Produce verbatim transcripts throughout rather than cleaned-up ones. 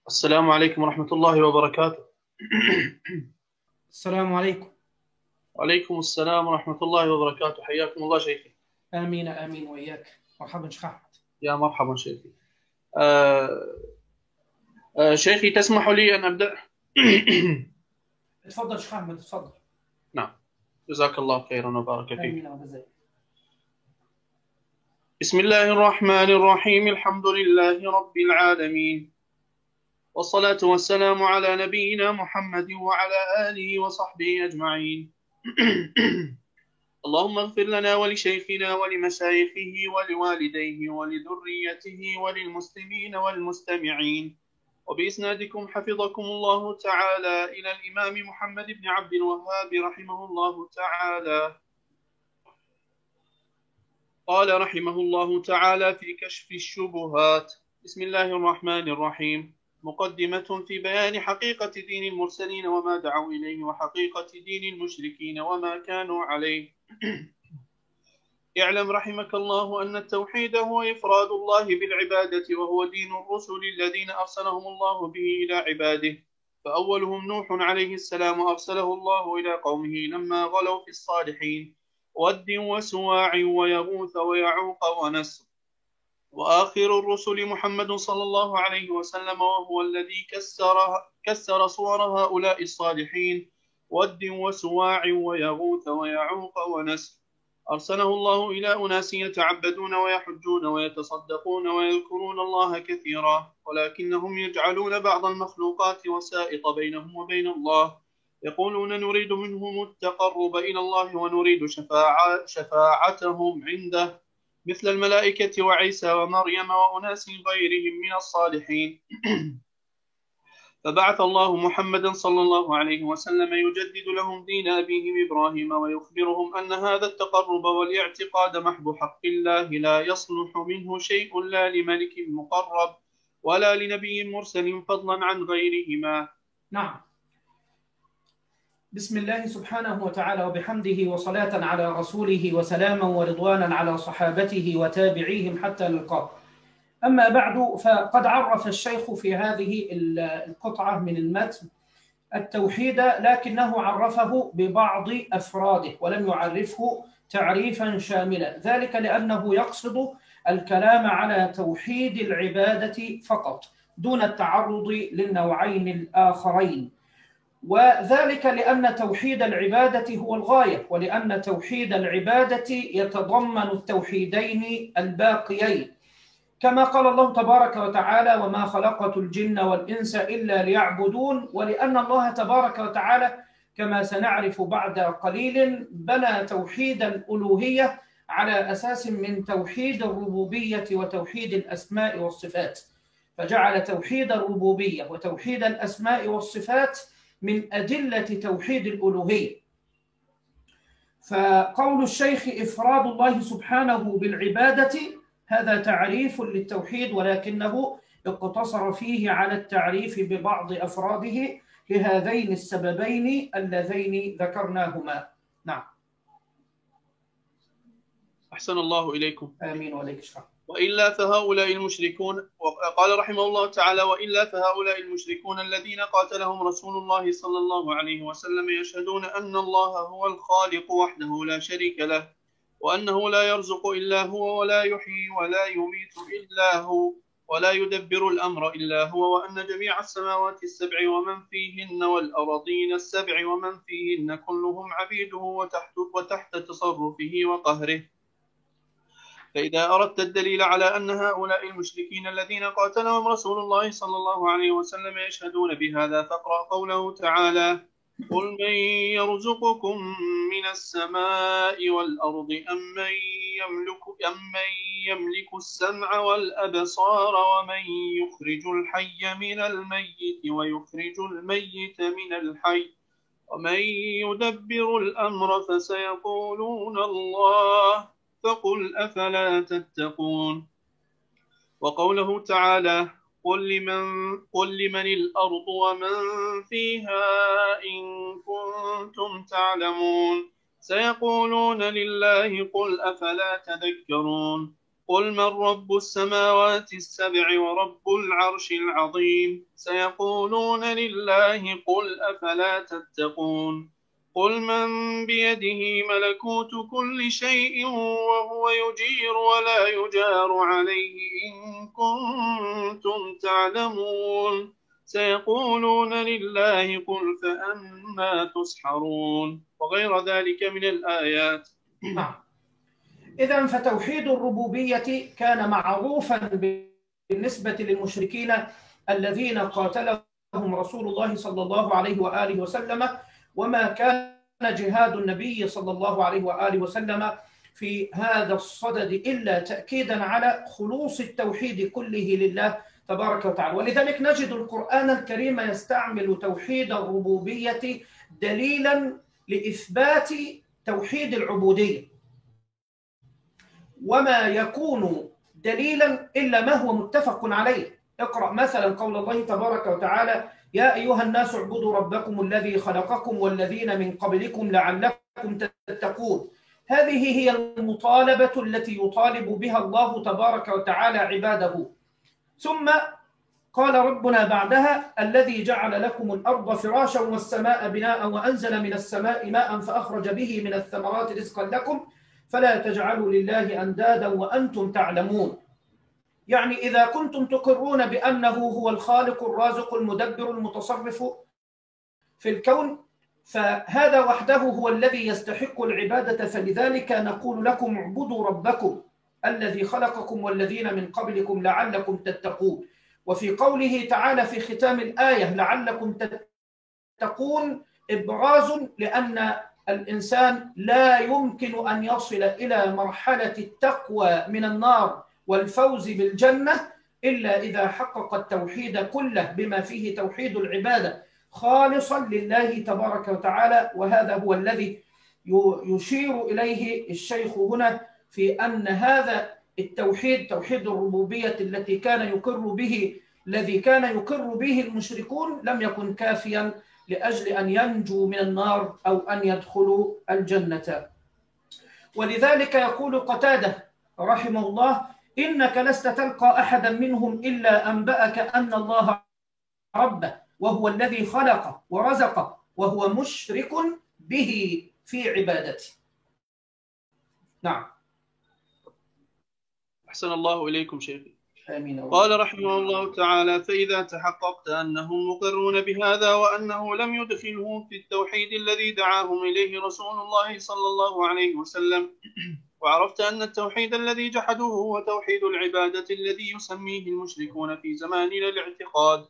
السلام عليكم ورحمة الله وبركاته. السلام عليكم. وعليكم السلام ورحمة الله وبركاته. حياكم الله شيخي. آمين آمين وإياك. مرحبا شيخ أحمد. يا مرحبا شيخي. آه آه شيخي، تسمح لي أن أبدأ؟ اتفضل شيخ أحمد، اتفضل. نعم، جزاك الله خيرا وبارك فيك. آمين وجزاك. بسم الله الرحمن الرحيم. الحمد لله رب العالمين، والصلاة والسلام على نبينا محمد وعلى آله وصحبه أجمعين. اللهم اغفر لنا ولشيخنا ولمشايخه ولوالديه ولذريته وللمسلمين والمستمعين. وبإسنادكم حفظكم الله تعالى إلى الإمام محمد بن عبد الوهاب رحمه الله تعالى. قال رحمه الله تعالى في كشف الشبهات: بسم الله الرحمن الرحيم. مقدمة في بيان حقيقة دين المرسلين وما دعوا إليه، وحقيقة دين المشركين وما كانوا عليه. اعلم رحمك الله أن التوحيد هو إفراد الله بالعبادة، وهو دين الرسل الذين أرسلهم الله به إلى عباده. فأولهم نوح عليه السلام، أرسله الله إلى قومه لما غلوا في الصالحين: ود وسواع ويغوث ويعوق ونسر. وآخر الرسل محمد صلى الله عليه وسلم، وهو الذي كسر, كسر صور هؤلاء الصالحين: ود وسواع ويغوث ويعوق ونسر. أرسله الله إلى أناس يتعبدون ويحجون ويتصدقون ويذكرون الله كثيرا، ولكنهم يجعلون بعض المخلوقات وسائط بينهم وبين الله. يقولون نريد منهم التقرب إلى الله ونريد شفاعة شفاعتهم عنده، مثل الملائكة وعيسى ومريم وأناس غيرهم من الصالحين. فبعث الله محمدا صلى الله عليه وسلم يجدد لهم دين أبيهم إبراهيم، ويخبرهم أن هذا التقرب والاعتقاد محض حق الله، لا يصلح منه شيء، لا لملك مقرب ولا لنبي مرسل، فضلا عن غيرهما. نعم. بسم الله سبحانه وتعالى وبحمده، وصلاة على رسوله وسلاما ورضوانا على صحابته وتابعيهم حتى نلقاه. أما بعد، فقد عرف الشيخ في هذه القطعة من المتن التوحيد، لكنه عرفه ببعض أفراده ولم يعرفه تعريفا شاملا، ذلك لأنه يقصد الكلام على توحيد العبادة فقط دون التعرض للنوعين الآخرين، وذلك لأن توحيد العبادة هو الغاية، ولأن توحيد العبادة يتضمن التوحيدين الباقيين، كما قال الله تبارك وتعالى: وما خلقت الجن والإنس إلا ليعبدون. ولأن الله تبارك وتعالى كما سنعرف بعد قليل بنى توحيد الألوهية على أساس من توحيد الربوبية وتوحيد الأسماء والصفات، فجعل توحيد الربوبية وتوحيد الأسماء والصفات من أدلة توحيد الألوهية. فقول الشيخ إفراد الله سبحانه بالعبادة هذا تعريف للتوحيد، ولكنه اقتصر فيه على التعريف ببعض أفراده لهذين السببين اللذين ذكرناهما. نعم. أحسن الله إليكم. آمين وعليك شكرا. وإلا فهؤلاء المشركون، قال رحمه الله تعالى: وإلا فهؤلاء المشركون الذين قاتلهم رسول الله صلى الله عليه وسلم يشهدون أن الله هو الخالق وحده لا شريك له، وأنه لا يرزق إلا هو، ولا يحيي ولا يميت إلا هو، ولا يدبر الأمر إلا هو، وأن جميع السماوات السبع ومن فيهن والأرضين السبع ومن فيهن كلهم عبيده وتحت, وتحت تصرفه وقهره. فإذا أردت الدليل على أن هؤلاء المشركين الذين قاتلهم رسول الله صلى الله عليه وسلم يشهدون بهذا، فاقرأ قوله تعالى: قل من يرزقكم من السماء والأرض أم من يملك, أم من يملك السمع والأبصار ومن يخرج الحي من الميت ويخرج الميت من الحي ومن يدبر الأمر فسيقولون الله، فقل أفلا تتقون. وقوله تعالى: قل لمن, قل لمن الأرض ومن فيها إن كنتم تعلمون، سيقولون لله، قل أفلا تذكرون. قل من رب السماوات السبع ورب العرش العظيم سيقولون لله قل أفلا تتقون قل من بيده ملكوت كل شيء وهو يجير ولا يجار عليه إن كنتم تعلمون سيقولون لله قل فأنا تسحرون وغير ذلك من الآيات. نعم. إذن فتوحيد الربوبية كان معروفا بالنسبة للمشركين الذين قاتلهم رسول الله صلى الله عليه وآله وسلم، وما كان جهاد النبي صلى الله عليه وآله وسلم في هذا الصدد إلا تأكيدا على خلوص التوحيد كله لله تبارك وتعالى. ولذلك نجد القرآن الكريم يستعمل توحيد الربوبية دليلا لإثبات توحيد العبودية، وما يكون دليلا إلا ما هو متفق عليه. اقرأ مثلا قول الله تبارك وتعالى: يا أيها الناس اعبدوا ربكم الذي خلقكم والذين من قبلكم لعلكم تتقون. هذه هي المطالبة التي يطالب بها الله تبارك وتعالى عباده. ثم قال ربنا بعدها: الذي جعل لكم الأرض فراشا والسماء بناء وأنزل من السماء ماء فأخرج به من الثمرات رزقا لكم فلا تجعلوا لله أندادا وأنتم تعلمون. يعني إذا كنتم تقرون بأنه هو الخالق الرازق المدبر المتصرف في الكون، فهذا وحده هو الذي يستحق العبادة، فلذلك نقول لكم اعبدوا ربكم الذي خلقكم والذين من قبلكم لعلكم تتقون. وفي قوله تعالى في ختام الآية لعلكم تتقون إبراز لأن الإنسان لا يمكن أن يصل إلى مرحلة التقوى من النار والفوز بالجنة إلا إذا حقق التوحيد كله بما فيه توحيد العبادة خالصا لله تبارك وتعالى. وهذا هو الذي يشير إليه الشيخ هنا في أن هذا التوحيد توحيد الربوبية التي كان يقر به الذي كان يقر به المشركون لم يكن كافيا لأجل أن ينجوا من النار أو أن يدخلوا الجنة. ولذلك يقول قتادة رحمه الله: إنك لست تلقى أحدا منهم إلا أنبأك أن الله ربه وهو الذي خلق ورزق وهو مشرك به في عبادته. نعم. أحسن الله إليكم شيخي. آمين. قال رحمه الله تعالى: فإذا تحققت أنهم مقرون بهذا وأنه لم يدخلهم في التوحيد الذي دعاهم إليه رسول الله صلى الله عليه وسلم، وعرفت أن التوحيد الذي جحدوه هو توحيد العبادة الذي يسميه المشركون في زماننا الاعتقاد،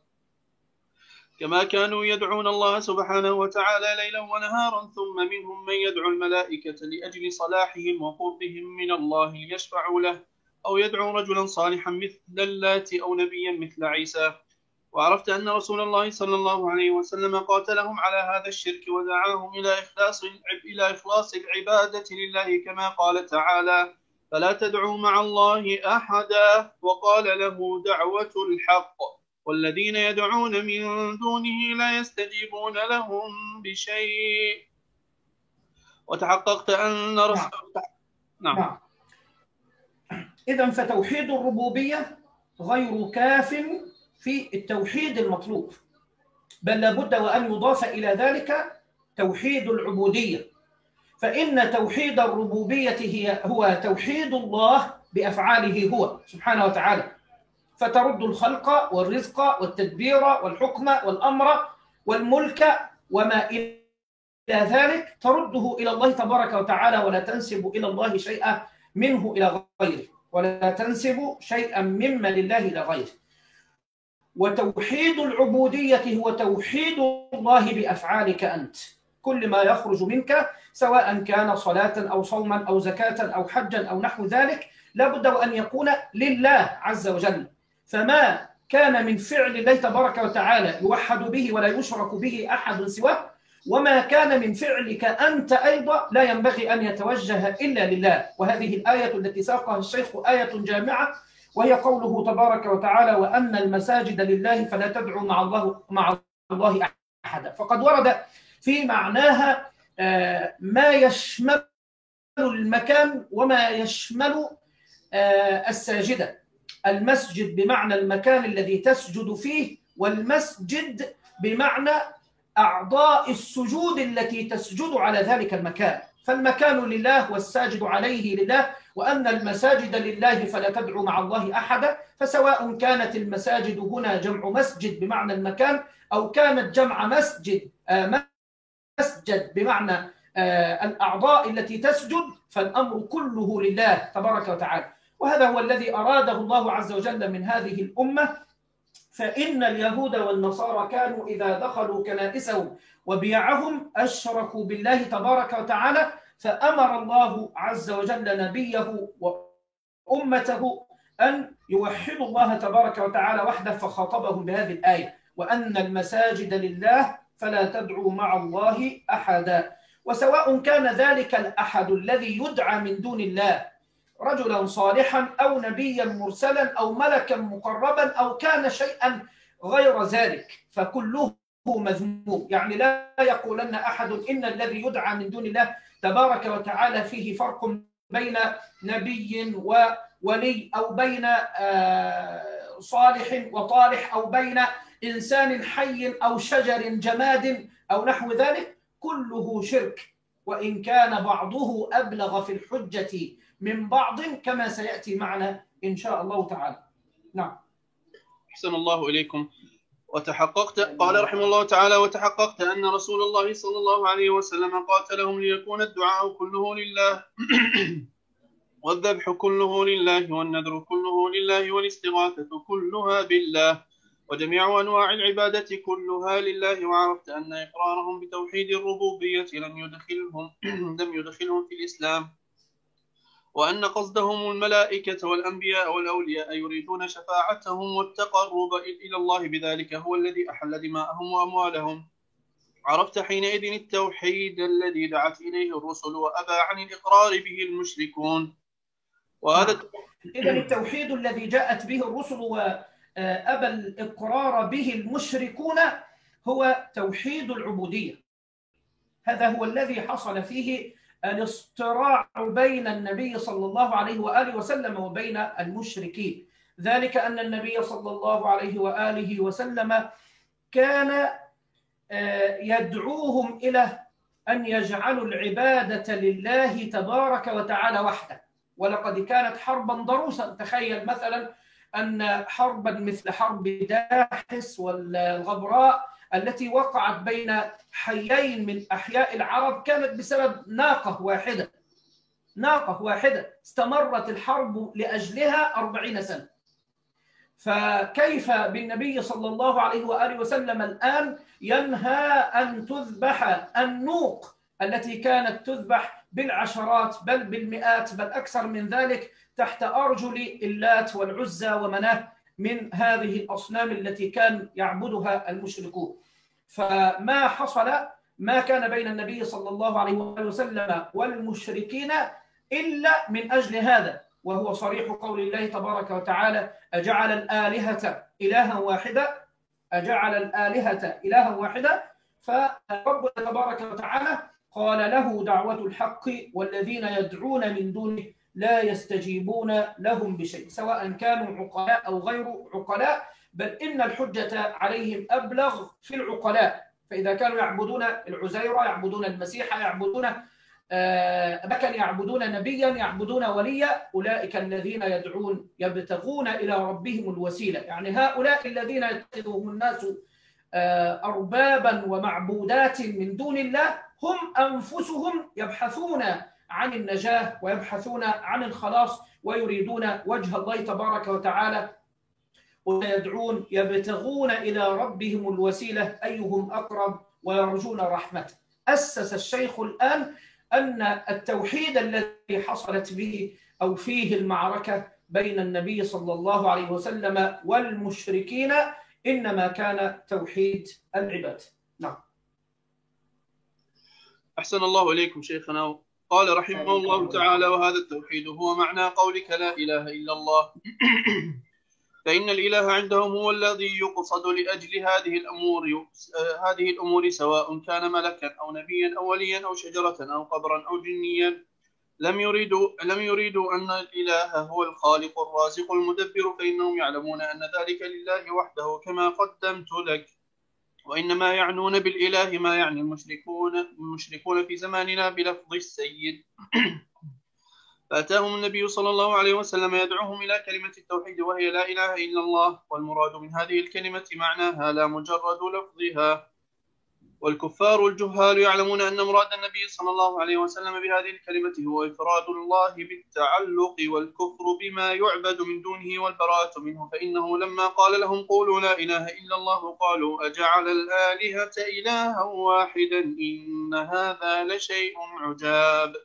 كما كانوا يدعون الله سبحانه وتعالى ليلا ونهارا، ثم منهم من يدعو الملائكة لأجل صلاحهم وقربهم من الله ليشفعوا له، أو يدعو رجلا صالحا مثل اللات أو نبيا مثل عيسى. وعرفت أن رسول الله صلى الله عليه وسلم قاتلهم على هذا الشرك ودعاهم إلى إخلاص إلى إخلاص العبادة لله، كما قال تعالى: فلا تدعوا مع الله أحدا، وقال له دعوة الحق، والذين يدعون من دونه لا يستجيبون لهم بشيء. وتحققت أن رسول نعم. نعم. إذن فتوحيد الربوبية غير كاف في التوحيد المطلوب، بل لابد وأن يضاف إلى ذلك توحيد العبودية، فإن توحيد الربوبية هي هو توحيد الله بأفعاله هو سبحانه وتعالى، فترد الخلق والرزق والتدبير والحكم والأمر والملك وما إلى ذلك ترده إلى الله تبارك وتعالى، ولا تنسب إلى الله شيئا منه إلى غيره، ولا تنسب شيئا مما لله إلى غيره. وتوحيد العبودية هو توحيد الله بأفعالك أنت، كل ما يخرج منك سواء كان صلاة أو صوما أو زكاة أو حجا أو نحو ذلك لابد وأن يكون لله عز وجل. فما كان من فعل الله تبارك وتعالى يوحد به ولا يشرك به أحد سواه، وما كان من فعلك أنت أيضا لا ينبغي أن يتوجه إلا لله. وهذه الآية التي ساقها الشيخ آية جامعة، وهي قوله تبارك وتعالى: وأن المساجد لله فلا تدعوا مع الله مع الله أحدا. فقد ورد في معناها ما يشمل المكان وما يشمل الساجدة. المسجد بمعنى المكان الذي تسجد فيه، والمسجد بمعنى أعضاء السجود التي تسجد على ذلك المكان. فالمكان لله والساجد عليه لله، وأن المساجد لله فلا تدعو مع الله أحدا. فسواء كانت المساجد هنا جمع مسجد بمعنى المكان، أو كانت جمع مسجد مسجد بمعنى الأعضاء التي تسجد، فالأمر كله لله تبارك وتعالى. وهذا هو الذي أراده الله عز وجل من هذه الأمة. فإن اليهود والنصارى كانوا إذا دخلوا كنائسهم وبيعهم أشركوا بالله تبارك وتعالى، فأمر الله عز وجل نبيه وأمته أن يوحدوا الله تبارك وتعالى وحده، فخاطبهم بهذه الآية: وأن المساجد لله فلا تدعوا مع الله أحدا. وسواء كان ذلك الأحد الذي يدعى من دون الله رجلا صالحا أو نبيا مرسلا أو ملكا مقربا أو كان شيئا غير ذلك، فكله مذموم. يعني لا يقولن أحد إن الذي يدعى من دون الله تبارك وتعالى فيه فرق بين نبي وولي، أو بين صالح وطالح، أو بين إنسان حي أو شجر جماد أو نحو ذلك. كله شرك، وإن كان بعضه أبلغ في الحجة من بعض، كما سيأتي معنا إن شاء الله تعالى. نعم. أحسن الله إليكم. وتحققت، قال رحمه الله تعالى: وتحققت أن رسول الله صلى الله عليه وسلم قاتلهم ليكون الدعاء كله لله والذبح كله لله والنذر كله لله والاستغاثة كلها بالله وجميع أنواع العبادة كلها لله. وعرفت أن إقرارهم بتوحيد الربوبية لم يدخلهم لم يدخلهم في الإسلام، وأن قصدهم الملائكة والأنبياء والأولياء يريدون شفاعتهم والتقرب إلى الله بذلك هو الذي أحل دماءهم وأموالهم. عرفت حينئذ التوحيد الذي دعت إليه الرسل وأبى عن الإقرار به المشركون. وهذا إذن التوحيد الذي جاءت به الرسل وأبى الإقرار به المشركون هو توحيد العبودية. هذا هو الذي حصل فيه الاصطراع بين النبي صلى الله عليه وآله وسلم وبين المشركين. ذلك أن النبي صلى الله عليه وآله وسلم كان يدعوهم إلى أن يجعلوا العبادة لله تبارك وتعالى وحده. ولقد كانت حربا ضروسا. تخيل مثلا أن حربا مثل حرب داحس والغبراء التي وقعت بين حيين من أحياء العرب كانت بسبب ناقة واحدة. ناقة واحدة استمرت الحرب لأجلها أربعين سنة. فكيف بالنبي صلى الله عليه وآله وسلم الآن ينهى أن تذبح النوق التي كانت تذبح بالعشرات بل بالمئات بل أكثر من ذلك تحت أرجل اللات والعزى ومناه من هذه الأصنام التي كان يعبدها المشركون. فما حصل ما كان بين النبي صلى الله عليه وسلم والمشركين إلا من أجل هذا، وهو صريح قول الله تبارك وتعالى: أجعل الآلهة إلها واحدة أجعل الآلهة إلها واحدة. فربنا تبارك وتعالى قال: له دعوة الحق والذين يدعون من دونه لا يستجيبون لهم بشيء، سواء كانوا عقلاء أو غير عقلاء، بل إن الحجة عليهم أبلغ في العقلاء. فإذا كانوا يعبدون العزير، يعبدون المسيح، يعبدون بكا، يعبدون نبيا، يعبدون وليا، أولئك الذين يدعون يبتغون إلى ربهم الوسيلة. يعني هؤلاء الذين يتخذهم الناس أربابا ومعبودات من دون الله هم أنفسهم يبحثون عن النجاة ويبحثون عن الخلاص ويريدون وجه الله تبارك وتعالى، ويدعون يبتغون إلى ربهم الوسيلة أيهم أقرب ويرجون رحمته. أسس الشيخ الآن أن التوحيد الذي حصلت به أو فيه المعركة بين النبي صلى الله عليه وسلم والمشركين إنما كان توحيد العباد. نعم. أحسن الله إليكم شيخنا. قال رحمه الله تعالى: وهذا التوحيد هو معنى قولك لا إله إلا الله. فإن الإله عندهم هو الذي يقصد لأجل هذه الأمور هذه الأمور سواء كان ملكا أو نبيا أو وليا أو شجرة أو قبرا أو جنيا لم يريدوا لم يريدوا أن الإله هو الخالق الرازق المدبر، فإنهم يعلمون أن ذلك لله وحده كما قدمت لك، وإنما يعنون بالإله ما يعني المشركون المشركون في زماننا بلفظ السيد. فأتاهم النبي صلى الله عليه وسلم يدعوهم إلى كلمة التوحيد وهي لا إله إلا الله، والمراد من هذه الكلمة معناها لا مجرد لفظها. والكفار الجهال يعلمون أن مراد النبي صلى الله عليه وسلم بهذه الكلمة هو إفراد الله بالتعلق، والكفر بما يعبد من دونه والبراءة منه، فإنه لما قال لهم قولوا لا إله إلا الله قالوا أجعل الآلهة إلها واحدا إن هذا لشيء عجاب.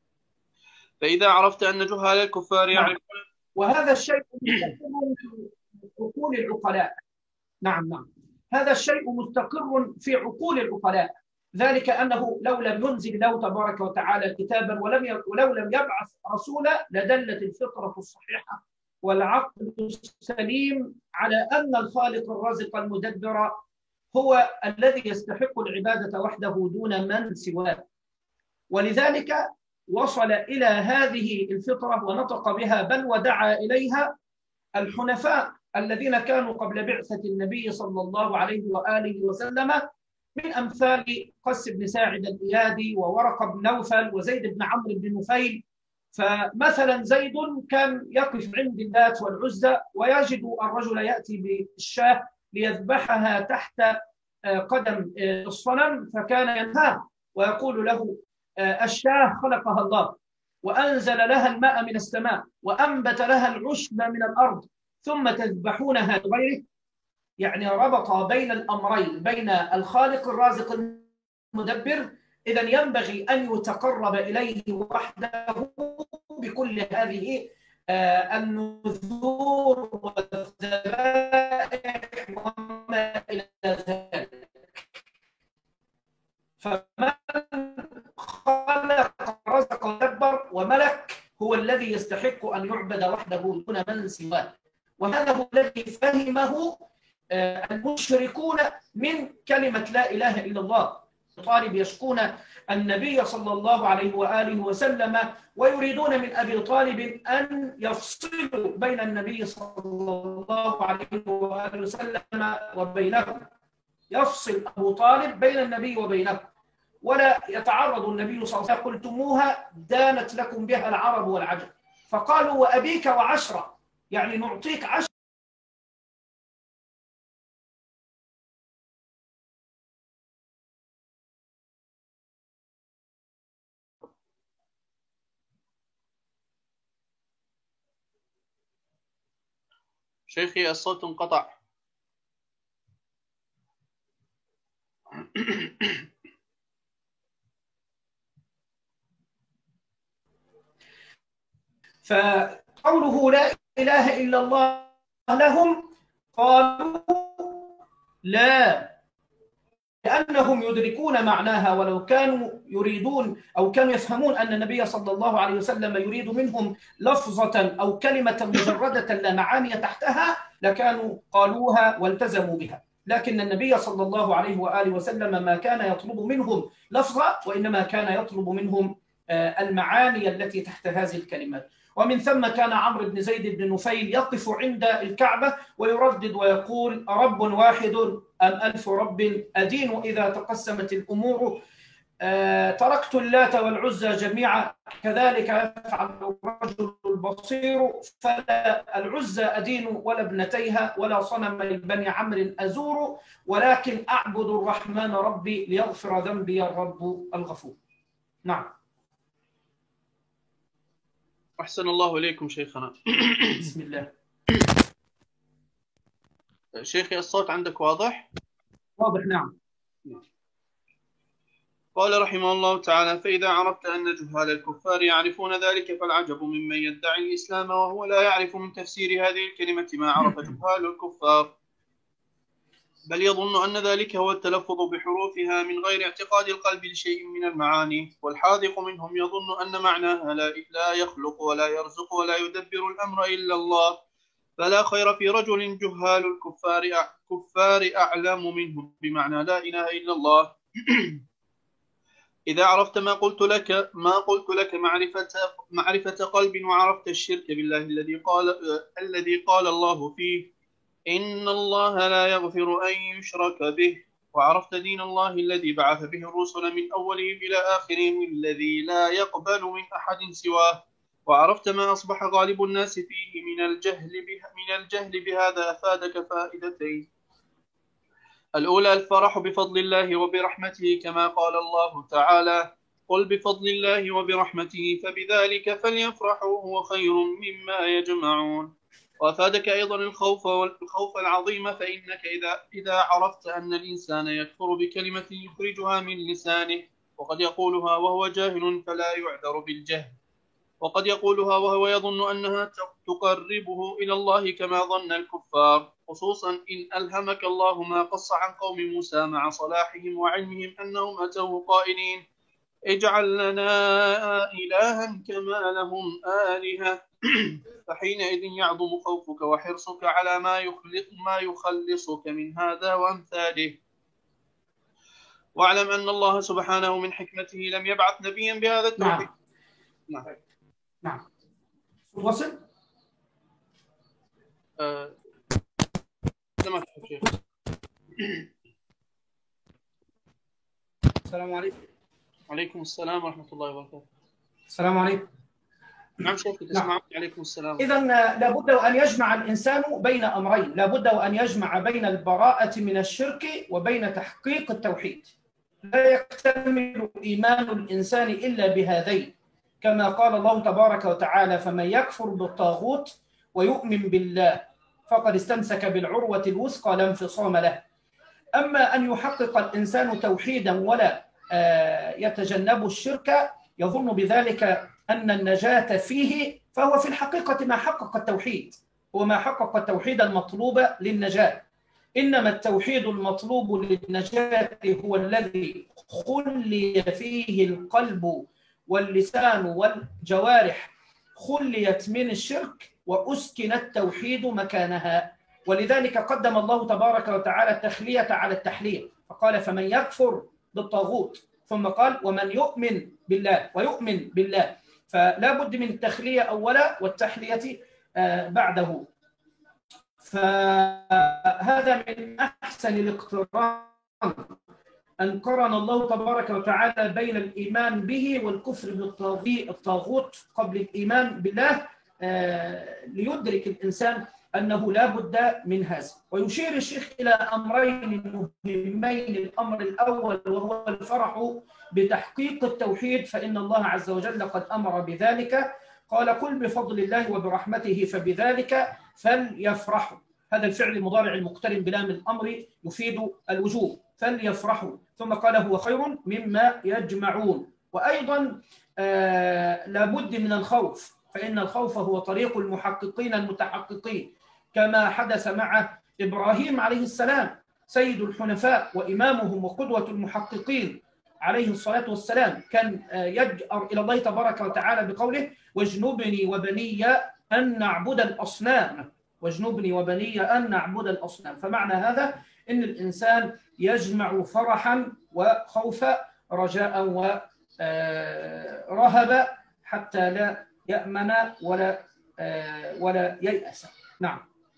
فإذا عرفت أن جهال الكفار يعرفون وهذا الشيء مستقر في عقول العقلاء. نعم نعم هذا الشيء مستقر في عقول العقلاء، ذلك أنه لو لم ينزل له تبارك وتعالى كتابا ولم ولو لم يبعث رسولا لدلت الفطرة الصحيحة والعقل السليم على أن الخالق الرازق المدبر هو الذي يستحق العبادة وحده دون من سواه. ولذلك وصل إلى هذه الفطرة ونطق بها بل ودعا إليها الحنفاء الذين كانوا قبل بعثة النبي صلى الله عليه وآله وسلم، من أمثال قس بن ساعد الإيادي وورق بن نوفل وزيد بن عمرو بن نفيل. فمثلا زيد كان يقف عند اللات والعزى ويجد الرجل يأتي بالشاة ليذبحها تحت قدم الصنم، فكان ينهاه ويقول له الشاة خلقها الله وأنزل لها الماء من السماء وأنبت لها العشب من الأرض ثم تذبحونها لغيره. يعني ربط بين الأمرين، بين الخالق الرازق المدبر، إذا ينبغي أن يتقرب إليه وحده بكل هذه النذور والذبائح وما إلى ذلك. فمن خلق رزق ودبر وملك هو الذي يستحق أن يعبد وحده دون من سواه، وهذا هو الذي فهمه المشركون من كلمة لا إله إلا الله. طالب يشكون النبي صلى الله عليه وآله وسلم ويريدون من أبي طالب أن يفصلوا بين النبي صلى الله عليه وآله وسلم وبينهم، يفصل أبو طالب بين النبي وبينه، ولا يتعرض النبي صلى الله عليه وسلم قلتموها دانت لكم بها العرب والعجم، فقالوا وأبيك وعشرة، يعني نعطيك عشرة. شيخي الصوت انقطع. فقوله لا إله إلا الله لهم قالوا لا، لأنهم يدركون معناها، ولو كانوا يريدون أو كانوا يفهمون أن النبي صلى الله عليه وسلم يريد منهم لفظة أو كلمة مجردة لا معاني تحتها لكانوا قالوها والتزموا بها. لكن النبي صلى الله عليه وآله وسلم ما كان يطلب منهم لفظة، وإنما كان يطلب منهم المعاني التي تحت هذه الكلمات. ومن ثم كان عمرو بن زيد بن نفيل يقف عند الكعبة ويردد ويقول رب واحد أم ألف رب أدين إذا تقسمت الأمور تركت اللات والعزى جميعا كذلك يفعل الرجل البصير فلا العزى أدين ولا ابنتيها ولا صنم بني عمرو أزور ولكن أعبد الرحمن ربي ليغفر ذنبي الرب الغفور. نعم. أحسن الله إليكم شيخنا. بسم الله. شيخي الصوت عندك واضح؟ واضح نعم. قال رحمه الله تعالى: فإذا عرفت أن جهال الكفار يعرفون ذلك فالعجب ممن يدعي الإسلام وهو لا يعرف من تفسير هذه الكلمة ما عرف جهال الكفار، بل يظن أن ذلك هو التلفظ بحروفها من غير اعتقاد القلب لشيء من المعاني. والحاذق منهم يظن أن معناها لا يخلق ولا يرزق ولا يدبر الأمر إلا الله، فلا خير في رجل جهال الكفار كفار أعلم منهم بمعنى لا إله إلا الله. إذا عرفت ما قلت لك ما قلت لك معرفة معرفة قلب، وعرفت الشرك بالله الذي قال الذي قال الله فيه إن الله لا يغفر أن يشرك به، وعرفت دين الله الذي بعث به الرسل من أولهم إلى آخرهم الذي لا يقبل من أحد سواه، وعرفت ما أصبح غالب الناس فيه من الجهل به من الجهل بهذا، أفادك فائدتين: الأولى الفرح بفضل الله وبرحمته، كما قال الله تعالى قل بفضل الله وبرحمته فبذلك فليفرحوا هو خير مما يجمعون. وأفادك أيضا الخوف والخوف العظيم، فإنك إذا إذا عرفت أن الإنسان يكفر بكلمة يخرجها من لسانه وقد يقولها وهو جاهل فلا يعذر بالجهل، وقد يقولها وهو يظن أنها تقربه إلى الله كما ظن الكفار، خصوصا إن ألهمك الله ما قص عن قوم موسى مع صلاحهم وعلمهم أنهم أتوا قائلين اجعل لنا إلها كما لهم آلهة فحينئذ يعظم خوفك وحرصك على ما يخلص ما يخلصك من هذا وأمثاله. واعلم أن الله سبحانه من حكمته لم يبعث نبيا بهذا التوحيد. نعم نعم, نعم. وصل؟ أه... السلام عليكم. وعليكم السلام ورحمة الله وبركاته. السلام عليكم. نعم شيخ تسمعني. نعم. عليكم السلام. إذن لابد أن يجمع الإنسان بين أمرين، لابد أن يجمع بين البراءة من الشرك وبين تحقيق التوحيد. لا يكتمل إيمان الإنسان إلا بهذين، كما قال الله تبارك وتعالى فمن يكفر بالطاغوت ويؤمن بالله فقد استمسك بالعروة الوثقى لا انفصام له. أما أن يحقق الإنسان توحيدا ولا يتجنب الشرك يظن بذلك أن النجاة فيه، فهو في الحقيقة ما حقق التوحيد، هو ما حقق التوحيد المطلوب للنجاة. إنما التوحيد المطلوب للنجاة هو الذي خلي فيه القلب واللسان والجوارح، خليت من الشرك وأسكن التوحيد مكانها. ولذلك قدم الله تبارك وتعالى التخلية على التحليل، فقال فمن يكفر بالطاغوت، ثم قال ومن يؤمن بالله ويؤمن بالله، فلا بد من التخلية أولا والتحلية بعده. فهذا من أحسن الاقتران أن قرن الله تبارك وتعالى بين الإيمان به والكفر بالطاغوت قبل الإيمان بالله، ليدرك الإنسان أنه لا بد من هذا. ويشير الشيخ إلى أمرين مهمين: الأمر الأول وهو الفرح بتحقيق التوحيد، فإن الله عز وجل قد أمر بذلك، قال قل بفضل الله وبرحمته فبذلك فليفرحوا. هذا الفعل المضارع المقترن بلام الأمر يفيد الوجوب، فليفرحوا. ثم قال هو خير مما يجمعون. وأيضا آه لابد من الخوف، فإن الخوف هو طريق المحققين المتحققين، كما حدث مع إبراهيم عليه السلام سيد الحنفاء وإمامهم وقدوة المحققين عليه الصلاة والسلام، كان يجأر إلى الله تبارك وتعالى بقوله واجنبني وبني أن نعبد الأصنام، واجنبني وبني أن نعبد الأصنام. فمعنى هذا أن الإنسان يجمع فرحا وخوفا، رجاء ورهبا، حتى لا يأمن ولا ولا ييأس. نعم.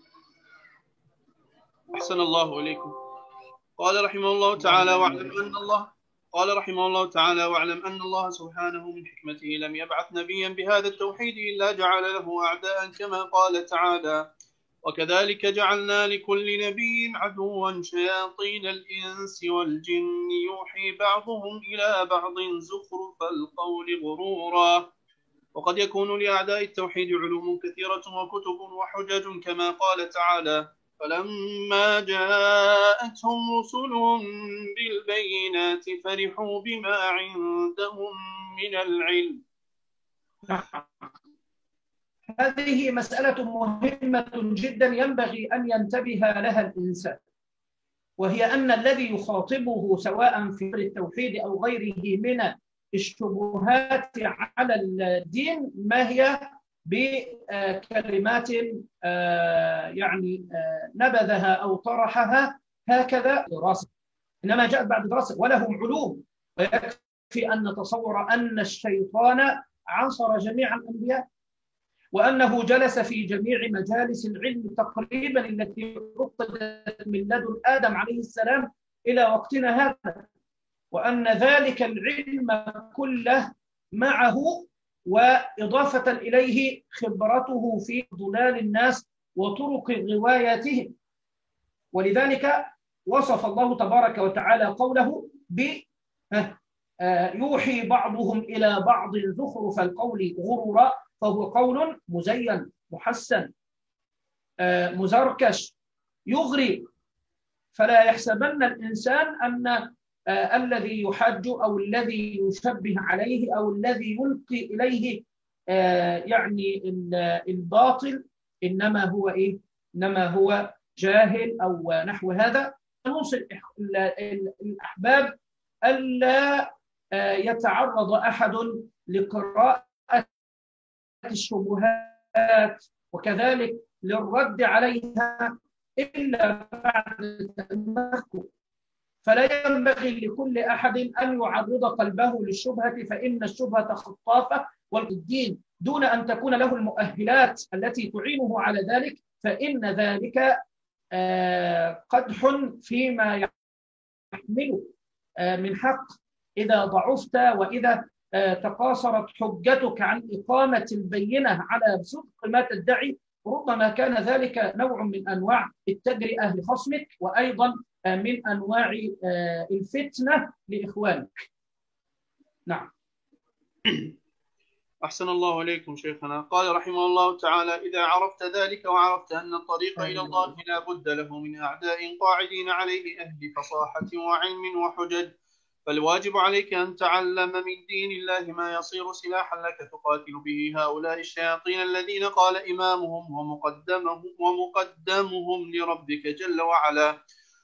أحسن الله إليكم. قال رحمه الله تعالى واعلم أن الله قال رحمه الله تعالى واعلم أن الله سبحانه من حكمته لم يبعث نبيا بهذا التوحيد إلا جعل له أعداء، كما قال تعالى وكذلك جعلنا لكل نبي عدوا شياطين الإنس والجن يوحي بعضهم إلى بعض زخرف القول غرورا. وقد يكون لأعداء التوحيد علوم كثيرة وكتب وحجج، كما قال تعالى فلما جاءتهم رسلهم بالبينات فرحوا بما عندهم من العلم. هذه مسألة مهمة جدا ينبغي أن ينتبه لها الإنسان، وهي أن الذي يخاطبه سواء في التوحيد أو غيره من الشبهات على الدين ما هي بكلمات يعني نبذها أو طرحها هكذا دراسة، إنما جاءت بعد دراسة ولهم علوم، ويكفي يكفي أن نتصور أن الشيطان عاصر جميع الأنبياء، وأنه جلس في جميع مجالس العلم تقريبا التي عقدت من لدن آدم عليه السلام إلى وقتنا هذا، وأن ذلك العلم كله معه وإضافة إليه خبرته في ضلال الناس وطرق غواياتهم. ولذلك وصف الله تبارك وتعالى قوله ب يوحي بعضهم إلى بعض زخرف القول غرورا، فهو قول مزين محسن مزركش يغري. فلا يحسبن الإنسان أن الذي يحج أو الذي يشبه عليه أو الذي يلقي إليه يعني الباطل إنما هو إيه؟ إنما هو جاهل أو نحو هذا. نوصي الأحباب ألا يتعرض أحد لقراءة الشبهات وكذلك للرد عليها إلا بعد التمكن. فلا ينبغي لكل أحد أن يعرض قلبه للشبهة، فإن الشبهة خطافة والدين دون أن تكون له المؤهلات التي تعينه على ذلك، فإن ذلك قدح فيما يحمله من حق. إذا ضعفت وإذا تقاصرت حجتك عن إقامة البينة على صدق ما تدعي، ربما كان ذلك نوع من أنواع التجرئة لخصمك، وأيضا من أنواع الفتنة لإخوانك. نعم. أحسن الله إليكم شيخنا. قال رحمه الله تعالى: إذا عرفت ذلك وعرفت أن الطريق إلى الله لا بد له من أعداء قاعدين عليه أهل فصاحة وعلم وحجج، فالواجب عليك أن تعلم من دين الله ما يصير سلاحا لك تقاتل به هؤلاء الشياطين الذين قال إمامهم ومقدمهم, ومقدمهم لربك جل وعلا: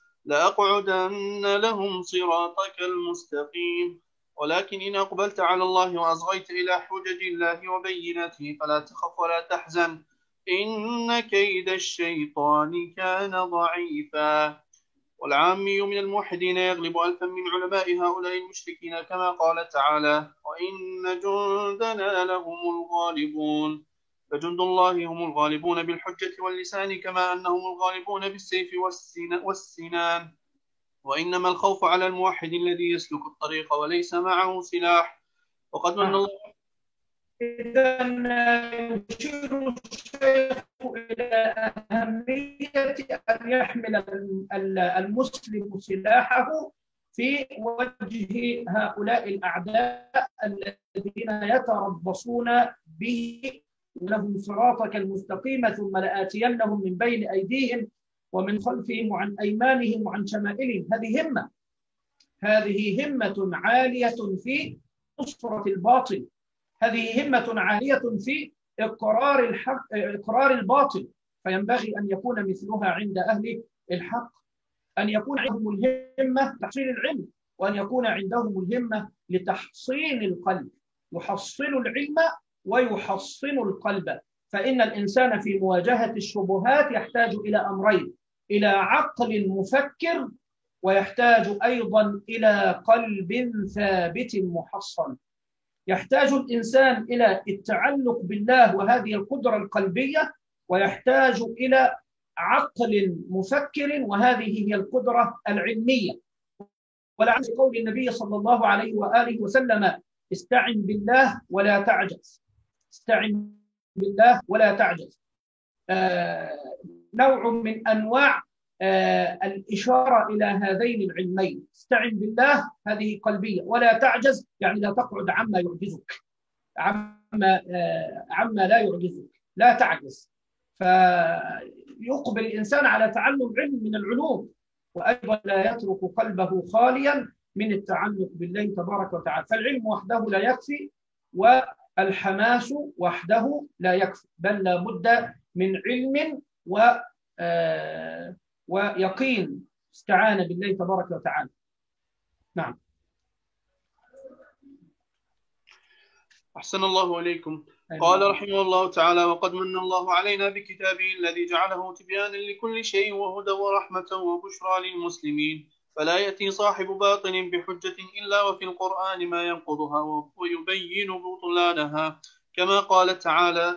لأقعدن لهم صراطك المستقيم. ولكن إن أقبلت على الله وأصغيت إلى حجج الله وبيناته فلا تخف ولا تحزن، إن كيد الشيطان كان ضعيفا. والعامي من الموحدين يغلب ألفا من علماء هؤلاء المشركين، كما قال تعالى: وإن جندنا لهم الغالبون. فجند الله هم الغالبون بالحجة واللسان، كما أنهم الغالبون بالسيف والسنان. وإنما الخوف على الموحد الذي يسلك الطريق وليس معه سلاح. وقد من الله. إذا يشير الشيخ إلى أهمية أن يحمل المسلم سلاحه في وجه هؤلاء الأعداء الذين يتربصون به. لهم صراطك المستقيم ثم لآتينهم من بين أيديهم ومن خلفهم وعن أيمانهم وعن شمائلهم. هذه همة، هذه همة عالية في نصرة الباطل، هذه همة عالية في إقرار الحق، إقرار الباطل. فينبغي أن يكون مثلها عند أهل الحق، أن يكون عندهم الهمة لتحصيل العلم، وأن يكون عندهم الهمة لتحصين القلب. يحصل العلم ويحصن القلب. فإن الإنسان في مواجهة الشبهات يحتاج إلى أمرين: إلى عقل مفكر، ويحتاج أيضا إلى قلب ثابت محصن. يحتاج الإنسان إلى التعلق بالله وهذه القدرة القلبية، ويحتاج إلى عقل مفكر وهذه هي القدرة العلمية. ولعل قول النبي صلى الله عليه وآله وسلم: استعن بالله ولا تعجز، استعن بالله ولا تعجز. آه نوع من أنواع آه الإشارة إلى هذين العلمين. استعن بالله هذه قلبية، ولا تعجز يعني لا تقعد عما يعجزك، عما, آه عما لا يعجزك، لا تعجز. فيقبل الإنسان على تعلم علم من العلوم، وأيضا لا يترك قلبه خاليا من التعلق بالله تبارك وتعالى. فالعلم وحده لا يكفي، والحماس وحده لا يكفي، بل لا بد من علم و آه ويقين، استعانة بالله تبارك وتعالى. نعم. أحسن الله إليكم. قال رحمه الله تعالى: وقد من الله علينا بكتابه الذي جعله تبيانا لكل شيء وهدى ورحمة وبشرى للمسلمين، فلا يأتي صاحب باطل بحجة إلا وفي القرآن ما ينقضها ويبين بطلانها، كما قال تعالى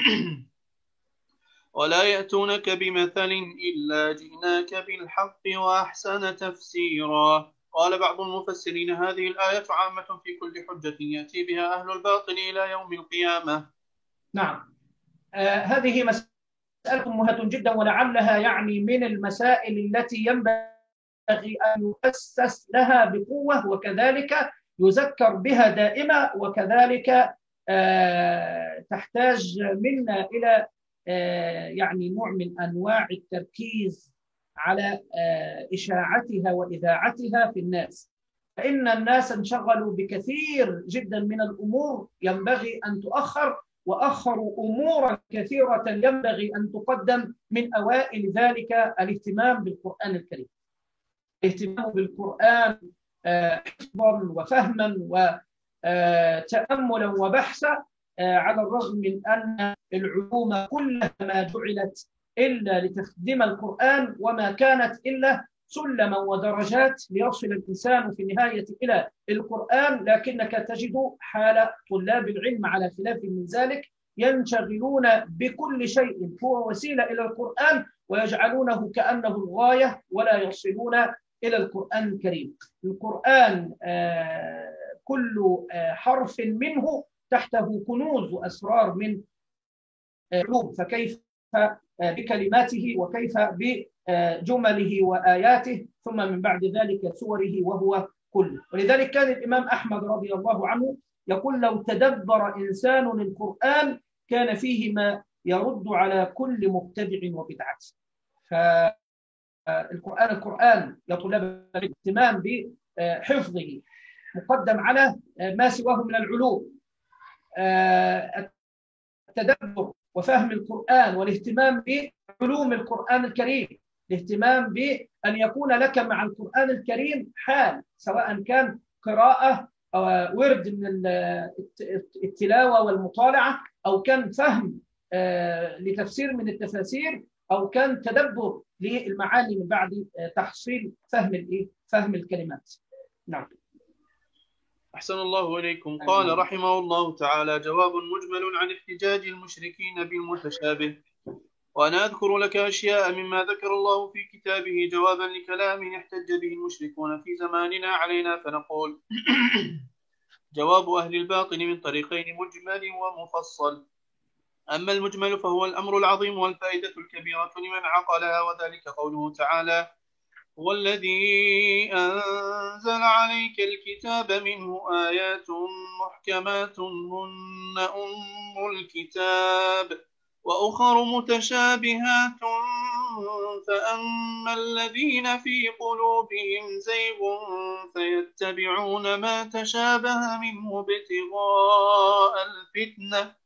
ولا يأتونك بمثل إلا جئناك بالحق وأحسن تفسيرا. قال بعض المفسرين هذه الآية عامة في كل حجة يأتي بها أهل الباطل إلى يوم القيامة. نعم. آه هذه مسألة مهمة جدا، ولعلها يعني من المسائل التي ينبغي أن يؤسس لها بقوة، وكذلك يذكر بها دائما، وكذلك آه تحتاج منا إلى آه يعني نوع من أنواع التركيز على آه إشاعتها وإذاعتها في الناس، فإن الناس انشغلوا بكثير جدا من الأمور ينبغي أن تؤخر، وأخروا أمورا كثيرة ينبغي أن تقدم. من أوائل ذلك الاهتمام بالقرآن الكريم، الاهتمام بالقرآن حفظا وفهما وتأملا وبحثا، على الرغم من أن العلوم كلها ما جعلت إلا لتخدم القرآن، وما كانت إلا سلما ودرجات ليصل الإنسان في النهاية إلى القرآن. لكنك تجد حال طلاب العلم على خلاف من ذلك ينشغلون بكل شيء هو وسيلة إلى القرآن، ويجعلونه كأنه الغاية، ولا يصلون إلى القرآن الكريم. القرآن آه كل آه حرف منه تحته كنوز وأسرار من علوم، آه فكيف بكلماته وكيف بجمله وآياته، ثم من بعد ذلك سوره وهو كله. ولذلك كان الإمام أحمد رضي الله عنه يقول لو تدبر إنسان القرآن كان فيه ما يرد على كل مبتدع وبدعة. فالقرآن القرآن يا طلاب الاهتمام بحفظه مقدم على ما سواه من العلوم. التدبر وفهم القرآن والاهتمام بعلوم القرآن الكريم، الاهتمام بأن يكون لك مع القرآن الكريم حال، سواء كان قراءة أو ورد من التلاوة والمطالعة، أو كان فهم لتفسير من التفاسير، أو كان تدبر للمعاني من بعد تحصيل فهم فهم الكلمات. نعم. أحسن الله إليكم. قال رحمه الله تعالى جواب مجمل عن احتجاج المشركين بالمتشابه. وأنا أذكر لك أشياء مما ذكر الله في كتابه جوابا لكلام احتج به المشركون في زماننا علينا، فنقول جواب أهل الباطل من طريقين مجمل ومفصل. أما المجمل فهو الأمر العظيم والفائدة الكبيرة لمن عقلها، وذلك قوله تعالى هو الذي أنزل عليك الكتاب منه آيات محكمات هن أم الكتاب وأخر متشابهات فأما الذين في قلوبهم زيغ فيتبعون ما تشابه منه ابتغاء الفتنة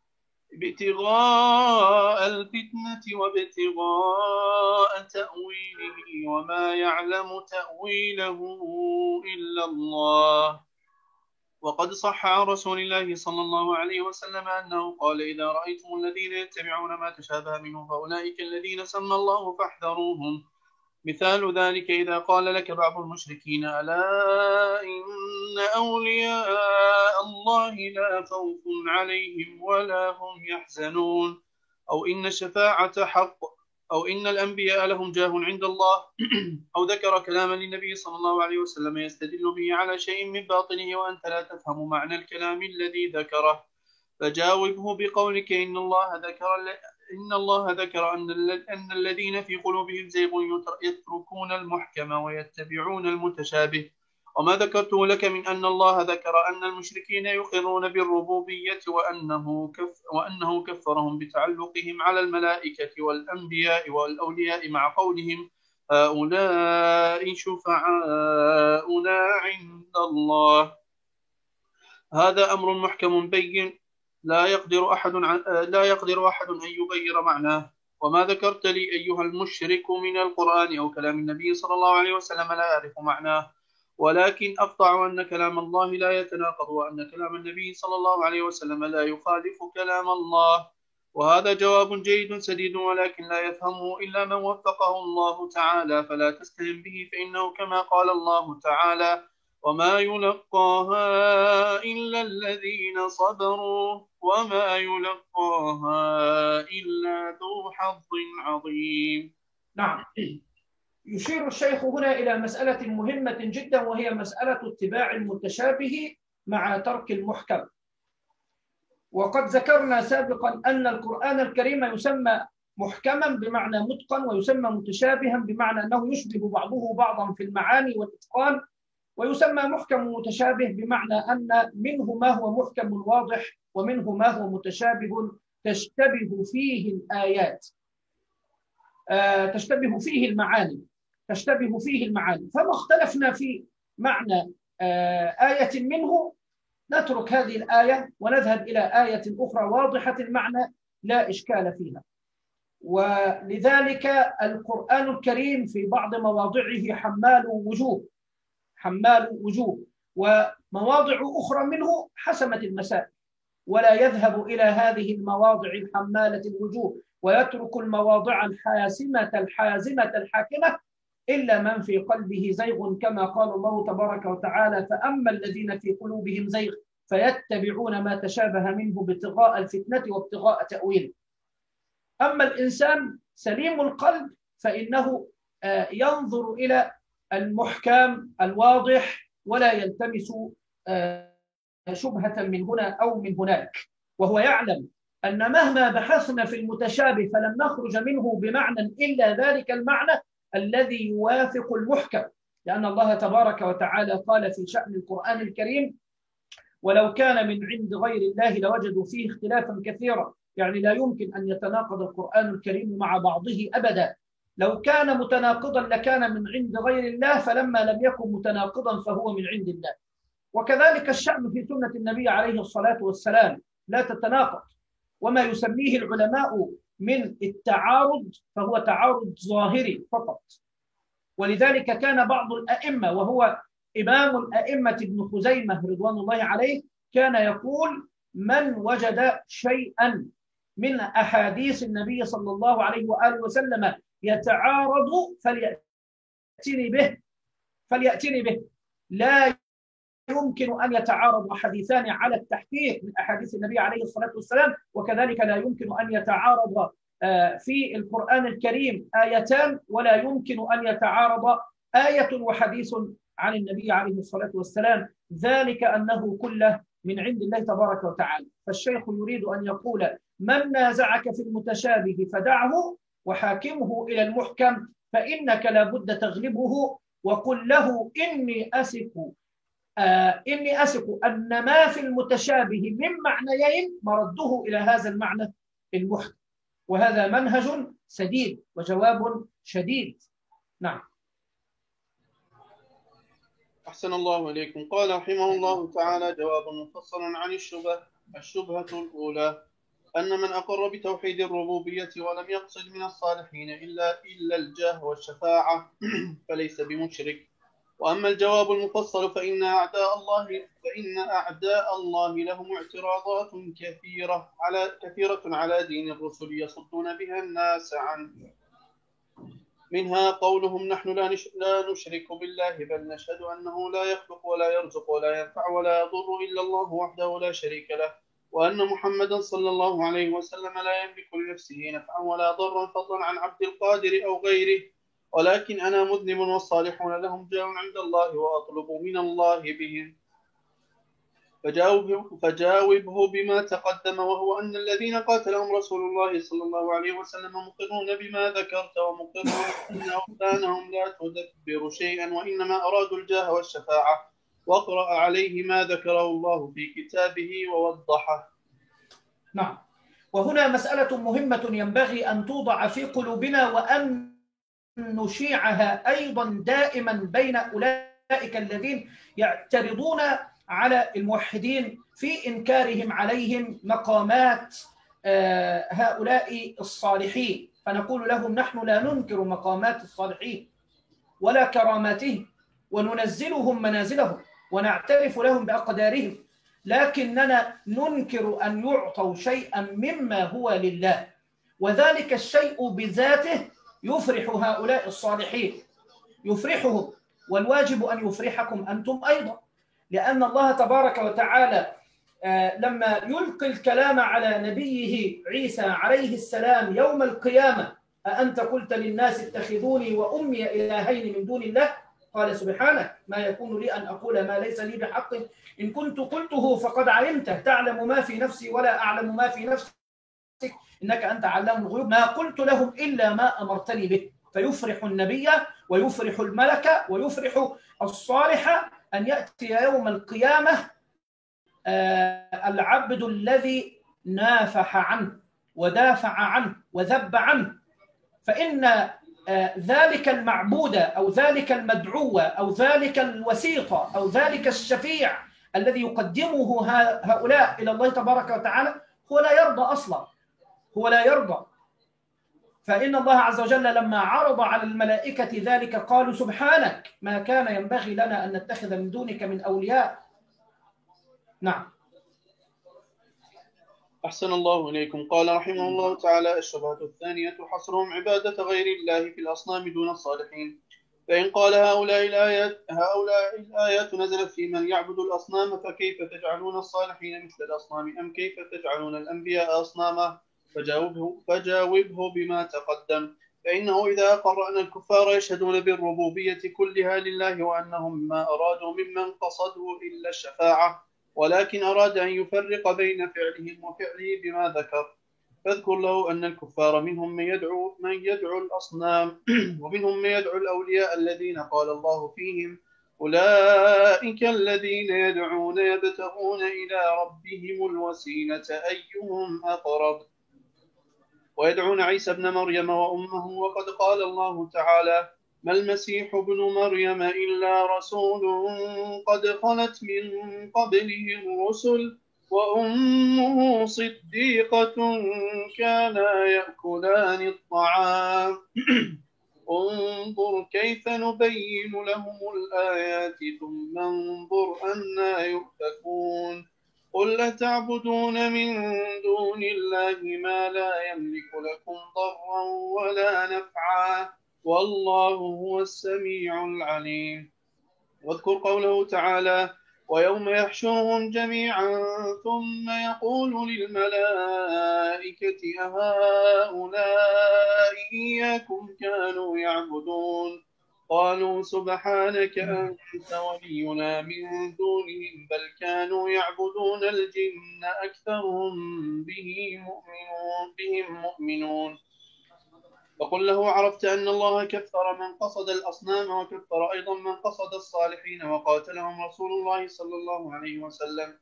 ابتغاء الفتنة وابتغاء تأويله وما يعلم تأويله إلا الله. وقد صح عن رسول الله صلى الله عليه وسلم أنه قال إذا رأيتم الذين يتبعون ما تشابه منه فأولئك الذين سمى الله فاحذروهم. مثال ذلك إذا قال لك بعض المشركين ألا إن أولياء الله لا خوف عليهم ولا هم يحزنون، أو إن الشفاعة حق، أو إن الأنبياء لهم جاه عند الله، أو ذكر كلاما للنبي صلى الله عليه وسلم يستدل به على شيء من باطنه وأنت لا تفهم معنى الكلام الذي ذكره، فجاوبه بقولك إن الله ذكر إن الله ذكر أن أن الذين في قلوبهم زيغ يتركون المحكم ويتبعون المتشابه. وما ذكرته لك من أن الله ذكر أن المشركين يقرون بالربوبية وأنه كف وأنه كفرهم بتعلقهم على الملائكة والأنبياء والأولياء مع قولهم هؤلاء شفعاؤنا عند الله. هذا أمر محكم بين لا يقدر أحد عن لا يقدر أحد أن يغير معناه. وما ذكرت لي أيها المشرك من القرآن أو كلام النبي صلى الله عليه وسلم لا أعرف معناه، ولكن أقطع أن كلام الله لا يتناقض، وأن كلام النبي صلى الله عليه وسلم لا يخالف كلام الله، وهذا جواب جيد سديد، ولكن لا يفهمه إلا من وفقه الله تعالى، فلا تستهن به، فإنه كما قال الله تعالى: وما يلقاها إلا الذين صبروا وما يلقاها إلا ذو حظ عظيم. نعم. يشير الشيخ هنا إلى مسألة مهمة جدا، وهي مسألة اتباع المتشابه مع ترك المحكم. وقد ذكرنا سابقا أن القرآن الكريم يسمى محكما بمعنى متقن، ويسمى متشابها بمعنى أنه يشبه بعضه بعضا في المعاني والإتقان، ويسمى محكم ومتشابه بمعنى أن منه ما هو محكم واضح ومنه ما هو متشابه تشتبه فيه الآيات، آه تشتبه فيه المعاني تشتبه فيه المعاني فما اختلفنا في معنى آه آية منه نترك هذه الآية ونذهب إلى آية أخرى واضحة المعنى لا إشكال فيها. ولذلك القرآن الكريم في بعض مواضعه حمال وجوه حمال وجوه ومواضع أخرى منه حسمت المسائل، ولا يذهب إلى هذه المواضع الحمالة الوجوه ويترك المواضع الحاسمة الحازمة الحاكمة إلا من في قلبه زيغ، كما قال الله تبارك وتعالى: فأما الذين في قلوبهم زيغ فيتبعون ما تشابه منه ابتغاء الفتنة وابتغاء تأويله. أما الإنسان سليم القلب فإنه ينظر إلى المحكم الواضح ولا يلتمس شبهة من هنا أو من هناك، وهو يعلم أن مهما بحثنا في المتشابه فلن نخرج منه بمعنى إلا ذلك المعنى الذي يوافق المحكم، لأن الله تبارك وتعالى قال في شأن القرآن الكريم: ولو كان من عند غير الله لوجدوا فيه اختلافا كثيرا. يعني لا يمكن أن يتناقض القرآن الكريم مع بعضه أبدا. لو كان متناقضا لكان من عند غير الله، فلما لم يكن متناقضا فهو من عند الله. وكذلك الشأن في سنة النبي عليه الصلاة والسلام لا تتناقض، وما يسميه العلماء من التعارض فهو تعارض ظاهري فقط. ولذلك كان بعض الأئمة وهو إمام الأئمة ابن خزيمة رضوان الله عليه كان يقول: من وجد شيئا من أحاديث النبي صلى الله عليه وآله وسلم يتعارض فليأتني به فليأتني به لا يمكن أن يتعارض حديثان على التحقيق من أحاديث النبي عليه الصلاة والسلام، وكذلك لا يمكن أن يتعارض في القرآن الكريم آيتان، ولا يمكن أن يتعارض آية وحديث عن النبي عليه الصلاة والسلام، ذلك أنه كله من عند الله تبارك وتعالى. فالشيخ يريد أن يقول: من نازعك في المتشابه فدعه وحاكمه إلى المحكم، فإنك لابد تغلبه، وقل له: إني أثق آه إني أثق أن ما في المتشابه من معنيين مرده إلى هذا المعنى المحكم. وهذا منهج سديد وجواب شديد. نعم. أحسن الله إليكم. قال رحمه الله تعالى: جواب مفصل عن الشبهة. الشبهة الأولى أن من أقر بتوحيد الربوبية ولم يقصد من الصالحين إلا إلا الجاه والشفاعة فليس بمشرك. وأما الجواب المفصل فإن أعداء الله فإن أعداء الله لهم اعتراضات كثيرة على كثيرة على دين الرسل يصدون بها الناس عنه. منها قولهم: نحن لا نشرك بالله بل نشهد أنه لا يخلق ولا يرزق ولا ينفع ولا يضر إلا الله وحده لا شريك له، وأن محمدا صلى الله عليه وسلم لا يملك لنفسه نفعا ولا ضرا فضلا عن عبد القادر أو غيره، ولكن أنا مذنب والصالحون لهم جاه عند الله وأطلب من الله بهم. فجاوبه, فجاوبه بما تقدم، وهو أن الذين قاتلهم رسول الله صلى الله عليه وسلم مقرون بما ذكرت، ومقرون أن أوثانهم لا تدبر شيئا وإنما أرادوا الجاه والشفاعة، واقرأ عليه ما ذكره الله في كتابه ووضحه. نعم. وهنا مسألة مهمة ينبغي أن توضع في قلوبنا وأن نشيعها أيضا دائما بين أولئك الذين يعترضون على الموحدين في إنكارهم عليهم مقامات هؤلاء الصالحين. فنقول لهم: نحن لا ننكر مقامات الصالحين ولا كراماتهم، وننزلهم منازلهم ونعترف لهم بأقدارهم، لكننا ننكر أن يعطوا شيئا مما هو لله، وذلك الشيء بذاته يفرح هؤلاء الصالحين، يفرحهم، والواجب أن يفرحكم أنتم أيضا، لأن الله تبارك وتعالى لما يلقي الكلام على نبيه عيسى عليه السلام يوم القيامة: أأنت قلت للناس اتخذوني وأمي إلهين من دون الله، قال: سبحانك، ما يكون لي أن أقول ما ليس لي بحق، إن كنت قلته فقد علمته، تعلم ما في نفسي ولا أعلم ما في نفسك، إنك أنت علام الغيوب، ما قلت لهم إلا ما أمرتني به. فيفرح النبي ويفرح الملك ويفرح الصالح أن يأتي يوم القيامة العبد الذي نافح عنه ودافع عنه وذب عنه، فإن ذلك المعبود أو ذلك المدعو أو ذلك الوسيط أو ذلك الشفيع الذي يقدمه هؤلاء إلى الله تبارك وتعالى هو لا يرضى أصلا، هو لا يرضى. فإن الله عز وجل لما عرض على الملائكة ذلك قالوا: سبحانك، ما كان ينبغي لنا أن نتخذ من دونك من أولياء. نعم. أحسن الله إليكم. قال رحمه الله تعالى: الشبهة الثانية حصرهم عبادة غير الله في الأصنام دون الصالحين. فإن قال هؤلاء الآيات هؤلاء الآيات نزلت في من يعبد الأصنام، فكيف تجعلون الصالحين مثل الأصنام، أم كيف تجعلون الأنبياء أصناما؟ فجاوبه, فجاوبه بما تقدم. فإنه إذا أقر أن الكفار يشهدون بالربوبية كلها لله، وأنهم ما أرادوا ممن قصدوا إلا الشفاعة، ولكن أراد أن يفرق بين فعلهم وفعله بما ذكر، فاذكر له أن الكفار منهم من يدعو, من يدعو الأصنام ومنهم من يدعو الأولياء الذين قال الله فيهم: أولئك الذين يدعون يبتغون إلى ربهم الوسيلة أيهم أقرب، ويدعون عيسى ابن مريم وأمه، وقد قال الله تعالى: ما المسيح ابن مريم إلا رسول قد خلت من قبله الرسل وأمه صديقة كانا يأكلان الطعام انظر كيف نبين لهم الآيات ثم انظر أنى يؤفكون. قل أتعبدون من دون الله ما لا يملك لكم ضرا ولا نفعا والله هو السميع العليم. واذكر قوله تعالى: ويوم يحشرهم جميعا ثم يقول للملائكة أهؤلاء إياكم كانوا يعبدون قالوا سبحانك أنت ولينا من دونهم بل كانوا يعبدون الجن أكثرهم به مؤمنون بهم مؤمنون. فقل له: عرفت أن الله كفر من قصد الأصنام وكفر أيضا من قصد الصالحين وقاتلهم رسول الله صلى الله عليه وسلم.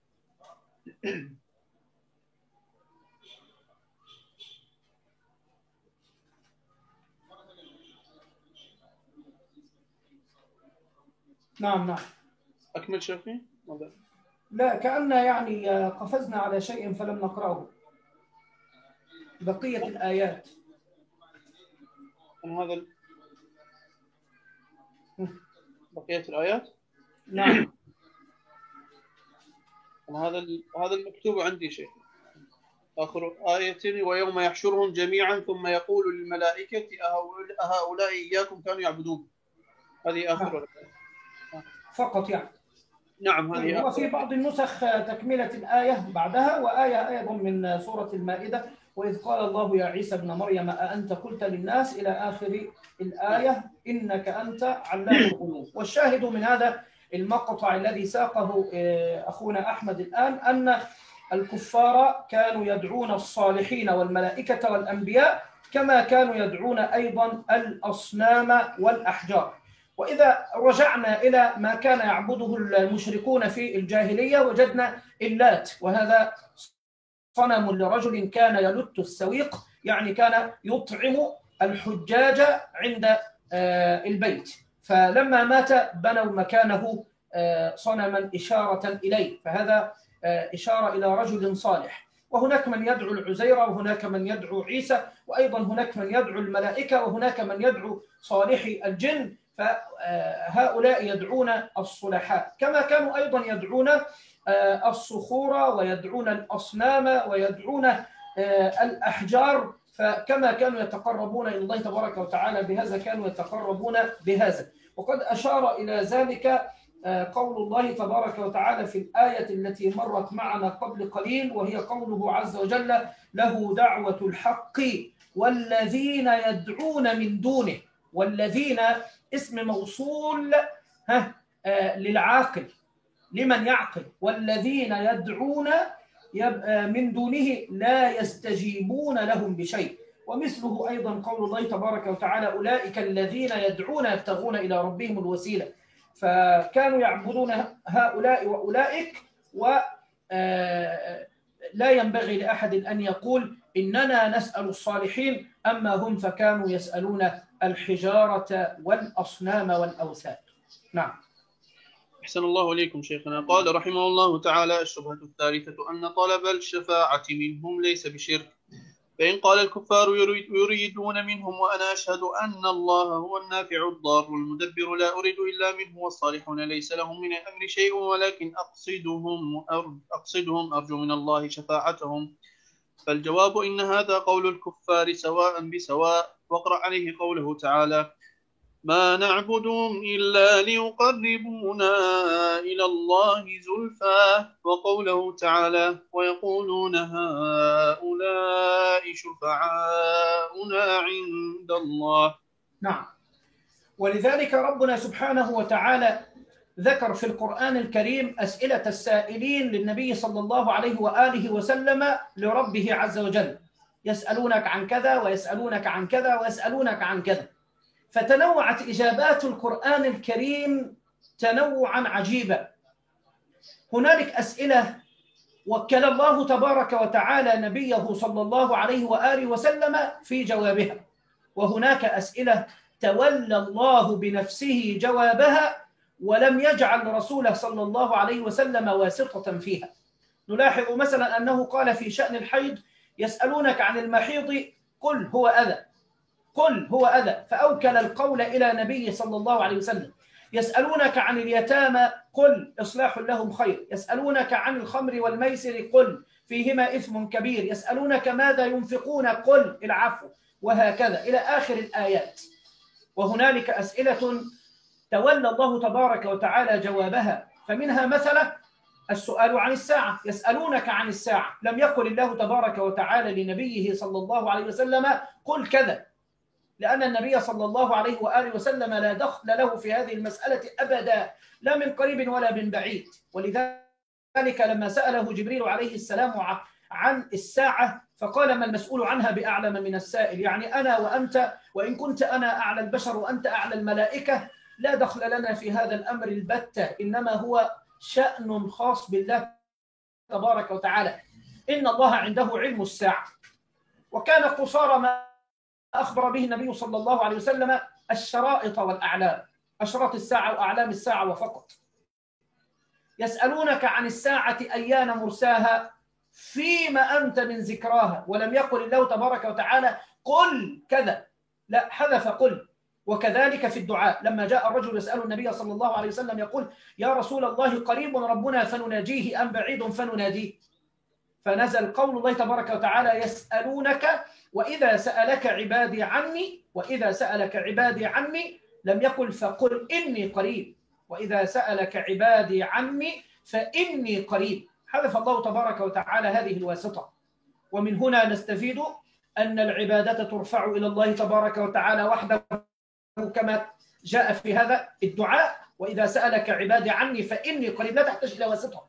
نعم نعم. أكمل شيخي؟ لا، كأن يعني قفزنا على شيء فلم نقرأه، بقية الآيات. هذا ال... بقية الآيات؟ نعم. هذا ال... هذا المكتوب عندي شيء. آخر آية: ويوم يحشرهم جميعا ثم يقول للملائكة أهؤلاء إياكم كانوا يعبدون. هذه آخر فقط يعني. نعم هذه. وفي بعض النسخ تكملة الآية بعدها، وآية أيضا من سورة المائدة: وإذ قال الله يا عيسى ابن مريم أأنت قلت للناس إلى آخر الآية إنك أنت علام الغيوب. والشاهد من هذا المقطع الذي ساقه أخونا أحمد الآن أن الكفار كانوا يدعون الصالحين والملائكة والأنبياء كما كانوا يدعون أيضا الأصنام والأحجار. وإذا رجعنا إلى ما كان يعبده المشركون في الجاهلية وجدنا اللات، وهذا صنم لرجل كان يلت السويق، يعني كان يطعم الحجاج عند البيت، فلما مات بنوا مكانه صنما إشارة إليه، فهذا إشارة إلى رجل صالح. وهناك من يدعو العزير، وهناك من يدعو عيسى، وأيضا هناك من يدعو الملائكة، وهناك من يدعو صالحي الجن، فهؤلاء يدعون الصلحاء، كما كانوا أيضا يدعون الصخور ويدعون الأصنام ويدعون الأحجار، فكما كانوا يتقربون إلى الله تبارك وتعالى بهذا كانوا يتقربون بهذا. وقد أشار إلى ذلك قول الله تبارك وتعالى في الآية التي مرت معنا قبل قليل، وهي قوله عز وجل: له دعوة الحق والذين يدعون من دونه. والذين اسم موصول ها للعاقل، لمن يعقل. والذين يدعون من دونه لا يستجيبون لهم بشيء. ومثله أيضا قول الله تبارك وتعالى: أولئك الذين يدعون يبتغون إلى ربهم الوسيلة. فكانوا يعبدون هؤلاء وأولئك، ولا ينبغي لأحد أن يقول إننا نسأل الصالحين، أما هم فكانوا يسألون الحجارة والأصنام والأوثان. نعم. أحسن الله إليكم شيخنا. قال رحمه الله تعالى: الشبهة الثالثة أن طلب الشفاعة منهم ليس بشرك، فإن قال الكفار يريدون منهم وأنا أشهد أن الله هو النافع الضار المدبر لا أريد إلا منه، والصالحون ليس لهم من الأمر شيء ولكن أقصدهم أقصدهم أرجو من الله شفاعتهم. فالجواب إن هذا قول الكفار سواء بسواء. واقرأ عليه قوله تعالى: ما نعبدهم إلا ليقربونا إلى الله زلفى، وقوله تعالى: ويقولون هؤلاء شفعاؤنا عند الله. نعم. ولذلك ربنا سبحانه وتعالى ذكر في القرآن الكريم أسئلة السائلين للنبي صلى الله عليه وآله وسلم لربه عز وجل: يسألونك عن كذا ويسألونك عن كذا ويسألونك عن كذا. فتنوعت إجابات القرآن الكريم تنوعا عجيبا. هنالك أسئلة وكل الله تبارك وتعالى نبيه صلى الله عليه وآله وسلم في جوابها، وهناك أسئلة تولى الله بنفسه جوابها ولم يجعل رسوله صلى الله عليه وسلم واسطة فيها. نلاحظ مثلا أنه قال في شأن الحيض: يسألونك عن المحيض قل هو أذى، قل هو أذى، فأوكل القول إلى نبي صلى الله عليه وسلم. يسألونك عن اليتامى قل إصلاح لهم خير. يسألونك عن الخمر والميسر قل فيهما إثم كبير. يسألونك ماذا ينفقون قل العفو، وهكذا إلى آخر الآيات. وهنالك أسئلة تولى الله تبارك وتعالى جوابها، فمنها مثلا السؤال عن الساعة. يسألونك عن الساعة، لم يقل الله تبارك وتعالى لنبيه صلى الله عليه وسلم قل كذا، لأن النبي صلى الله عليه وآله وسلم لا دخل له في هذه المسألة أبدا، لا من قريب ولا من بعيد. ولذلك لما سأله جبريل عليه السلام عن الساعة فقال: ما المسؤول عنها بأعلم من السائل. يعني أنا وأنت، وإن كنت أنا أعلى البشر وأنت أعلى الملائكة، لا دخل لنا في هذا الأمر البتة، إنما هو شأن خاص بالله تبارك وتعالى. إن الله عنده علم الساعة. وكان قصارى ما أخبر به النبي صلى الله عليه وسلم الشرائط والأعلام، أشراط الساعة وأعلام الساعة وفقط. يسألونك عن الساعة أيان مرساها فيما أنت من ذكراها، ولم يقل الله تبارك وتعالى قل كذا، لا، حذف قل. وكذلك في الدعاء، لما جاء الرجل يسأل النبي صلى الله عليه وسلم يقول: يا رسول الله قريب ربنا فنناجيه أم بعيد فنناديه؟ فنزل قول الله تبارك وتعالى: يسألونك وإذا سألك عبادي عني، وإذا سألك عبادي عني لم يقل فقل إني قريب، وإذا سألك عبادي عني فإني قريب. حذف الله تبارك وتعالى هذه الواسطة. ومن هنا نستفيد أن العبادة ترفع إلى الله تبارك وتعالى وحده، كما جاء في هذا الدعاء: وإذا سألك عبادي عني فإني قريب، لا تحتاج إلى واسطة.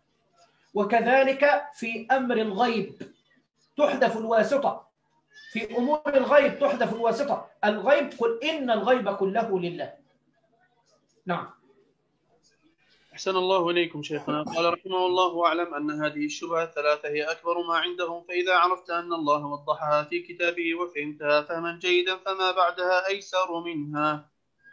وكذلك في أمر الغيب تحذف الواسطة، في أمور الغيب تحذف الواسطة. الغيب قل إن الغيب كله لله. نعم. أحسن الله إليكم شيخنا. قال رحمه الله: واعلم أن هذه الشبهة الثلاثة هي أكبر ما عندهم، فإذا عرفت أن الله وضحها في كتابه وفهمتها فهما جيدا فما بعدها أيسر منها.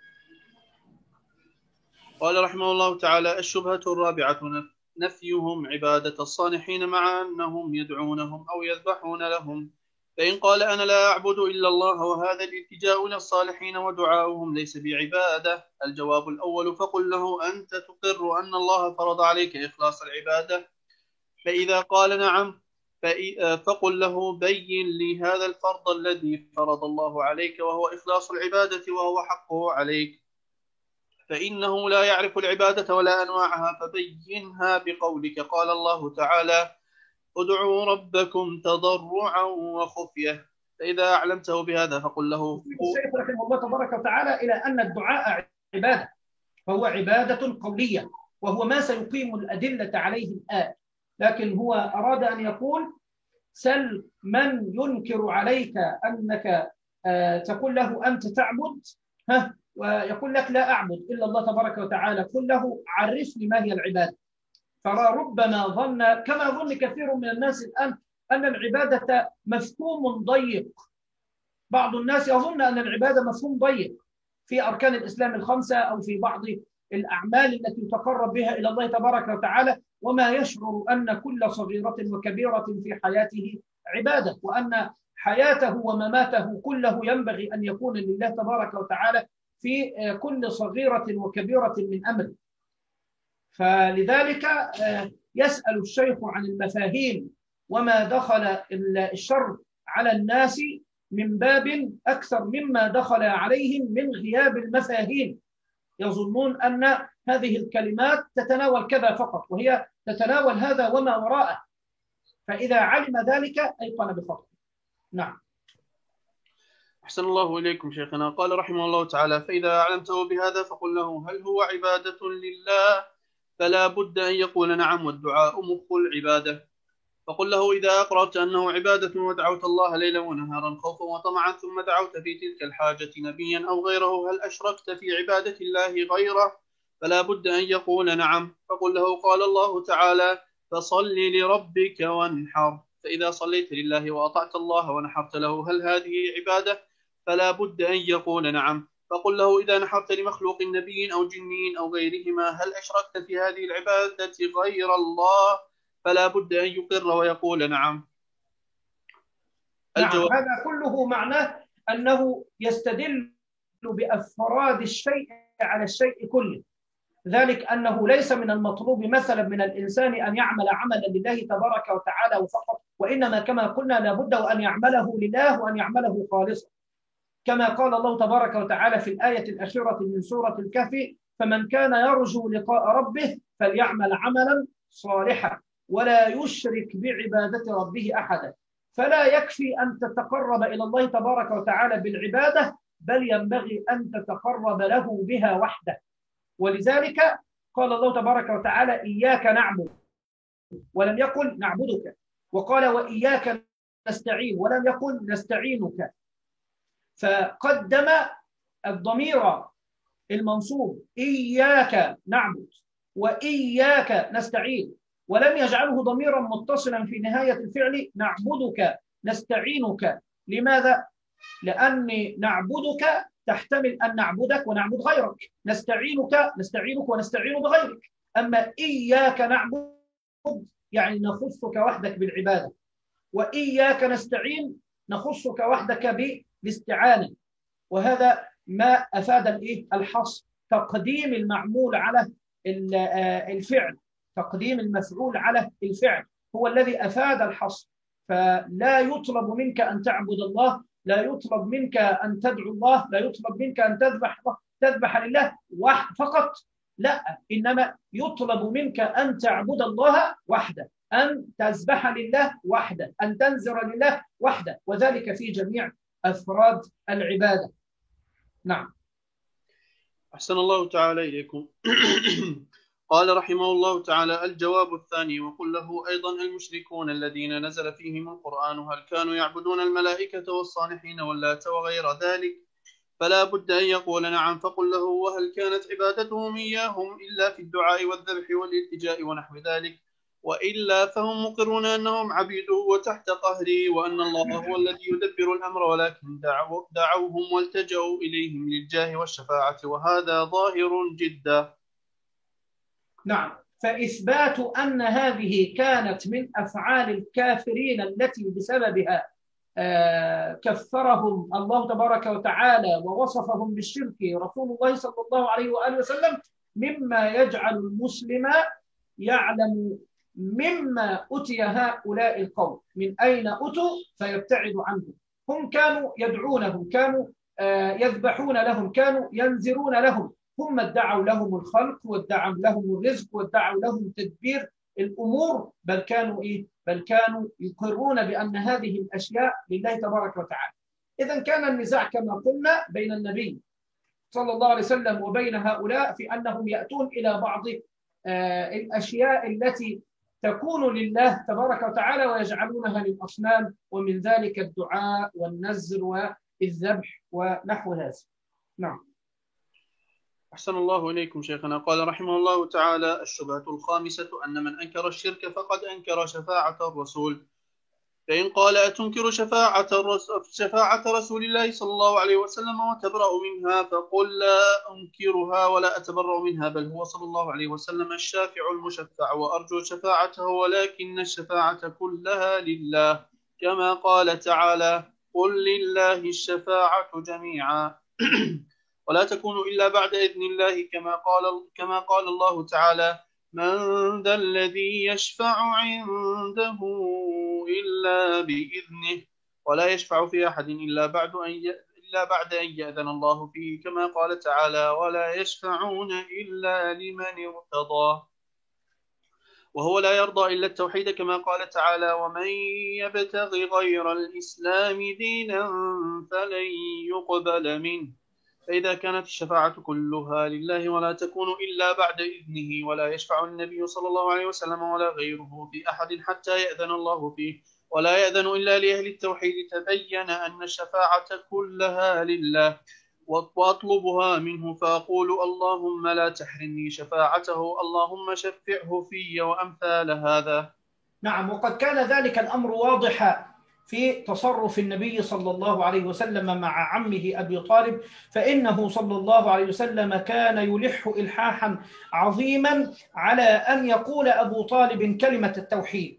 قال رحمه الله تعالى: الشبهة الرابعة نفيهم عبادة الصالحين مع أنهم يدعونهم أو يذبحون لهم، فإن قال أنا لا أعبد إلا الله وهذا الالتجاء إلى الصالحين ودعاؤهم ليس بعبادة، الجواب الأول فقل له أنت تقر أن الله فرض عليك إخلاص العبادة؟ فإذا قال نعم فقل له بين لي هذا الفرض الذي فرض الله عليك وهو إخلاص العبادة وهو حقه عليك، فإنه لا يعرف العبادة ولا أنواعها، فبينها بقولك قال الله تعالى ادعوا ربكم تضرعا وخفية، فإذا أعلمته بهذا فقل له. الشيخ رحمه الله تبارك وتعالى إلى أن الدعاء عبادة، فهو عبادة قولية، وهو ما سيقيم الأدلة عليه الآن، لكن هو أراد أن يقول سل من ينكر عليك أنك تقول له أنت تعبد ها ويقول لك لا أعبد إلا الله تبارك وتعالى، قل له عرفني ما هي العبادة. فربما ظن كما ظن كثير من الناس الآن أن العبادة مفهوم ضيق. بعض الناس يظن أن العبادة مفهوم ضيق في أركان الإسلام الخمسة أو في بعض الأعمال التي يتقرب بها إلى الله تبارك وتعالى، وما يشعر أن كل صغيرة وكبيرة في حياته عبادة، وأن حياته ومماته كله ينبغي أن يكون لله تبارك وتعالى في كل صغيرة وكبيرة من أمره. فلذلك يسأل الشيخ عن المفاهيم وما دخل الشر على الناس من باب أكثر مما دخل عليهم من غياب المفاهيم. يظنون أن هذه الكلمات تتناول كذا فقط، وهي تتناول هذا وما وراءه، فإذا علم ذلك أيقن بخطأ. نعم. أحسن الله إليكم شيخنا. قال رحمه الله تعالى فإذا أعلمته بهذا فقل له هل هو عبادة لله؟ فلا بد أن يقول نعم، والدعاء مخ العبادة. فقل له إذا أقررت أنه عبادة ودعوت الله ليلا ونهارا خوفا وطمعا ثم دعوت في تلك الحاجة نبيا أو غيره هل أشركت في عبادة الله غيره؟ فلا بد أن يقول نعم. فقل له قال الله تعالى فصل لربك وانحر، فإذا صليت لله وأطعت الله ونحرت له هل هذه عبادة؟ فلا بد أن يقول نعم. فقل له إذا نحرت لمخلوق نبي أو جنين أو غيرهما هل أشركت في هذه العبادة غير الله؟ فلا بد أن يقر ويقول نعم. نعم، هذا كله معناه أنه يستدل بأفراد الشيء على الشيء كله، ذلك أنه ليس من المطلوب مثلا من الإنسان أن يعمل عملا لله تبارك وتعالى فقط، وإنما كما قلنا لابد أن يعمله لله وأن يعمله خالصا، كما قال الله تبارك وتعالى في الآية الأخيرة من سورة الكهف فمن كان يرجو لقاء ربه فليعمل عملا صالحا ولا يشرك بعبادة ربه أحدا. فلا يكفي أن تتقرب إلى الله تبارك وتعالى بالعبادة، بل ينبغي أن تتقرب له بها وحده. ولذلك قال الله تبارك وتعالى إياك نعبد ولم يقل نعبدك، وقال وإياك نستعين ولم يقل نستعينك، فقدم الضمير المنصوب إياك نعبد وإياك نستعين، ولم يجعله ضميرا متصلا في نهاية الفعل نعبدك نستعينك. لماذا؟ لأن نعبدك تحتمل أن نعبدك ونعبد غيرك، نستعينك نستعينك ونستعين بغيرك. أما إياك نعبد يعني نخصك وحدك بالعبادة، وإياك نستعين نخصك وحدك بالاستعانة، وهذا ما أفاد الإيه؟ الحصر، تقديم المعمول على الفعل، تقديم المفعول على الفعل هو الذي أفاد الحصر. فلا يطلب منك أن تعبد الله، لا يطلب منك أن تدعو الله، لا يطلب منك أن تذبح تذبح لله فقط، لا، إنما يطلب منك أن تعبد الله وحده، أن تذبح لله وحده، أن تنذر لله وحده، وذلك في جميع أفراد العبادة. نعم. أحسن الله تعالى إليكم. قال رحمه الله تعالى الجواب الثاني وقل له أيضا المشركون الذين نزل فيهم القرآن هل كانوا يعبدون الملائكة والصالحين واللات وغير ذلك؟ فلا بد أن يقول نعم. فقل له وهل كانت عبادتهم إياهم إلا في الدعاء والذبح والالتجاء ونحو ذلك؟ وإلا فهم مقرون أنهم عبيده وتحت قهره وأن الله هو الذي يدبر الأمر، ولكن دعو دعوهم والتجأوا إليهم للجاه والشفاعة، وهذا ظاهر جدا. نعم، فإثبات أن هذه كانت من أفعال الكافرين التي بسببها كفرهم الله تبارك وتعالى ووصفهم بالشرك رسول الله صلى الله عليه وآله وسلم مما يجعل المسلم يعلم مما أتي هؤلاء القوم، من أين أتوا فيبتعد عنهم. هم كانوا يدعونهم، كانوا يذبحون لهم، كانوا ينذرون لهم، هم ادعوا لهم الخلق وادعوا لهم الرزق وادعوا لهم تدبير الأمور، بل كانوا إيه؟ بل كانوا يقرون بأن هذه الأشياء لله تبارك وتعالى. إذا كان النزاع كما قلنا بين النبي صلى الله عليه وسلم وبين هؤلاء في أنهم يأتون إلى بعض آه الأشياء التي تكون لله تبارك وتعالى ويجعلونها للأصنام، ومن ذلك الدعاء والنذر والذبح ونحو هذا. نعم. أحسن الله إليكم شيخنا. قال رحمه الله تعالى: الشبهة الخامسة أن من أنكر الشرك فقد أنكر شفاعة الرسول. فإن قال: أتنكر شفاعة الرسول, شفاعة رسول الله صلى الله عليه وسلم وتبرأ منها؟ فقل: لا أنكرها ولا أتبرأ منها، بل هو صلى الله عليه وسلم الشافع المشفع وأرجو شفاعته، ولكن الشفاعة كلها لله، كما قال تعالى: قل لله الشفاعة جميعا ولا تكون إلا بعد إذن الله، كما قال, كما قال الله تعالى: من ذا الذي يشفع عنده إلا بإذنه ولا يشفع في أحد إلا بعد أن إلا بعد أن يأذن الله فيه، كما قال تعالى: ولا يشفعون إلا لمن ارتضى. وهو لا يرضى إلا التوحيد، كما قال تعالى: ومن يبتغي غير الإسلام دينا فلن يقبل منه. فإذا كانت الشفاعة كلها لله ولا تكون إلا بعد إذنه، ولا يشفع النبي صلى الله عليه وسلم ولا غيره في أحد حتى يأذن الله فيه، ولا يأذن إلا لأهل التوحيد، تبين أن الشفاعة كلها لله، وأطلبها منه، فأقول: اللهم لا تحرمني شفاعته، اللهم شفعه في، وأمثال هذا. نعم. وقد كان ذلك الأمر واضحا في تصرف النبي صلى الله عليه وسلم مع عمه أبي طالب، فإنه صلى الله عليه وسلم كان يلح إلحاحا عظيما على أن يقول أبو طالب كلمة التوحيد،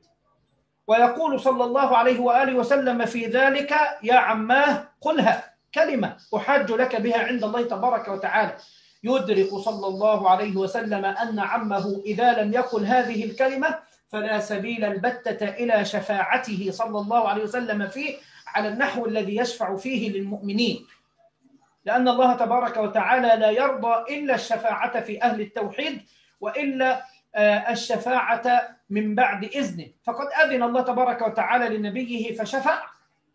ويقول صلى الله عليه وآله وسلم في ذلك: يا عماه قلها، كلمة أحاج لك بها عند الله تبارك وتعالى. يدرك صلى الله عليه وسلم أن عمه إذا لم يقل هذه الكلمة فلا سبيل البتة إلى شفاعته صلى الله عليه وسلم فيه على النحو الذي يشفع فيه للمؤمنين، لأن الله تبارك وتعالى لا يرضى إلا الشفاعة في أهل التوحيد، وإلا الشفاعة من بعد إذنه. فقد أذن الله تبارك وتعالى لنبيه فشفع،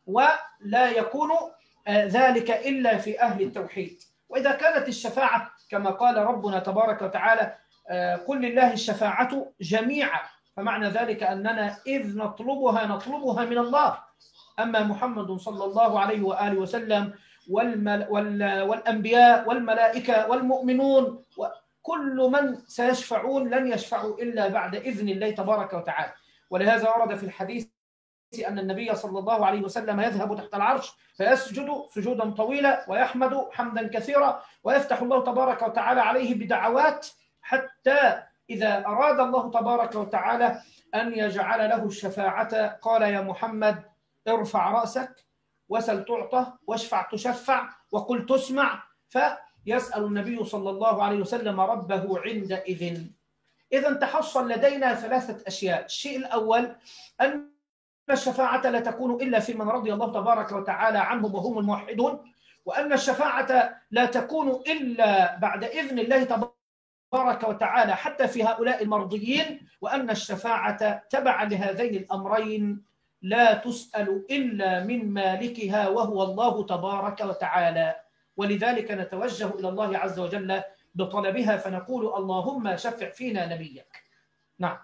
ولا يكون ذلك إلا في أهل التوحيد. وإذا كانت الشفاعة كما قال ربنا تبارك وتعالى: قل لله الشفاعة جميعا، فمعنى ذلك أننا إذ نطلبها نطلبها من الله. أما محمد صلى الله عليه وآله وسلم والمل والأنبياء والملائكة والمؤمنون وكل من سيشفعون لن يشفعوا إلا بعد إذن الله تبارك وتعالى. ولهذا ورد في الحديث أن النبي صلى الله عليه وسلم يذهب تحت العرش فيسجد سجودا طويلا ويحمد حمدا كثيرا، ويفتح الله تبارك وتعالى عليه بدعوات، حتى إذا أراد الله تبارك وتعالى أن يجعل له الشفاعة قال: يا محمد ارفع رأسك وسل تعطى واشفع تشفع وقل تسمع. فيسأل النبي صلى الله عليه وسلم ربه عندئذ. إذا تحصل لدينا ثلاثة أشياء. الشيء الأول أن الشفاعة لا تكون إلا في من رضي الله تبارك وتعالى عنهم وهم الموحدون، وأن الشفاعة لا تكون إلا بعد إذن الله تبارك وتعالى حتى في هؤلاء المرضيين، وأن الشفاعة تبع لهذين الأمرين لا تسأل إلا من مالكها وهو الله تبارك وتعالى. ولذلك نتوجه إلى الله عز وجل بطلبها، فنقول: اللهم شفع فينا نبيك. نعم.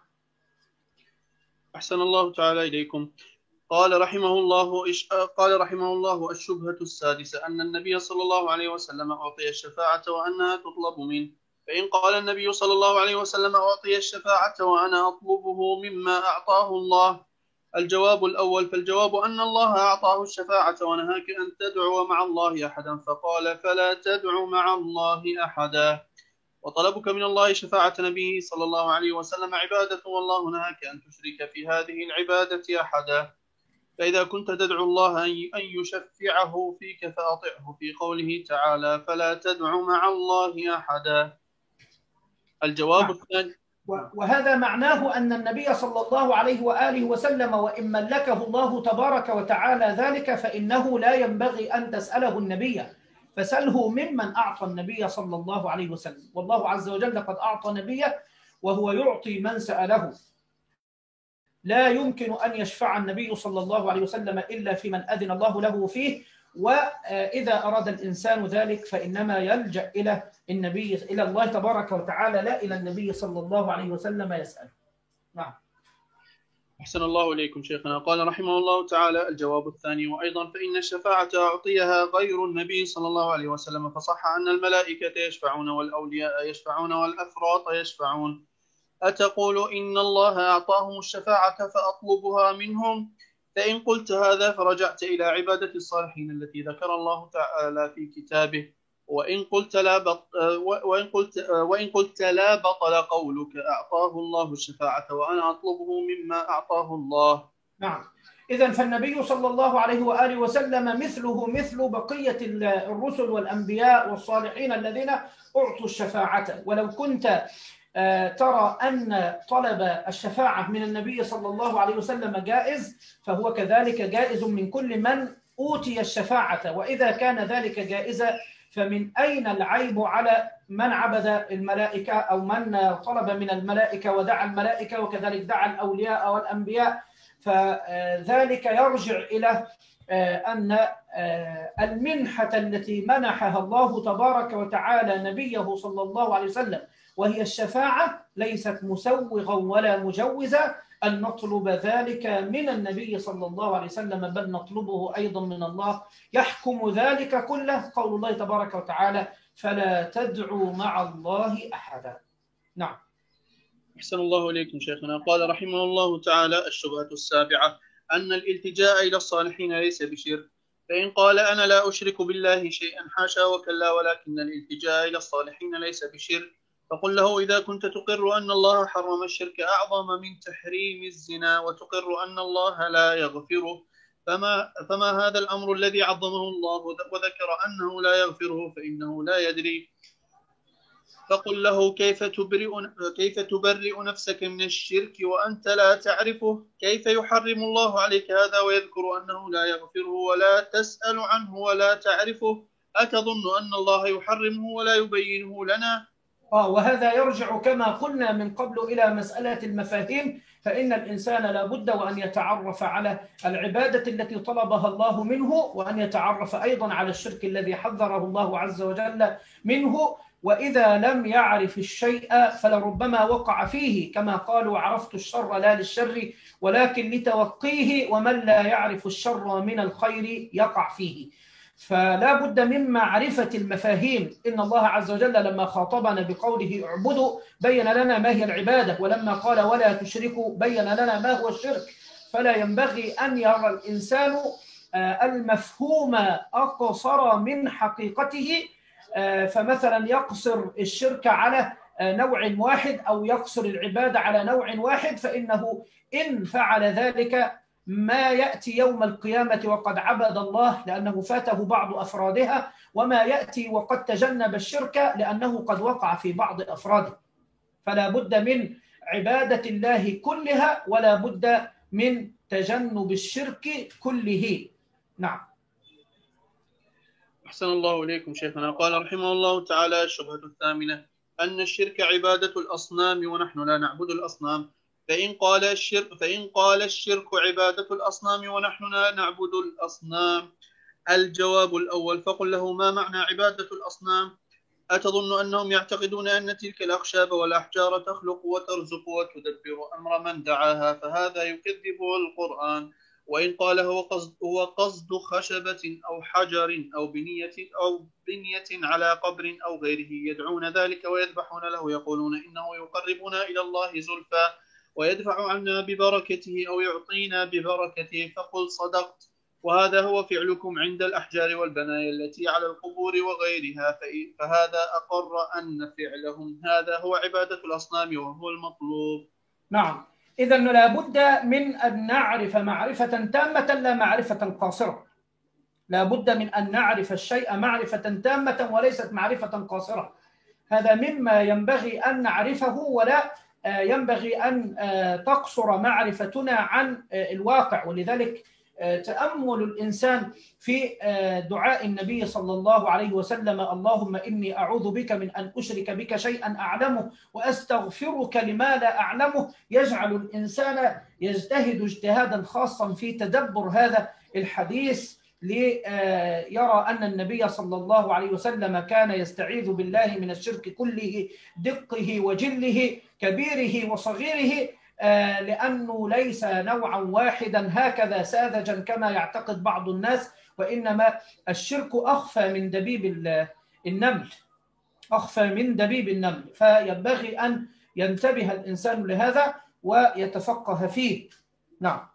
أحسن الله تعالى إليكم. قال رحمه الله قال رحمه الله الشبهة السادسة أن النبي صلى الله عليه وسلم أعطي الشفاعة وأنها تطلب منه. فإن قال النبي صلى الله عليه وسلم أعطي الشفاعة وأنا أطلبه مما أعطاه الله، الجواب الأول، فالجواب أن الله أعطاه الشفاعة ونهاك أن تدعو مع الله أحدا، فقال: فلا تدع مع الله أحدا. وطلبك من الله شفاعة نبيه صلى الله عليه وسلم عبادة، والله نهاك أن تشرك في هذه العبادة أحدا. فإذا كنت تدعو الله أن يشفعه فيك فأطعه في قوله تعالى فلا تدع مع الله أحدا. الجواب نعم. الثاني، وهذا معناه أن النبي صلى الله عليه وآله وسلم وإن ملكه الله تبارك وتعالى ذلك فإنه لا ينبغي أن تسأله النبي، فسأله ممن أعطى النبي صلى الله عليه وسلم، والله عز وجل قد أعطى نبيه وهو يعطي من سأله. لا يمكن أن يشفع النبي صلى الله عليه وسلم إلا في من أذن الله له فيه، وإذا أراد الإنسان ذلك فإنما يلجأ إلى النبي إلى الله تبارك وتعالى لا إلى النبي صلى الله عليه وسلم يسأل. نعم. أحسن الله إليكم شيخنا. قال رحمه الله تعالى الجواب الثاني، وأيضا فإن الشفاعة أعطيها غير النبي صلى الله عليه وسلم، فصح أن الملائكة يشفعون والأولياء يشفعون والأفراط يشفعون. أتقول إن الله أعطاهم الشفاعة فأطلبها منهم؟ فإن قلت هذا فرجعت إلى عبادة الصالحين التي ذكر الله تعالى في كتابه، وإن قلت لا بط... وإن قلت وإن قلت لا بطل قولك أعطاه الله الشفاعة وأنا أطلبه مما أعطاه الله. نعم. إذن فالنبي صلى الله عليه وآله وسلم مثله مثل بقية الرسل والأنبياء والصالحين الذين أعطوا الشفاعة. ولو كنت ترى أن طلب الشفاعة من النبي صلى الله عليه وسلم جائز، فهو كذلك جائز من كل من أوتي الشفاعة. وإذا كان ذلك جائزا فمن أين العيب على من عبد الملائكة أو من طلب من الملائكة ودعا الملائكة وكذلك دعا الأولياء والأنبياء؟ فذلك يرجع إلى أن المنحة التي منحها الله تبارك وتعالى نبيه صلى الله عليه وسلم وهي الشفاعة ليست مسوغا ولا مجوزا أن نطلب ذلك من النبي صلى الله عليه وسلم، بل نطلبه أيضا من الله. يحكم ذلك كله قول الله تبارك وتعالى فلا تدعوا مع الله أحدا. نعم. أحسن الله إليكم شيخنا. قال رحمه الله تعالى الشبهة السابعة أن الالتجاء إلى الصالحين ليس بشرك. فإن قال أنا لا أشرك بالله شيئا حاشا وكلا، ولكن الالتجاء إلى الصالحين ليس بشرك، فقل له إذا كنت تقر أن الله حرم الشرك أعظم من تحريم الزنا وتقر أن الله لا يغفره، فما, فما هذا الأمر الذي عظمه الله وذكر أنه لا يغفره فإنه لا يدري. فقل له كيف تبرئ, كيف تبرئ نفسك من الشرك وأنت لا تعرفه؟ كيف يحرم الله عليك هذا ويذكر أنه لا يغفره ولا تسأل عنه ولا تعرفه؟ أتظن أن الله يحرمه ولا يبينه لنا؟ آه وهذا يرجع كما قلنا من قبل إلى مسألة المفاهيم. فإن الإنسان لا بد وأن يتعرف على العبادة التي طلبها الله منه، وأن يتعرف أيضا على الشرك الذي حذره الله عز وجل منه. وإذا لم يعرف الشيء فلربما وقع فيه، كما قالوا عرفت الشر لا للشر ولكن لتوقيه، ومن لا يعرف الشر من الخير يقع فيه. فلا بد من معرفة المفاهيم. إن الله عز وجل لما خاطبنا بقوله اعبدوا بين لنا ما هي العبادة، ولما قال ولا تشركوا بين لنا ما هو الشرك. فلا ينبغي أن يرى الإنسان المفهوم أقصر من حقيقته، فمثلا يقصر الشرك على نوع واحد أو يقصر العبادة على نوع واحد، فإنه إن فعل ذلك ما يأتي يوم القيامة وقد عبد الله لأنه فاته بعض أفرادها، وما يأتي وقد تجنب الشرك لأنه قد وقع في بعض أفراده. فلا بد من عبادة الله كلها ولا بد من تجنب الشرك كله. نعم. أحسن الله إليكم شيخنا. قال رحمه الله تعالى الشبهة الثامنة أن الشرك عبادة الأصنام ونحن لا نعبد الأصنام. فإن قال الشرك فإن قال الشرك عبادة الأصنام ونحن لا نعبد الأصنام. الجواب الأول فقل له ما معنى عبادة الأصنام؟ أتظن أنهم يعتقدون أن تلك الأخشاب والأحجار تخلق وترزق وتدبر أمر من دعاها؟ فهذا يكذبه القرآن. وإن قال هو قصد, هو قصد خشبة أو حجر أو بنية, أو بنية على قبر أو غيره يدعون ذلك ويذبحون له يقولون إنه يقربنا إلى الله زلفى ويدفع عنا ببركته أو يعطينا ببركته، فقل صدقت، وهذا هو فعلكم عند الأحجار والبنايا التي على القبور وغيرها، فهذا أقر أن فعلهم هذا هو عبادة الأصنام وهو المطلوب. نعم. إذن لابد من أن نعرف معرفة تامة لا معرفة قاصرة. لابد من أن نعرف الشيء معرفة تامة وليست معرفة قاصرة. هذا مما ينبغي أن نعرفه، ولا ينبغي أن تقصر معرفتنا عن الواقع. ولذلك تأمل الإنسان في دعاء النبي صلى الله عليه وسلم: اللهم إني أعوذ بك من أن أشرك بك شيئا أعلمه وأستغفرك لما لا أعلمه، يجعل الإنسان يجتهد اجتهادا خاصا في تدبر هذا الحديث، ليرى أن النبي صلى الله عليه وسلم كان يستعيذ بالله من الشرك كله، دقه وجله، كبيره وصغيره، لأنه ليس نوعا واحدا هكذا ساذجا كما يعتقد بعض الناس، وإنما الشرك أخفى من دبيب النمل، أخفى من دبيب النمل. فينبغي أن ينتبه الإنسان لهذا ويتفقه فيه. نعم.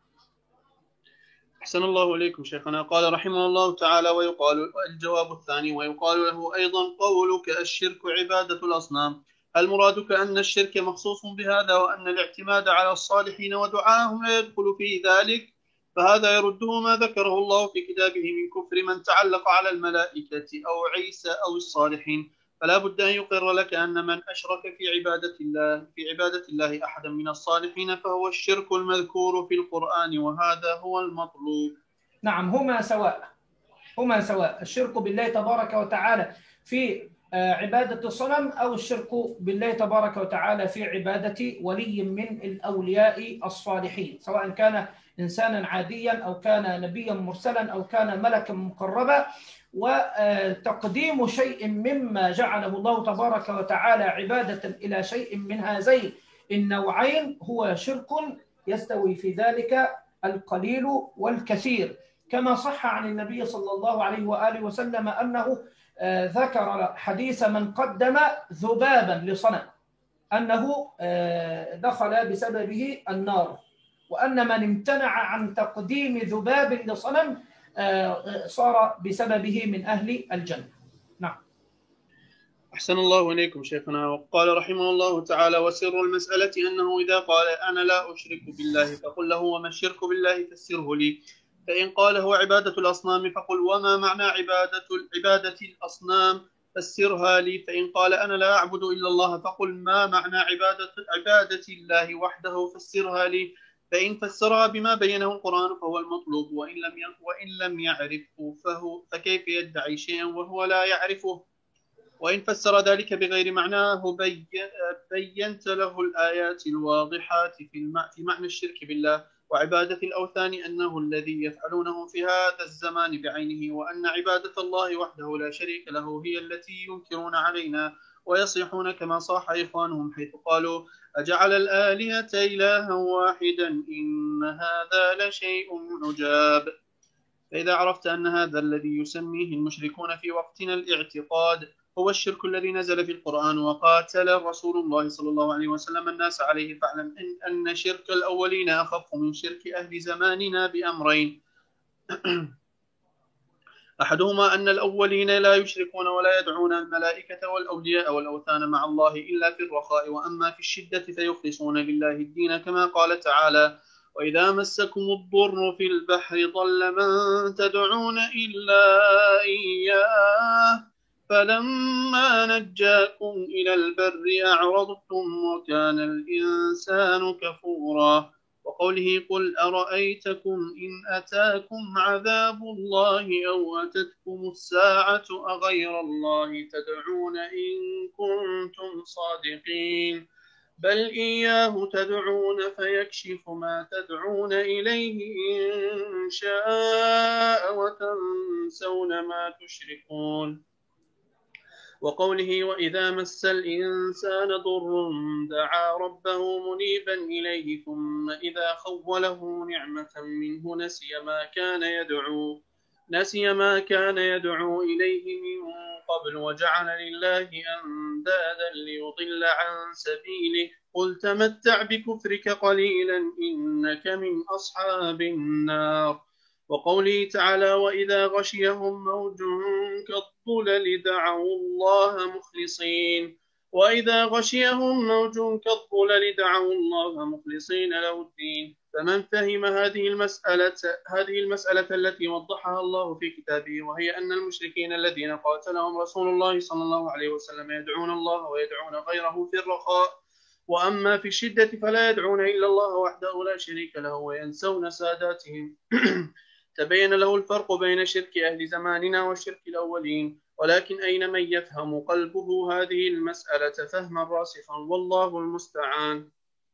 أحسن الله إليكم شيخنا. قال رحمه الله تعالى: ويقال الجواب الثاني: ويقال له أيضا قولك الشرك عبادة الأصنام، هل مرادك أن الشرك مخصوص بهذا وأن الاعتماد على الصالحين ودعاءهم لا يدخل في ذلك؟ فهذا يرده ما ذكره الله في كتابه من كفر من تعلق على الملائكة أو عيسى أو الصالحين. فلا بد أن يقر لك أن من أشرك في عبادة الله في عبادة الله أحدا من الصالحين فهو الشرك المذكور في القرآن، وهذا هو المطلوب. نعم، هما سواء، هما سواء، الشرك بالله تبارك وتعالى في عبادة الصنم أو الشرك بالله تبارك وتعالى في عبادة ولي من الأولياء الصالحين، سواء كان إنسانا عاديا أو كان نبيا مرسلا أو كان ملكا مقربا. وتقديم شيء مما جعله الله تبارك وتعالى عبادة إلى شيء من هذين النوعين هو شرك يستوي في ذلك القليل والكثير، كما صح عن النبي صلى الله عليه وآله وسلم أنه ذكر حديث من قدم ذبابا لصنم أنه دخل بسببه النار، وأن من امتنع عن تقديم ذباب لصنم صار بسببه من أهل الجنة. نعم. أحسن الله إليكم شيخنا. وقال رحمه الله تعالى: وسر المسألة أنه إذا قال أنا لا أشرك بالله فقل له وما الشرك بالله فسره لي، فإن قال هو عبادة الأصنام فقل وما معنى عبادة عبادة الأصنام فسرها لي، فإن قال أنا لا أعبد إلا الله فقل ما معنى عبادة عبادة الله وحده فسرها لي، فإن فسرها بما بينه القرآن فهو المطلوب، وإن لم وإن لم يعرفه فهو فكيف يدعي شيئا وهو لا يعرفه؟ وإن فسر ذلك بغير معناه بي بينت له الآيات الواضحات في معنى الشرك بالله وعبادة الأوثان أنه الذي يفعلونه في هذا الزمان بعينه، وأن عبادة الله وحده لا شريك له هي التي ينكرون علينا ويصيحون كما صاح إخوانهم حيث قالوا أجعل الآلهة إلها واحدا إن هذا لشيء عجاب. فإذا عرفت أن هذا الذي يسميه المشركون في وقتنا الاعتقاد هو الشرك الذي نزل في القرآن وقاتل رسول الله صلى الله عليه وسلم الناس عليه، فاعلم أن شرك الأولين أخف من شرك أهل زماننا بأمرين: أحدهما أن الأولين لا يشركون ولا يدعون الملائكة والأولياء والأوثان مع الله إلا في الرخاء، وأما في الشدة فيخلصون لله الدين كما قال تعالى وإذا مسكم الضر في البحر ضل من تدعون إلا إياه فلما نجاكم إلى البر أعرضتم وكان الإنسان كفورا. وقوله قل أرأيتكم إن أتاكم عذاب الله أو أتتكم الساعة أغير الله تدعون إن كنتم صادقين بل إياه تدعون فيكشف ما تدعون إليه إن شاء وتنسون ما تشركون. وقوله وإذا مس الإنسان ضر دعا ربه منيبا إليه ثم إذا خوله نعمة منه نسي ما كان يدعو نسي ما كان يدعو إليه من قبل وجعل لله أندادا ليضل عن سبيله قل تمتع بكفرك قليلا إنك من أصحاب النار. وقوله تعالى وإذا غشيهم موج كالظلل دعوا الله مخلصين وإذا غشيهم موج كالظلل دعوا الله مخلصين له الدين. فمن فهم هذه المسألة هذه المسألة التي وضحها الله في كتابه، وهي أن المشركين الذين قاتلهم رسول الله صلى الله عليه وسلم يدعون الله ويدعون غيره في الرخاء، وأما في الشدة فلا يدعون إلا الله وحده لا شريك له وينسون ساداتهم تبين له الفرق بين شرك أهل زماننا وشرك الأولين. ولكن أين من يفهم قلبه هذه المسألة فهما راسخا، والله المستعان.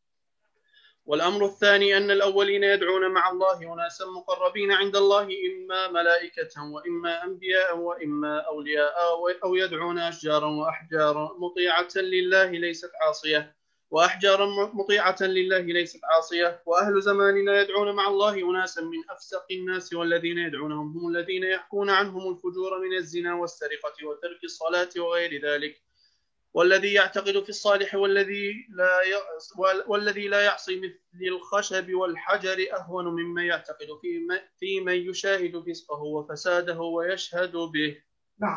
والأمر الثاني أن الأولين يدعون مع الله أناسا مقربين عند الله، إما ملائكة وإما أنبياء وإما أولياء، أو يدعون أشجارا وأحجارا مطيعة لله ليست عاصية وأحجارا مطيعة لله ليست عاصية. وأهل زماننا يدعون مع الله أناسا من أفسق الناس، والذين يدعونهم هم الذين يحكون عنهم الفجور من الزنا والسرقة وترك الصلاة وغير ذلك. والذي يعتقد في الصالح والذي لا والذي لا يعصي مثل الخشب والحجر أهون مما يعتقد في من يشاهد فسقه وفساده ويشهد به. نعم.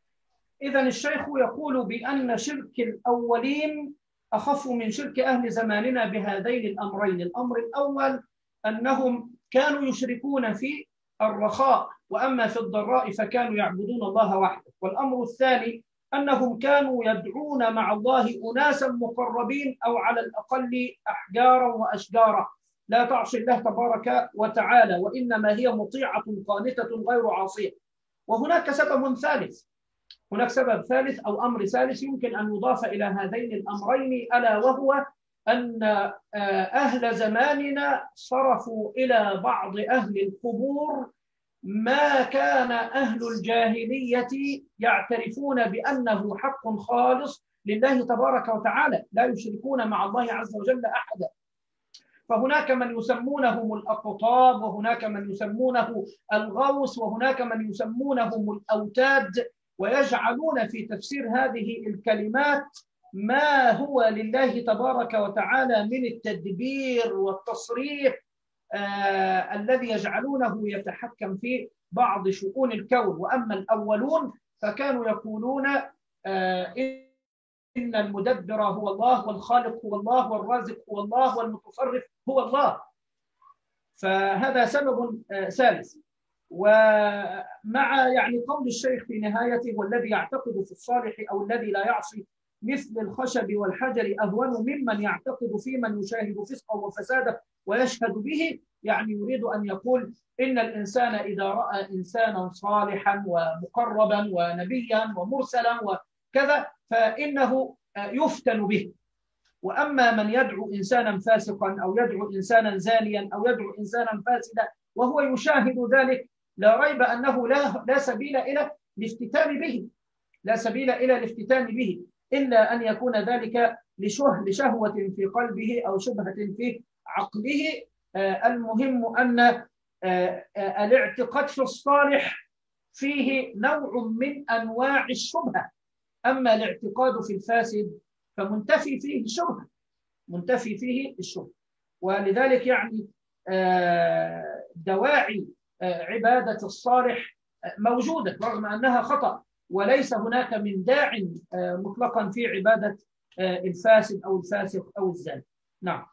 إذن الشيخ يقول بأن شرك الأولين أخف من شرك أهل زماننا بهذين الأمرين. الأمر الأول أنهم كانوا يشركون في الرخاء، وأما في الضراء فكانوا يعبدون الله وحده. والأمر الثاني أنهم كانوا يدعون مع الله أناسا مقربين، أو على الأقل أحجارا وأشجارا لا تعصي الله تبارك وتعالى، وإنما هي مطيعة قانتة غير عاصية. وهناك سبب ثالث هناك سبب ثالث أو أمر ثالث يمكن أن يضاف إلى هذين الأمرين، ألا وهو أن أهل زماننا صرفوا إلى بعض أهل القبور ما كان أهل الجاهلية يعترفون بأنه حق خالص لله تبارك وتعالى، لا يشركون مع الله عز وجل أحدا. فهناك من يسمونهم الأقطاب، وهناك من يسمونه الغوث، وهناك من يسمونهم الأوتاد، ويجعلون في تفسير هذه الكلمات ما هو لله تبارك وتعالى من التدبير والتصريف آه الذي يجعلونه يتحكم في بعض شؤون الكون. وأما الأولون فكانوا يقولون آه إن المدبر هو الله، والخالق هو الله، والرازق هو الله، والمتصرف هو الله. فهذا سبب آه ثالث. ومع يعني قول الشيخ في نهايته: والذي يعتقد في الصالح أو الذي لا يعصي مثل الخشب والحجر أهون ممن يعتقد في من يشاهد فسقه وفساده ويشهد به. يعني يريد أن يقول إن الإنسان إذا رأى إنسانا صالحا ومقربا ونبيا ومرسلا وكذا فإنه يفتن به. وأما من يدعو إنسانا فاسقا أو يدعو إنسانا زانيا أو يدعو إنسانا فاسدا وهو يشاهد ذلك، لا ريب أنه لا, لا سبيل إلى الافتتان به لا سبيل إلى الافتتان به إلا أن يكون ذلك لشه لشهوة في قلبه أو شبهة في عقله. آه المهم أن آه آه الاعتقاد في الصالح فيه نوع من أنواع الشبهة، أما الاعتقاد في الفاسد فمنتفي فيه الشبهة منتفي فيه الشبهة. ولذلك يعني آه دواعي آه عبادة الصالح موجودة رغم أنها خطأ، وليس هناك من داع آه مطلقا في عبادة آه الفاسد أو الفاسق أو الزاني. نعم.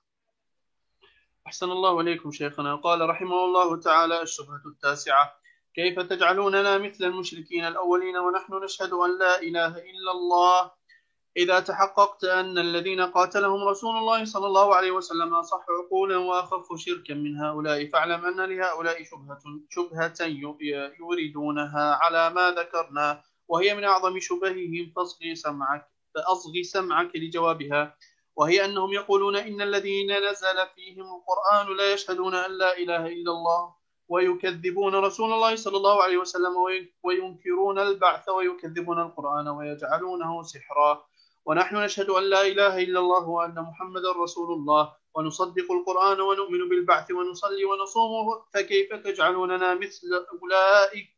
أحسن الله إليكم شيخنا. قال رحمه الله تعالى: الشبهة التاسعة: كيف تجعلوننا مثل المشركين الأولين ونحن نشهد أن لا إله إلا الله؟ إذا تحققت أن الذين قاتلهم رسول الله صلى الله عليه وسلم أصح عقولا وأخف شركا من هؤلاء، فاعلم أن لهؤلاء شبهة, شبهة يريدونها على ما ذكرنا، وهي من أعظم شبههم، فاصغي سمعك, فأصغي سمعك لجوابها. وهي أنهم يقولون إن الذين نزل فيهم القرآن لا يشهدون أن لا إله إلا الله، ويكذبون رسول الله صلى الله عليه وسلم، وينكرون البعث، ويكذبون القرآن ويجعلونه سحرا. ونحن نشهد أن لا إله إلا الله وأن محمد رسول الله، ونصدق القرآن ونؤمن بالبعث ونصلي ونصوم، فكيف تجعلوننا مثل أولئك؟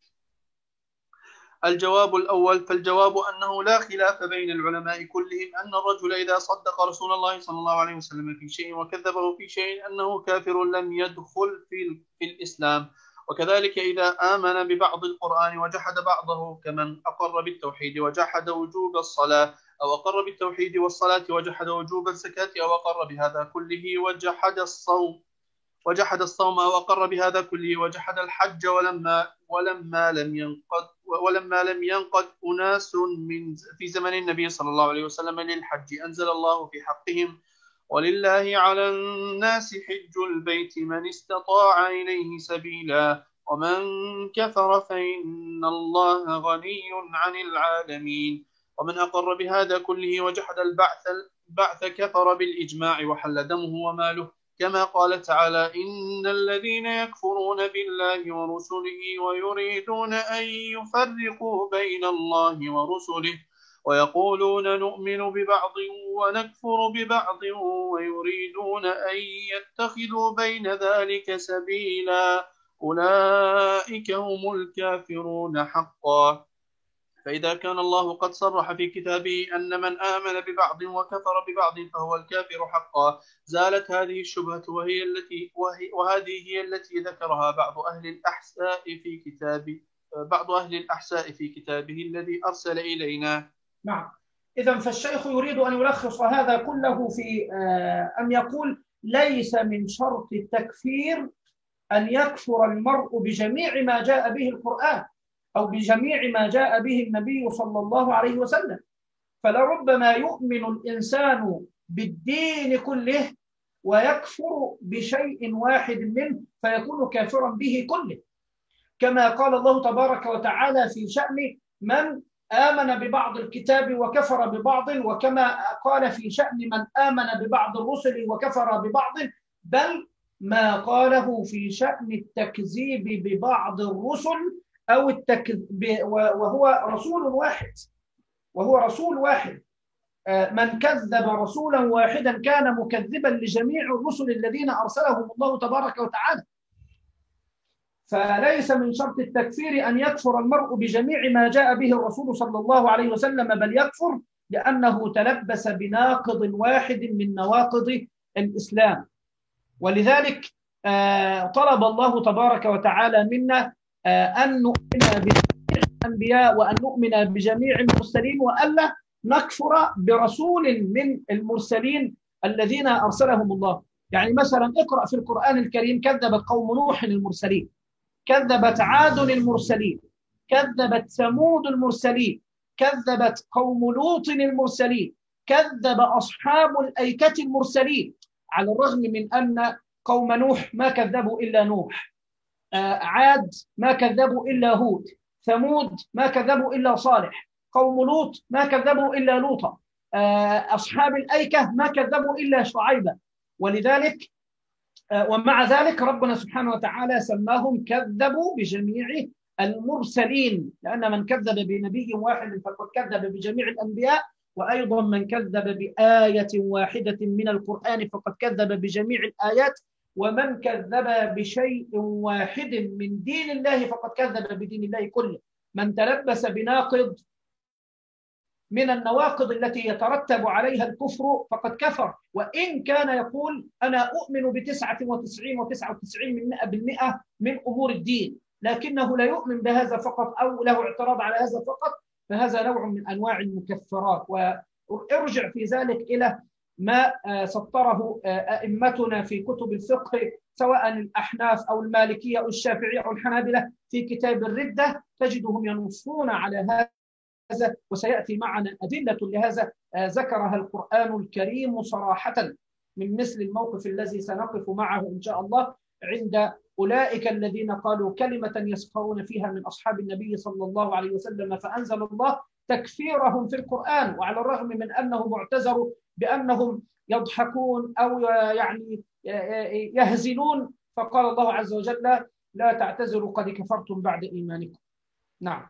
الجواب الأول: فالجواب أنه لا خلاف بين العلماء كلهم أن الرجل إذا صدق رسول الله صلى الله عليه وسلم في شيء وكذبه في شيء أنه كافر لم يدخل في, في الإسلام. وكذلك إذا آمن ببعض القرآن وجحد بعضه، كمن أقر بالتوحيد وجحد وجوب الصلاة أو أقر بالتوحيد والصلاة وجحد وجوب الزكاة أو أقر بهذا كله وجحد الصوم وجحد الصوم أو أقر بهذا كله وجحد الحج ولما ولما لم ينقض ولما لم ينقض أناس من في زمن النبي صلى الله عليه وسلم للحج أنزل الله في حقهم ولله على الناس حج البيت من استطاع إليه سبيلا ومن كفر فإن الله غني عن العالمين. ومن أقر بهذا كله وجحد البعث البعث كفر بالإجماع وحل دمه وماله، كما قال تعالى إن الذين يكفرون بالله ورسله ويريدون أن يفرقوا بين الله ورسله ويقولون نؤمن ببعض ونكفر ببعض ويريدون أن يتخذوا بين ذلك سبيلا أولئك هم الكافرون حقا. فإذا كان الله قد صرح في كتابه أن من آمن ببعض وكفر ببعض فهو الكافر حقا زالت هذه الشبهة وهي التي وهي وهذه هي التي ذكرها بعض أهل الأحساء في كتاب بعض أهل الأحساء في كتابه الذي أرسل إلينا. نعم. إذن فالشيخ يريد أن يلخص هذا كله في أن يقول ليس من شرط التكفير أن يكفر المرء بجميع ما جاء به القرآن أو بجميع ما جاء به النبي صلى الله عليه وسلم، فلربما يؤمن الإنسان بالدين كله ويكفر بشيء واحد منه فيكون كافرا به كله، كما قال الله تبارك وتعالى في شأن من آمن ببعض الكتاب وكفر ببعض، وكما قال في شأن من آمن ببعض الرسل وكفر ببعض، بل ما قاله في شأن التكذيب ببعض الرسل أو التكذيب وهو رسول واحد وهو رسول واحد من كذب رسولا واحدا كان مكذبا لجميع الرسل الذين أرسلهم الله تبارك وتعالى. فليس من شرط التكفير أن يكفر المرء بجميع ما جاء به الرسول صلى الله عليه وسلم، بل يكفر لأنه تلبس بناقض واحد من نواقض الإسلام. ولذلك طلب الله تبارك وتعالى منا أن نؤمن بجميع الأنبياء وأن نؤمن بجميع المرسلين وألا نكفر برسول من المرسلين الذين أرسلهم الله. يعني مثلا اقرأ في القرآن الكريم كذبت قوم نوح المرسلين، كذبت عاد المرسلين، كذبت ثمود المرسلين، كذبت قوم لوط المرسلين، كذب أصحاب الأيكة المرسلين، على الرغم من أن قوم نوح ما كذبوا إلا نوح، آه عاد ما كذبوا إلا هود، ثمود ما كذبوا إلا صالح، قوم لوط ما كذبوا إلا لوطا، آه أصحاب الأيكة ما كذبوا إلا شعيبة. ولذلك آه ومع ذلك ربنا سبحانه وتعالى سماهم كذبوا بجميع المرسلين، لأن من كذب بنبي واحد فقد كذب بجميع الأنبياء، وأيضا من كذب بآية واحدة من القرآن فقد كذب بجميع الآيات، ومن كذب بشيء واحد من دين الله فقد كذب بدين الله كله. من تلبس بناقض من النواقض التي يترتب عليها الكفر فقد كفر، وإن كان يقول أنا أؤمن بتسعة وتسعين وتسعة وتسعين من مئة بالمئة من أمور الدين، لكنه لا يؤمن بهذا فقط أو له اعتراض على هذا فقط، فهذا نوع من أنواع المكفرات. وارجع في ذلك إلى ما سطره أئمتنا في كتب الفقه سواء الأحناف أو المالكية أو الشافعية أو الحنابلة في كتاب الردة، تجدهم ينصون على هذا، وسيأتي معنا أدلة لهذا ذكرها القرآن الكريم صراحة، من مثل الموقف الذي سنقف معه إن شاء الله عند أولئك الذين قالوا كلمة يسخرون فيها من أصحاب النبي صلى الله عليه وسلم، فأنزل الله تكفيرهم في القرآن، وعلى الرغم من أنهم اعتذروا بأنهم يضحكون أو يعني يهزلون، فقال الله عز وجل لا تعتذروا قد كفرتم بعد إيمانكم. نعم.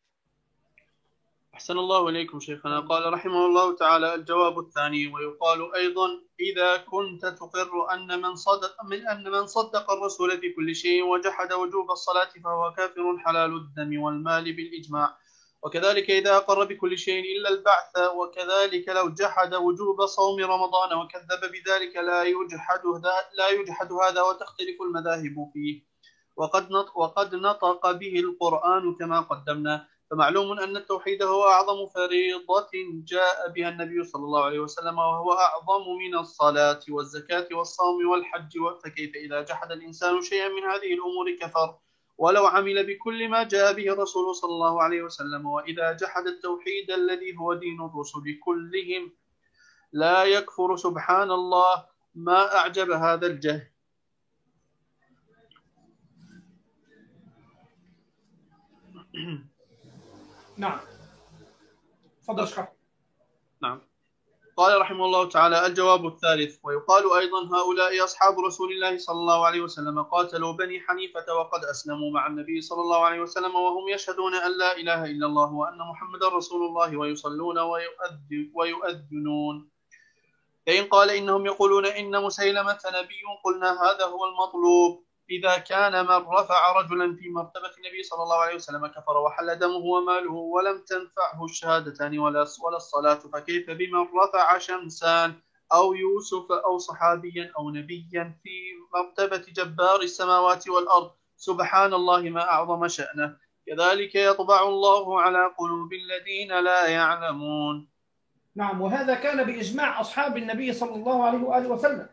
أحسن الله إليكم شيخنا. قال رحمه الله تعالى: الجواب الثاني: ويقال أيضا إذا كنت تقر أن من صدق من أن من صدق الرسول في كل شيء وجحد وجوب الصلاة فهو كافر حلال الدم والمال بالإجماع، وكذلك إذا أقر بكل شيء إلا البعث، وكذلك لو جحد وجوب صوم رمضان وكذب بذلك لا يجحد لا يجحد هذا وتختلف المذاهب فيه، وقد وقد نطق به القرآن كما قدمنا. فمعلوم أن التوحيد هو أعظم فريضة جاء بها النبي صلى الله عليه وسلم، وهو أعظم من الصلاة والزكاة والصوم والحج. فكيف إذا جحد الإنسان شيئا من هذه الأمور كفر ولو عمل بكل ما جاء به الرسول صلى الله عليه وسلم؟ وإذا جحد التوحيد الذي هو دين الرسل كلهم لا يكفر. سبحان الله، ما أعجب هذا الجهل. نعم، تفضل اشرح. نعم. قال رحمه الله تعالى: الجواب الثالث. ويقال أيضا: هؤلاء أصحاب رسول الله صلى الله عليه وسلم قاتلوا بني حنيفة وقد أسلموا مع النبي صلى الله عليه وسلم وهم يشهدون أن لا إله إلا الله وأن محمد رسول الله ويصلون ويؤذنون. فإن قال إنهم يقولون إن مسيلمة نبي، قلنا هذا هو المطلوب. إذا كان من رفع رجلا في مرتبة النبي صلى الله عليه وسلم كفر وحل دمه وماله ولم تنفعه الشهادتان ولا الصلاة، فكيف بمن رفع شمسان أو يوسف أو صحابيا أو نبيا في مرتبة جبار السماوات والأرض؟ سبحان الله، ما أعظم شأنه. كذلك يطبع الله على قلوب الذين لا يعلمون. نعم، وهذا كان بإجماع أصحاب النبي صلى الله عليه وآله وسلم،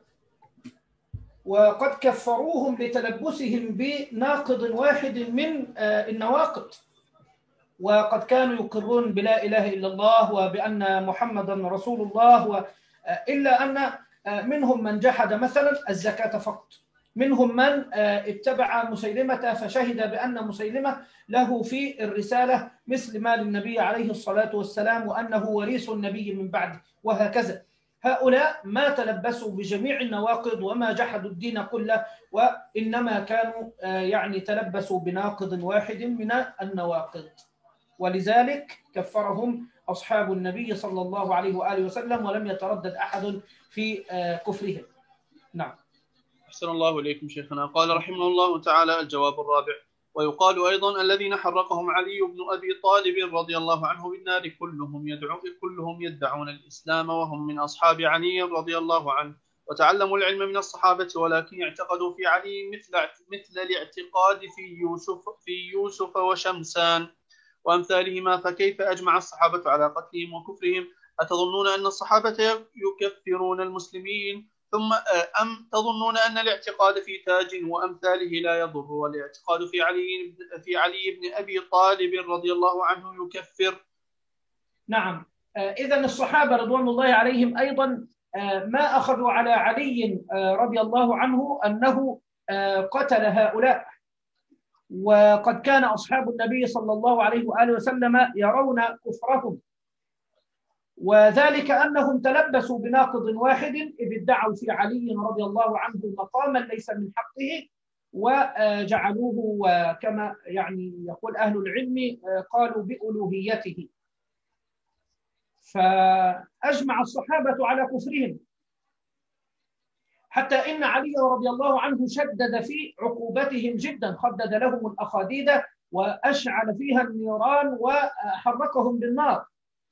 وقد كفروهم لتلبسهم بناقض واحد من النواقض، وقد كانوا يقرون بلا إله إلا الله وبأن محمدا رسول الله، إلا أن منهم من جحد مثلا الزكاة فقط، منهم من اتبع مسيلمة فشهد بأن مسيلمة له في الرسالة مثل ما للنبي عليه الصلاة والسلام وأنه وريث النبي من بعده، وهكذا. هؤلاء ما تلبسوا بجميع النواقض وما جحدوا الدين كله، وإنما كانوا يعني تلبسوا بناقض واحد من النواقض، ولذلك كفرهم أصحاب النبي صلى الله عليه وآله وسلم ولم يتردد أحد في كفرهم. نعم. أحسن الله إليكم شيخنا. قال رحمه الله تعالى: الجواب الرابع. ويقال أيضا: الذين حرقهم علي بن أبي طالب رضي الله عنه بالنار كلهم يدعو كلهم يدعون الإسلام وهم من أصحاب علي رضي الله عنه، وتعلموا العلم من الصحابة، ولكن اعتقدوا في علي مثل مثل الاعتقاد في يوسف في يوسف وشمسان وأمثالهما. فكيف أجمع الصحابة على قتلهم وكفرهم؟ أتظنون أن الصحابة يكفرون المسلمين ثم أم تظنون أن الاعتقاد في تاج وأمثاله لا يضر، والاعتقاد في علي في علي بن أبي طالب رضي الله عنه يكفر؟ نعم، إذن الصحابة رضوان الله عليهم أيضا ما أخذوا على علي رضي الله عنه أنه قتل هؤلاء، وقد كان أصحاب النبي صلى الله عليه وآله وسلم يرون كفرهم، وذلك أنهم تلبسوا بناقض واحد إذ ادعوا في علي رضي الله عنه مقاما ليس من حقه، وجعلوه كما يعني يقول أهل العلم قالوا بألوهيته، فأجمع الصحابة على كفرهم، حتى إن علي رضي الله عنه شدد في عقوبتهم جدا، خدد لهم الأخاديد وأشعل فيها النيران وحركهم بالنار.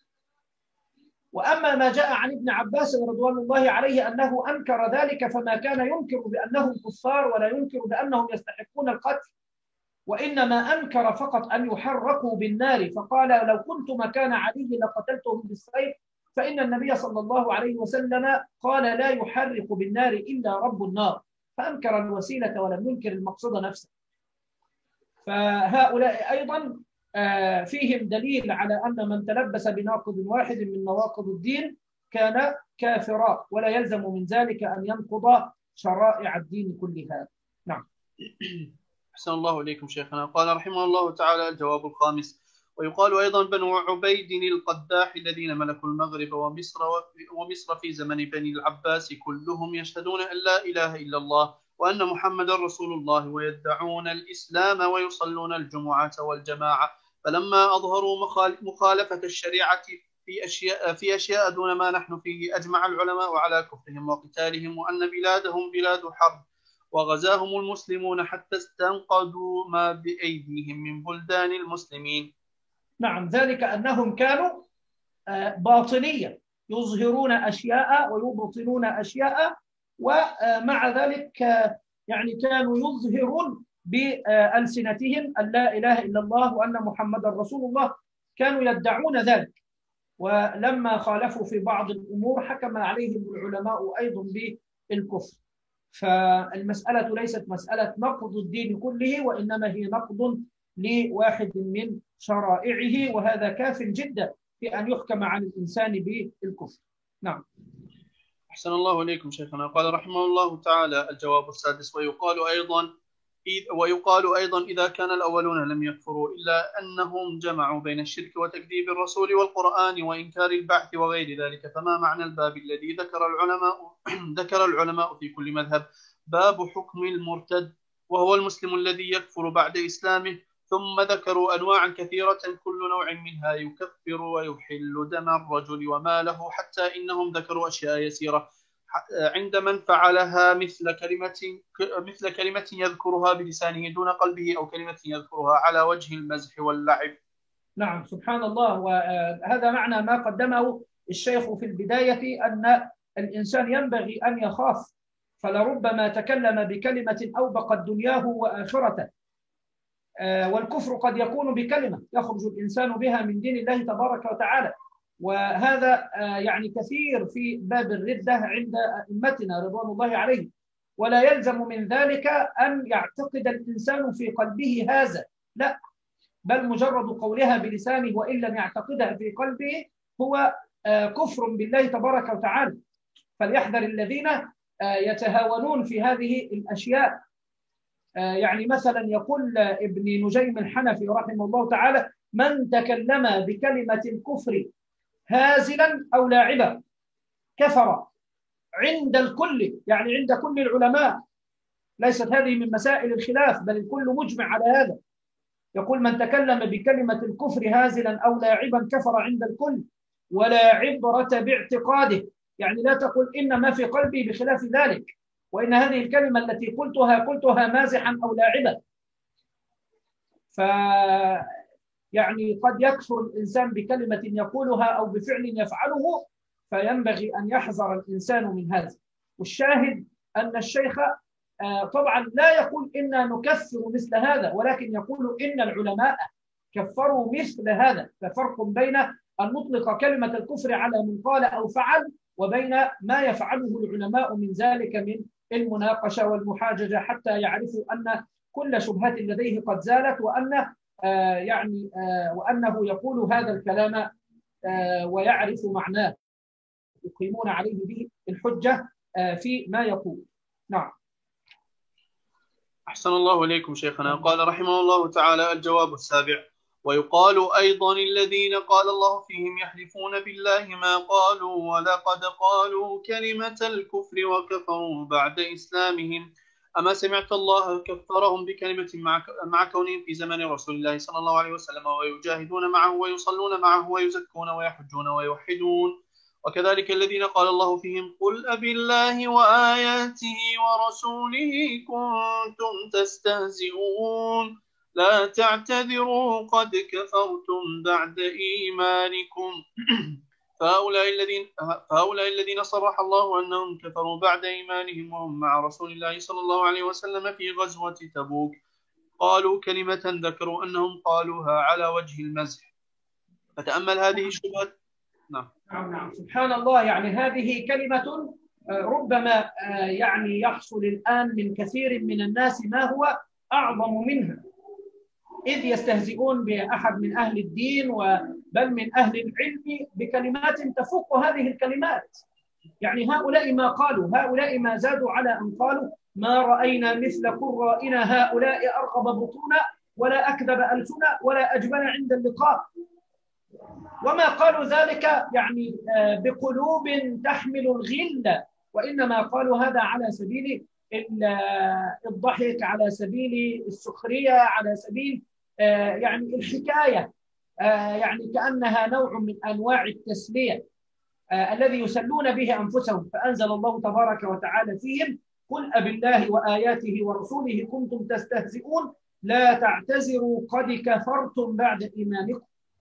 وأما ما جاء عن ابن عباس رضوان الله عليه أنه أنكر ذلك، فما كان ينكر بأنهم كفار ولا ينكر بأنهم يستحقون القتل، وإنما أنكر فقط أن يحرقوا بالنار، فقال: لو كنت مكان علي لقتلتهم بالسيف، فإن النبي صلى الله عليه وسلم قال: لا يحرق بالنار إلا رب النار، فأنكر الوسيلة ولم ينكر المقصود نفسه. فهؤلاء أيضا فيهم دليل على أن من تلبس بناقض واحد من نواقض الدين كان كافرا، ولا يلزم من ذلك أن ينقض شرائع الدين كلها. نعم. أحسن الله إليكم شيخنا. قال رحمه الله تعالى: الجواب الخامس. ويقال أيضا: بنو عبيد القداح الذين ملكوا المغرب ومصر ومصر في زمن بني العباس كلهم يشهدون أن لا إله إلا الله وأن محمد رسول الله، ويدعون الإسلام ويصلون الجمعة والجماعة، فلما أظهروا مخالفة الشريعة في أشياء, في أشياء دون ما نحن فيه، أجمع العلماء على كفرهم وقتالهم، وأن بلادهم بلاد حرب، وغزاهم المسلمون حتى استنقذوا ما بأيديهم من بلدان المسلمين. نعم، ذلك أنهم كانوا باطنية، يظهرون أشياء ويبطنون أشياء، ومع ذلك يعني كانوا يظهرون بألسنتهم أن لا إله إلا الله وأن محمدا رسول الله، كانوا يدعون ذلك، ولما خالفوا في بعض الأمور حكم عليهم العلماء أيضا بالكفر. فالمسألة ليست مسألة نقض الدين كله، وإنما هي نقض لواحد من شرائعه، وهذا كاف جدا في أن يحكم عن الإنسان بالكفر. نعم. أحسن الله إليكم شيخنا. قال رحمه الله تعالى: الجواب السادس: ويقال أيضا ويقال أيضا إذا كان الأولون لم يكفروا إلا أنهم جمعوا بين الشرك وتكذيب الرسول والقرآن وإنكار البعث وغير ذلك، فما معنى الباب الذي ذكر العلماء ذكر العلماء في كل مذهب؟ باب حكم المرتد، وهو المسلم الذي يكفر بعد إسلامه. ثم ذكروا أنواعا كثيرة كل نوع منها يكفر ويحل دم الرجل وماله، حتى إنهم ذكروا أشياء يسيرة عند من فعلها مثل كلمة مثل كلمة يذكرها بلسانه دون قلبه، أو كلمة يذكرها على وجه المزح واللعب. نعم، سبحان الله. وهذا معنى ما قدمه الشيخ في البداية، أن الإنسان ينبغي أن يخاف، فلربما تكلم بكلمة أوبقت دنياه وآخرته. والكفر قد يكون بكلمة يخرج الإنسان بها من دين الله تبارك وتعالى، وهذا يعني كثير في باب الردة عند أئمتنا رضوان الله عليهم. ولا يلزم من ذلك أن يعتقد الإنسان في قلبه هذا، لا، بل مجرد قولها بلسانه وإن لم يعتقدها في قلبه هو كفر بالله تبارك وتعالى. فليحذر الذين يتهاونون في هذه الأشياء. يعني مثلا يقول ابن نجيم الحنفي رحمه الله تعالى: من تكلم بكلمة الكفر هازلا أو لاعبا كفر عند الكل، يعني عند كل العلماء، ليست هذه من مسائل الخلاف بل الكل مجمع على هذا. يقول: من تكلم بكلمة الكفر هازلا أو لاعبا كفر عند الكل، ولا عبرة باعتقاده، يعني لا تقل إن ما في قلبي بخلاف ذلك، وإن هذه الكلمة التي قلتها قلتها مازحا أو لاعبا. ف يعني قد يكفر الإنسان بكلمة يقولها أو بفعل يفعله، فينبغي أن يحذر الإنسان من هذا. والشاهد أن الشيخ طبعا لا يقول إنا نكفر مثل هذا، ولكن يقول إن العلماء كفروا مثل هذا. ففرق بين أن نطلق كلمة الكفر على من قال أو فعل، وبين ما يفعله العلماء من ذلك من المناقشة والمحاججة، حتى يعرفوا أن كل شبهة لديه قد زالت، وأن آه يعني آه وأنه يقول هذا الكلام آه ويعرف معناه، يقيمون عليه به الحجة آه في ما يقول. نعم. أحسن الله إليكم شيخنا. قال رحمه الله تعالى: الجواب السابع: ويقال أيضا الذين قال الله فيهم يحلفون بالله ما قالوا ولقد قالوا كلمة الكفر وكفروا بعد إسلامهم، أما سمعت الله كفرهم بكلمة مع, مع كونهم في زمن رسول الله صلى الله عليه وسلم ويجاهدون معه ويصلون معه ويزكون ويحجون ويوحدون. وكذلك الذين قال الله فيهم: قل أبي الله وآياته ورسوله كنتم تستهزئون لا تعتذروا قد كفرتم بعد إيمانكم. فهؤلاء الذين فهؤلاء الذين صرح الله أنهم كفروا بعد إيمانهم وهم مع رسول الله صلى الله عليه وسلم في غزوة تبوك، قالوا كلمة ذكروا أنهم قالوها على وجه المزح. فتأمل هذه الشبهة. نعم نعم نعم سبحان الله. يعني هذه كلمة ربما يعني يحصل الآن من كثير من الناس ما هو أعظم منها، إذ يستهزئون بأحد من أهل الدين بل من أهل العلم بكلمات تفوق هذه الكلمات. يعني هؤلاء ما قالوا، هؤلاء ما زادوا على أن قالوا: ما رأينا مثل قرائنا هؤلاء أرغب بطونا ولا أكذب ألسنا ولا أجبن عند اللقاء. وما قالوا ذلك يعني بقلوب تحمل الغل، وإنما قالوا هذا على سبيل الضحك، على سبيل السخرية، على سبيل يعني الحكاية، يعني كأنها نوع من أنواع التسلية الذي يسلون به أنفسهم. فأنزل الله تبارك وتعالى فيهم: قل أبي الله وآياته ورسوله كنتم تستهزئون لا تعتذروا قد كفرتم بعد إيمانكم.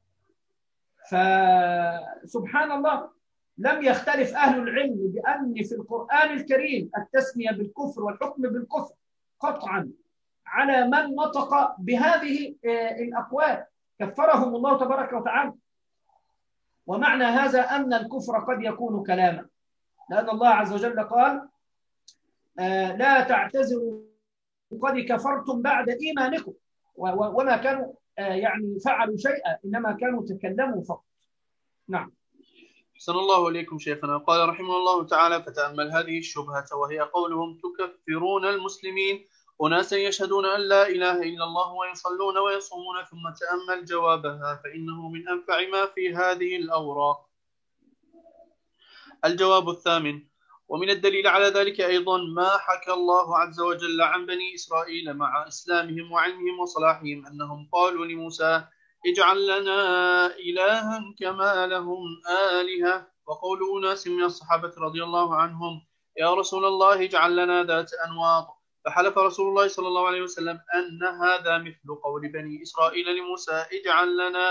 فسبحان الله، لم يختلف أهل العلم بأن في القرآن الكريم التسمية بالكفر والحكم بالكفر قطعا على من نطق بهذه الأقوال، كفرهم الله تبارك وتعالى. ومعنى هذا أن الكفر قد يكون كلاما، لأن الله عز وجل قال لا تعتذروا قد كفرتم بعد إيمانكم، وما كانوا يعني فعلوا شيئا، إنما كانوا تكلموا فقط. نعم. أحسن الله إليكم شيخنا. قال رحمه الله تعالى: فتأمل هذه الشبهة، وهي قولهم تكفرون المسلمين أناسا يشهدون أن لا إله إلا الله ويصلون ويصومون، ثم تأمل جوابها فإنه من أنفع ما في هذه الأوراق. الجواب الثامن: ومن الدليل على ذلك أيضا ما حكى الله عز وجل عن بني إسرائيل مع إسلامهم وعلمهم وصلاحهم أنهم قالوا لموسى: اجعل لنا إلها كما لهم آلهة. وقول أناس من الصحابة رضي الله عنهم: يا رسول الله اجعل لنا ذات أنواط. فحلف رسول الله صلى الله عليه وسلم أن هذا مثل قول بني إسرائيل لموسى: اجعل لنا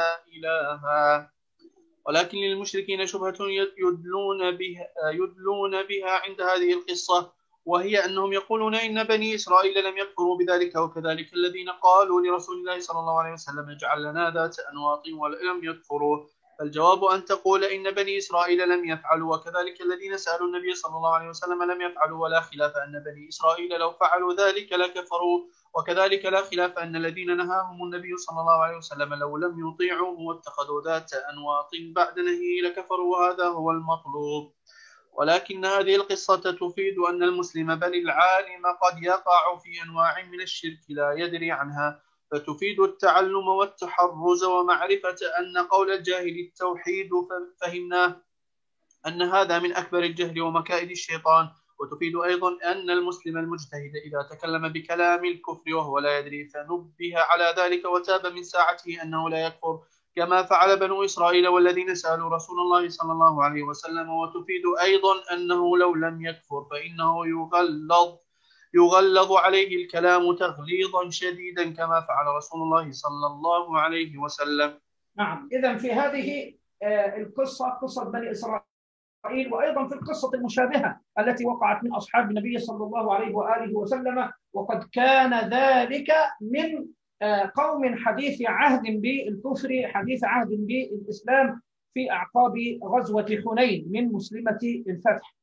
إلها. ولكن للمشركين شبهة يدلون بها, يدلون بها عند هذه القصة، وهي أنهم يقولون إن بني إسرائيل لم يكفروا بذلك، وكذلك الذين قالوا لرسول الله صلى الله عليه وسلم اجعل لنا ذات أنواط ولم يكفروا. فالجواب أن تقول إن بني إسرائيل لم يفعلوا، وكذلك الذين سألوا النبي صلى الله عليه وسلم لم يفعلوا، ولا خلاف أن بني إسرائيل لو فعلوا ذلك لكفروا، وكذلك لا خلاف أن الذين نهاهم النبي صلى الله عليه وسلم لو لم يطيعوه واتخذوا ذات أنواط بعد نهيه لكفروا، وهذا هو المطلوب. ولكن هذه القصة تفيد أن المسلم بل العالم قد يقع في أنواع من الشرك لا يدري عنها، فتفيد التعلم والتحرز ومعرفة أن قول الجاهل التوحيد فهمناه أن هذا من أكبر الجهل ومكائد الشيطان. وتفيد أيضا أن المسلم المجتهد إذا تكلم بكلام الكفر وهو لا يدري فنبه على ذلك وتاب من ساعته أنه لا يكفر، كما فعل بنو إسرائيل والذين سألوا رسول الله صلى الله عليه وسلم. وتفيد أيضا أنه لو لم يكفر فإنه يغلظ يغلظ عليه الكلام تغليظا شديدا، كما فعل رسول الله صلى الله عليه وسلم. نعم. إذن في هذه القصة، قصة بني إسرائيل، وأيضا في القصة المشابهة التي وقعت من أصحاب النبي صلى الله عليه وآله وسلم، وقد كان ذلك من قوم حديث عهد بالكفر، حديث عهد بالإسلام، في أعقاب غزوة حنين من مسلمة الفتح.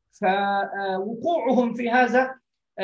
فوقوعهم في هذا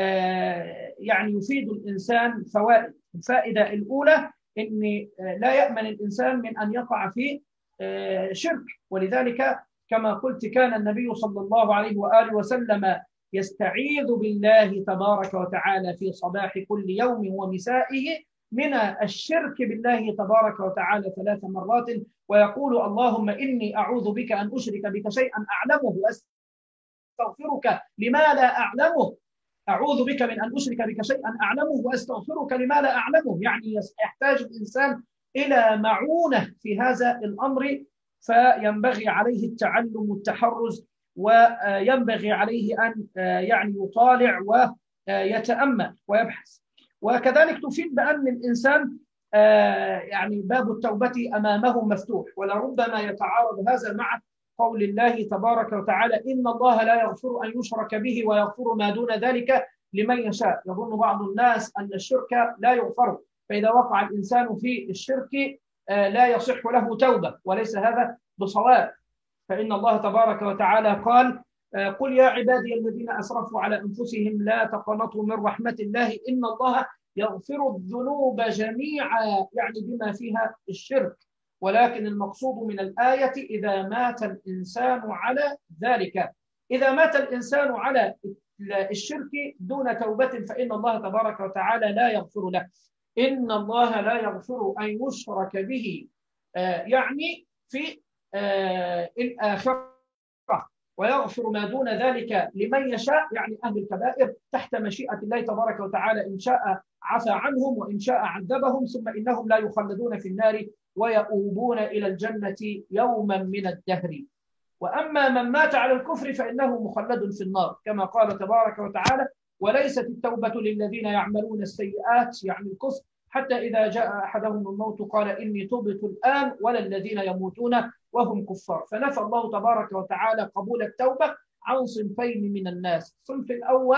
يعني يفيد الإنسان فوائد. الفائدة الأولى أن لا يأمن الإنسان من أن يقع في شرك، ولذلك كما قلت كان النبي صلى الله عليه وآله وسلم يستعيذ بالله تبارك وتعالى في صباح كل يوم ومسائه من الشرك بالله تبارك وتعالى ثلاث مرات، ويقول: اللهم إني أعوذ بك أن أشرك بك شيئا أعلمه وأستغفرك لما لا أعلمه. أعوذ بك من أن أشرك بك شيئا أعلمه وأستغفرك لما لا أعلمه. يعني يحتاج الإنسان إلى معونة في هذا الأمر، فينبغي عليه التعلم والتحرز، وينبغي عليه أن يعني يطالع ويتأمل ويبحث. وكذلك تفيد بأن الإنسان يعني باب التوبة أمامه مفتوح، ولربما يتعارض هذا مع قول الله تبارك وتعالى: إن الله لا يغفر أن يشرك به ويغفر ما دون ذلك لمن يشاء. يظن بعض الناس أن الشرك لا يغفر، فإذا وقع الإنسان في الشرك لا يصح له توبة، وليس هذا بصواب. فإن الله تبارك وتعالى قال: قل يا عبادي الذين أسرفوا على أنفسهم لا تقنطوا من رحمة الله إن الله يغفر الذنوب جميعا، يعني بما فيها الشرك. ولكن المقصود من الآية إذا مات الإنسان على ذلك. إذا مات الإنسان على الشرك دون توبة فإن الله تبارك وتعالى لا يغفر له. إن الله لا يغفر أن يشرك به، يعني في الآخرة، ويغفر ما دون ذلك لمن يشاء، يعني أهل الكبائر تحت مشيئة الله تبارك وتعالى، إن شاء عفى عنهم وإن شاء عذبهم، ثم إنهم لا يخلدون في النار ويؤوبون إلى الجنة يوما من الدهر. وأما من مات على الكفر فإنه مخلد في النار، كما قال تبارك وتعالى: وليست التوبة للذين يعملون السيئات، يعني الكفر، حتى إذا جاء أحدهم الموت قال إني تبت الآن، ولا الذين يموتون وهم كفار. فنفى الله تبارك وتعالى قبول التوبة عن صنفين من الناس. الصنف الأول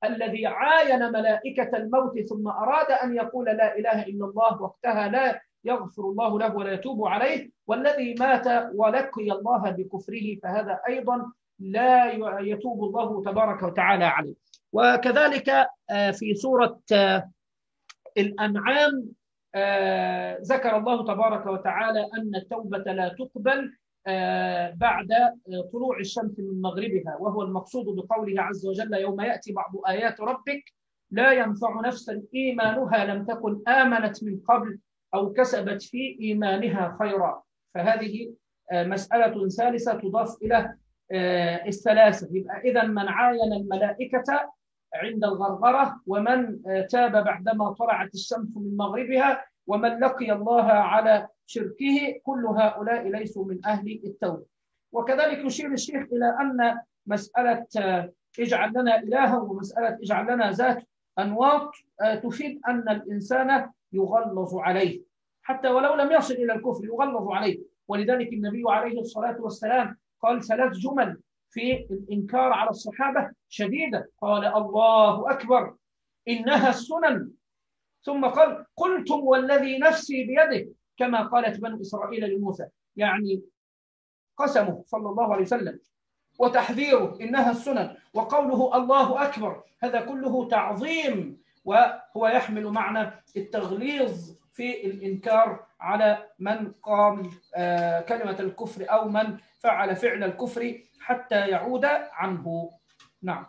الذي عاين ملائكة الموت ثم أراد أن يقول لا إله إلا الله وقتها لا يغفر الله له ولا يتوب عليه، والذي مات ولقي الله بكفره فهذا أيضا لا يتوب الله تبارك وتعالى عليه. وكذلك في سورة الأنعام ذكر الله تبارك وتعالى أن التوبة لا تقبل بعد طلوع الشمس من مغربها، وهو المقصود بقوله عز وجل يوم يأتي بعض آيات ربك لا ينفع نفسا إيمانها لم تكن آمنت من قبل أو كسبت في إيمانها خيرا. فهذه مسألة ثالثة تضاف إلى الثلاثة. يبقى إذا من عاين الملائكة عند الغرغرة، ومن تاب بعدما طلعت الشمس من مغربها، ومن لقي الله على شركه، كل هؤلاء ليسوا من أهل التوبة. وكذلك يشير الشيخ إلى أن مسألة اجعل لنا إلها ومسألة اجعل لنا ذات أنواط تفيد أن الإنسان يغلظ عليه حتى ولو لم يصل إلى الكفر، يغلظ عليه. ولذلك النبي عليه الصلاة والسلام قال ثلاث جمل في الإنكار على الصحابة شديدة، قال الله أكبر إنها السنن، ثم قال قلتم والذي نفسي بيده كما قالت بنو إسرائيل لموسى، يعني قسمه صلى الله عليه وسلم وتحذيره إنها السنن وقوله الله أكبر، هذا كله تعظيم، وهو يحمل معنى التغليظ في الإنكار على من قام كلمة الكفر أو من فعل فعل الكفر حتى يعود عنه. نعم.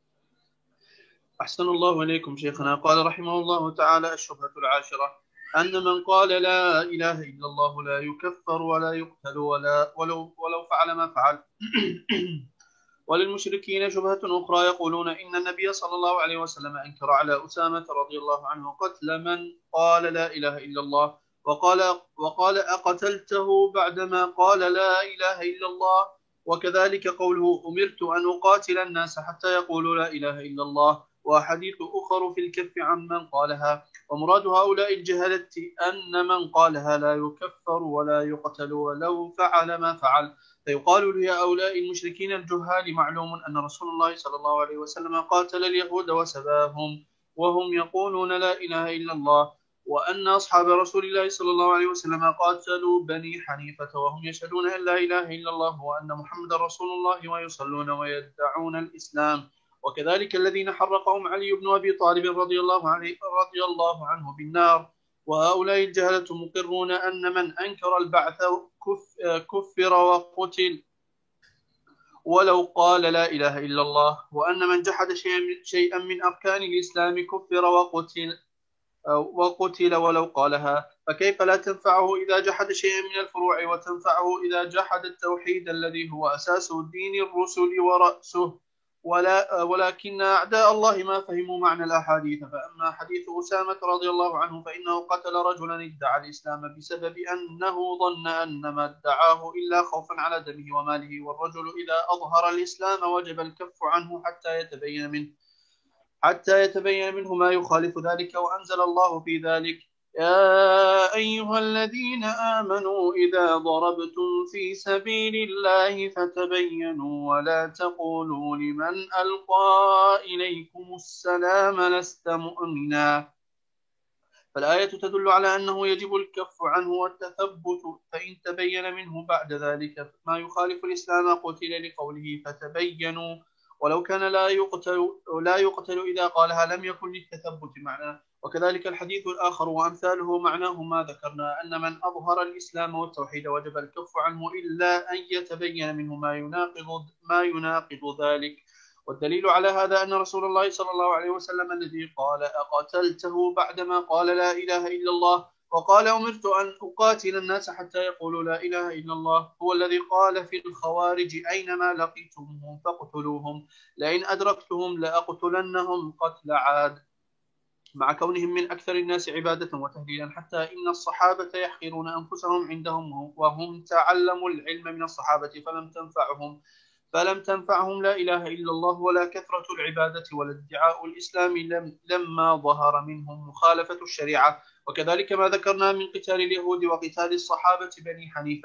أحسن الله إليكم شيخنا. قال رحمه الله تعالى: الشبهة العاشرة أن من قال لا إله إلا الله لا يكفر ولا يقتل ولا ولو, ولو فعل ما فعل. وللمشركين شبهة أخرى يقولون إن النبي صلى الله عليه وسلم أنكر على أسامة رضي الله عنه قتل من قال لا إله إلا الله، وقال, وقال أقتلته بعدما قال لا إله إلا الله. وكذلك قوله أمرت أن أقاتل الناس حتى يقولوا لا إله إلا الله، وحديث أخر في الكف عن من قالها. ومراد هؤلاء الجهلة أن من قالها لا يكفر ولا يقتل ولو فعل ما فعل. فيقال لهؤلاء المشركين الجهال: معلوم أن رسول الله صلى الله عليه وسلم قاتل اليهود وسباهم وهم يقولون لا إله إلا الله، وأن أصحاب رسول الله صلى الله عليه وسلم قاتلوا بني حنيفة وهم يشهدون أن لا إله إلا الله وأن محمد رسول الله ويصلون ويدعون الإسلام. وكذلك الذين حرقهم علي بن أبي طالب رضي الله عنه, رضي الله عنه بالنار. وهؤلاء الجهلة مقرون أن من أنكر البعث كفر وقتل ولو قال لا إله إلا الله، وأن من جحد شيئا من أركان الإسلام كفر وقتل وقتل ولو قالها. فكيف لا تنفعه إذا جحد شيئا من الفروع، وتنفعه إذا جحد التوحيد الذي هو أساس دين الرسل ورأسه؟ ولا ولكن أعداء الله ما فهموا معنى الأحاديث. فأما حديث أسامة رضي الله عنه فإنه قتل رجلا ادعى الإسلام بسبب أنه ظن أن ما ادعاه إلا خوفا على دمه وماله، والرجل إذا أظهر الإسلام وجب الكف عنه حتى يتبين منه حتى يتبين منه ما يخالف ذلك. وأنزل الله في ذلك: يا أيها الذين آمنوا إذا ضربتم في سبيل الله فتبينوا ولا تقولوا لمن ألقى إليكم السلام لست مؤمنا. فالآية تدل على أنه يجب الكف عنه والتثبت، فإن تبين منه بعد ذلك ما يخالف الإسلام قتل، لقوله فتبينوا. ولو كان لا يقتل, لا يقتل إذا قالها لم يكن للتثبت معنى. وكذلك الحديث الآخر وأمثاله معناه ما ذكرنا، أن من أظهر الإسلام والتوحيد وجب الكف عنه إلا أن يتبين منه ما يناقض, ما يناقض ذلك. والدليل على هذا أن رسول الله صلى الله عليه وسلم الذي قال أقتلته بعدما قال لا إله إلا الله وقال أمرت أن أقاتل الناس حتى يقولوا لا إله إلا الله، هو الذي قال في الخوارج: أينما لقيتمهم فاقتلوهم، لئن أدركتهم لأقتلنهم قتل عاد، مع كونهم من أكثر الناس عبادة وتهليلا، حتى إن الصحابة يحقرون أنفسهم عندهم وهم تعلموا العلم من الصحابة فلم تنفعهم فلم تنفعهم لا إله إلا الله ولا كثرة العبادة ولا ادعاء الإسلام لم لما ظهر منهم مخالفة الشريعة. وكذلك ما ذكرنا من قتال اليهود وقتال الصحابة بني حنيفة.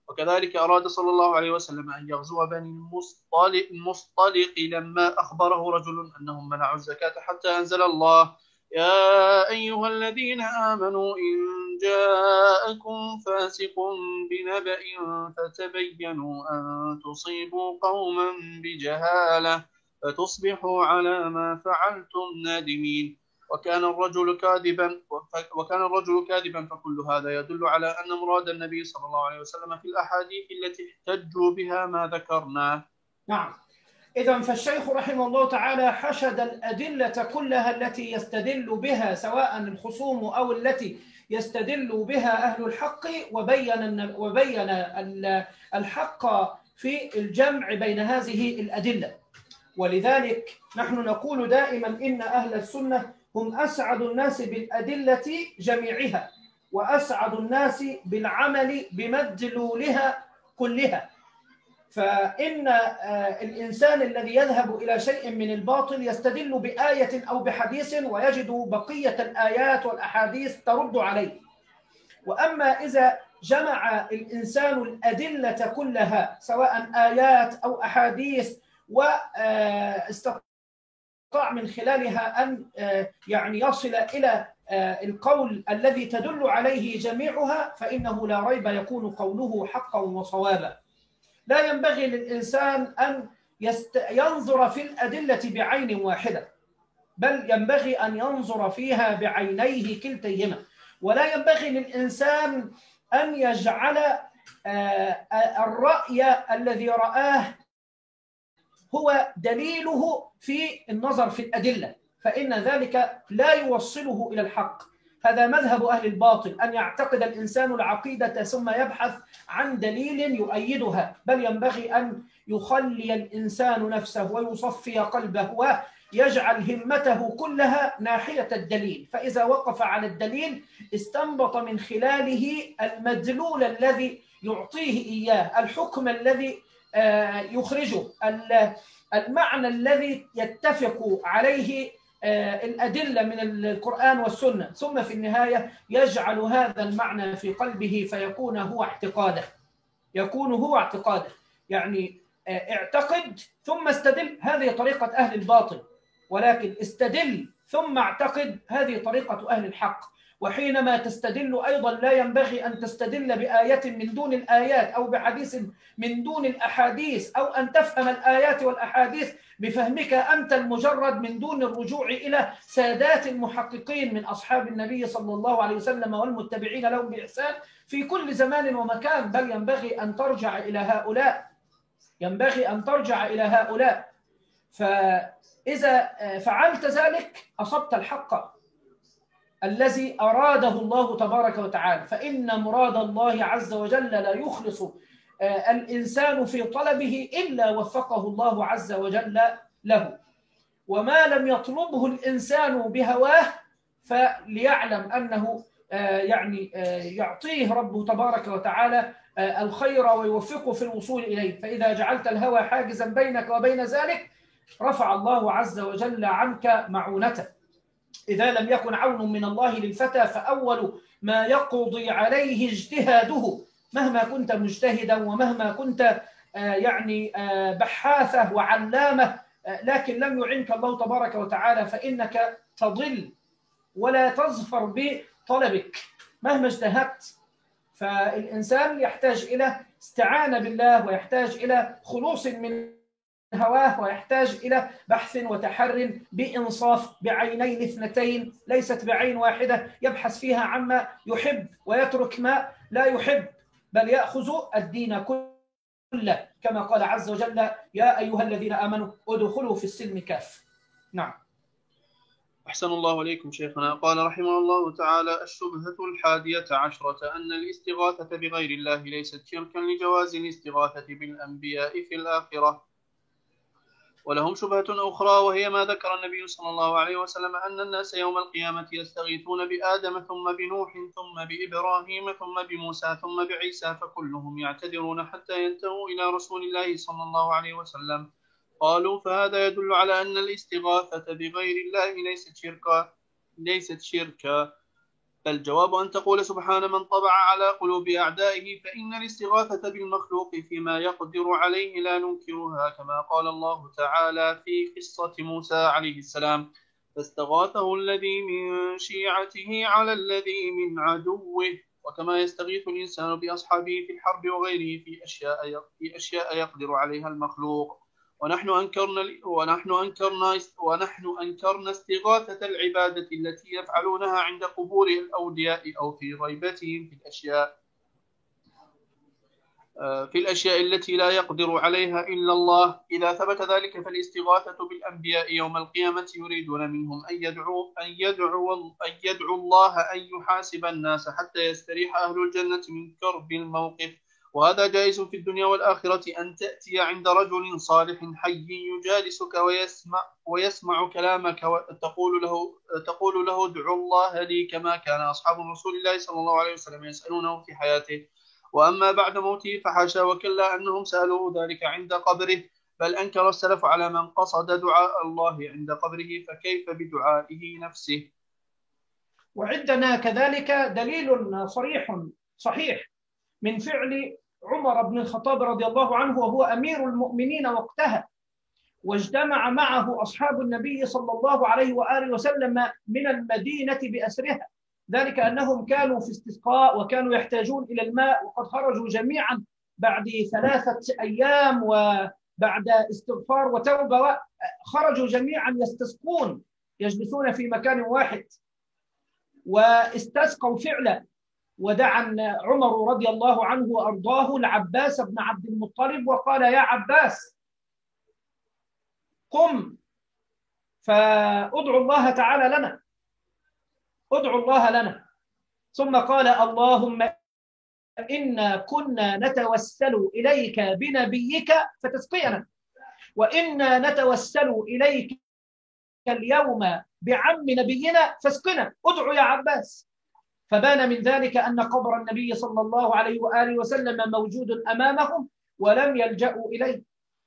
وكذلك أراد صلى الله عليه وسلم أن يغزو بني المصطلق, المصطلق لما أخبره رجل أنهم منعوا الزكاة حتى أنزل الله: يا أيها الذين آمنوا إن جاءكم فاسق بنبأ فتبينوا أن تصيبوا قوما بجهالة فتصبحوا على ما فعلتم نادمين. وكان الرجل كاذبا وكان الرجل كاذبا فكل هذا يدل على أن مراد النبي صلى الله عليه وسلم في الأحاديث التي احتجوا بها ما ذكرناه. نعم. إذن فالشيخ رحمه الله تعالى حشد الأدلة كلها التي يستدل بها سواء الخصوم أو التي يستدل بها أهل الحق، وبين وبين الحق في الجمع بين هذه الأدلة. ولذلك نحن نقول دائما إن أهل السنة هم أسعد الناس بالأدلة جميعها، وأسعد الناس بالعمل بمدلولها كلها. فإن الإنسان الذي يذهب إلى شيء من الباطل يستدل بآية أو بحديث ويجد بقية الآيات والأحاديث ترد عليه. وأما إذا جمع الإنسان الأدلة كلها سواء آيات أو أحاديث واستطاع من خلالها أن يعني يصل إلى القول الذي تدل عليه جميعها، فإنه لا ريب يكون قوله حقا وصوابا. لا ينبغي للإنسان أن ينظر في الأدلة بعين واحدة، بل ينبغي أن ينظر فيها بعينيه كلتيهما. ولا ينبغي للإنسان أن يجعل الرأي الذي رآه هو دليله في النظر في الأدلة، فإن ذلك لا يوصله إلى الحق. هذا مذهب أهل الباطل، أن يعتقد الإنسان العقيدة ثم يبحث عن دليل يؤيدها، بل ينبغي أن يخلي الإنسان نفسه ويصفي قلبه ويجعل همته كلها ناحية الدليل. فإذا وقف على الدليل استنبط من خلاله المدلول الذي يعطيه إياه، الحكم الذي يخرجه، المعنى الذي يتفق عليه الأدلة من القرآن والسنة، ثم في النهاية يجعل هذا المعنى في قلبه فيكون هو اعتقاده يكون هو اعتقاده يعني اعتقد ثم استدل، هذه طريقة أهل الباطل. ولكن استدل ثم اعتقد، هذه طريقة أهل الحق. وحينما تستدل أيضا لا ينبغي أن تستدل بآية من دون الآيات أو بحديث من دون الأحاديث، أو أن تفهم الآيات والأحاديث بفهمك أنت المجرد من دون الرجوع إلى سادات المحققين من أصحاب النبي صلى الله عليه وسلم والمتبعين لهم بإحسان في كل زمان ومكان. بل ينبغي أن ترجع إلى هؤلاء ينبغي أن ترجع إلى هؤلاء فإذا فعلت ذلك أصبت الحق الذي أراده الله تبارك وتعالى. فإن مراد الله عز وجل لا يخلص الإنسان في طلبه إلا وفقه الله عز وجل له. وما لم يطلبه الإنسان بهواه فليعلم أنه يعني يعطيه ربه تبارك وتعالى الخير ويوفقه في الوصول إليه. فإذا جعلت الهوى حاجزا بينك وبين ذلك رفع الله عز وجل عنك معونته. إذا لم يكن عون من الله للفتى فأول ما يقضي عليه اجتهاده، مهما كنت مجتهدا ومهما كنت يعني بحاثة وعلامة، لكن لم يعنك الله تبارك وتعالى فإنك تضل ولا تظفر بطلبك مهما اجتهدت. فالإنسان يحتاج إلى استعانة بالله، ويحتاج إلى خلوص من هواه، ويحتاج إلى بحث وتحر بإنصاف بعينين اثنتين ليست بعين واحدة يبحث فيها عما يحب ويترك ما لا يحب، بل يأخذ الدين كله كما قال عز وجل: يا أيها الذين آمنوا ادخلوا في السلم كافة. نعم. أحسن الله إليكم شيخنا. قال رحمه الله تعالى: الشبهة الحادية عشرة أن الاستغاثة بغير الله ليست شركا لجواز الاستغاثة بالأنبياء في الآخرة. ولهم شبهة أخرى، وهي ما ذكر النبي صلى الله عليه وسلم أن الناس يوم القيامة يستغيثون بآدم ثم بنوح ثم بإبراهيم ثم بموسى ثم بعيسى، فكلهم يعتذرون حتى ينتهوا إلى رسول الله صلى الله عليه وسلم. قالوا: فهذا يدل على أن الاستغاثة بغير الله ليست شركا ليست شركا الجواب أن تقول سبحان من طبع على قلوب أعدائه، فإن الاستغاثة بالمخلوق فيما يقدر عليه لا ننكرها، كما قال الله تعالى في قصة موسى عليه السلام: فاستغاثه الذي من شيعته على الذي من عدوه. وكما يستغيث الإنسان بأصحابه في الحرب وغيره في أشياء في أشياء يقدر عليها المخلوق. ونحن أنكرنا ونحن أنكرنا ونحن أنكرنا استغاثة العبادة التي يفعلونها عند قبور الأولياء أو في غيبتهم في الأشياء في الأشياء التي لا يقدر عليها إلا الله. إذا ثبت ذلك فالاستغاثة بالأنبياء يوم القيامة يريدون منهم أن يدعوا أن يدعوا أن يدعوا الله أن يحاسب الناس حتى يستريح أهل الجنة من كرب الموقف. وهذا جائز في الدنيا والآخرة، أن تأتي عند رجل صالح حي يجالسك ويسمع ويسمع كلامك وتقول له تقول له ادعو الله لي، كما كان أصحاب رسول الله صلى الله عليه وسلم يسألونه في حياته. وأما بعد موته فحاشا وكلا أنهم سألوه ذلك عند قبره، بل أنكر السلف على من قصد دعاء الله عند قبره، فكيف بدعائه نفسه؟ وعندنا كذلك دليل صريح صحيح من فعل عمر بن الخطاب رضي الله عنه وهو أمير المؤمنين وقتها، واجتمع معه أصحاب النبي صلى الله عليه وآله وسلم من المدينة بأسرها، ذلك أنهم كانوا في استسقاء وكانوا يحتاجون إلى الماء، وقد خرجوا جميعا بعد ثلاثة أيام وبعد استغفار وتوبة، خرجوا جميعا يستسقون يجلسون في مكان واحد واستسقوا فعلا. ودعا عمر رضي الله عنه وأرضاه العباس بن عبد المطلب وقال: يا عباس قم فادعو الله تعالى لنا، ادعو الله لنا. ثم قال: اللهم إنا كنا نتوسل إليك بنبيك فتسقينا، وإنا نتوسل إليك اليوم بعم نبينا فاسقنا، ادعو يا عباس. فبان من ذلك أن قبر النبي صلى الله عليه وآله وسلم موجود أمامهم ولم يلجأوا إليه،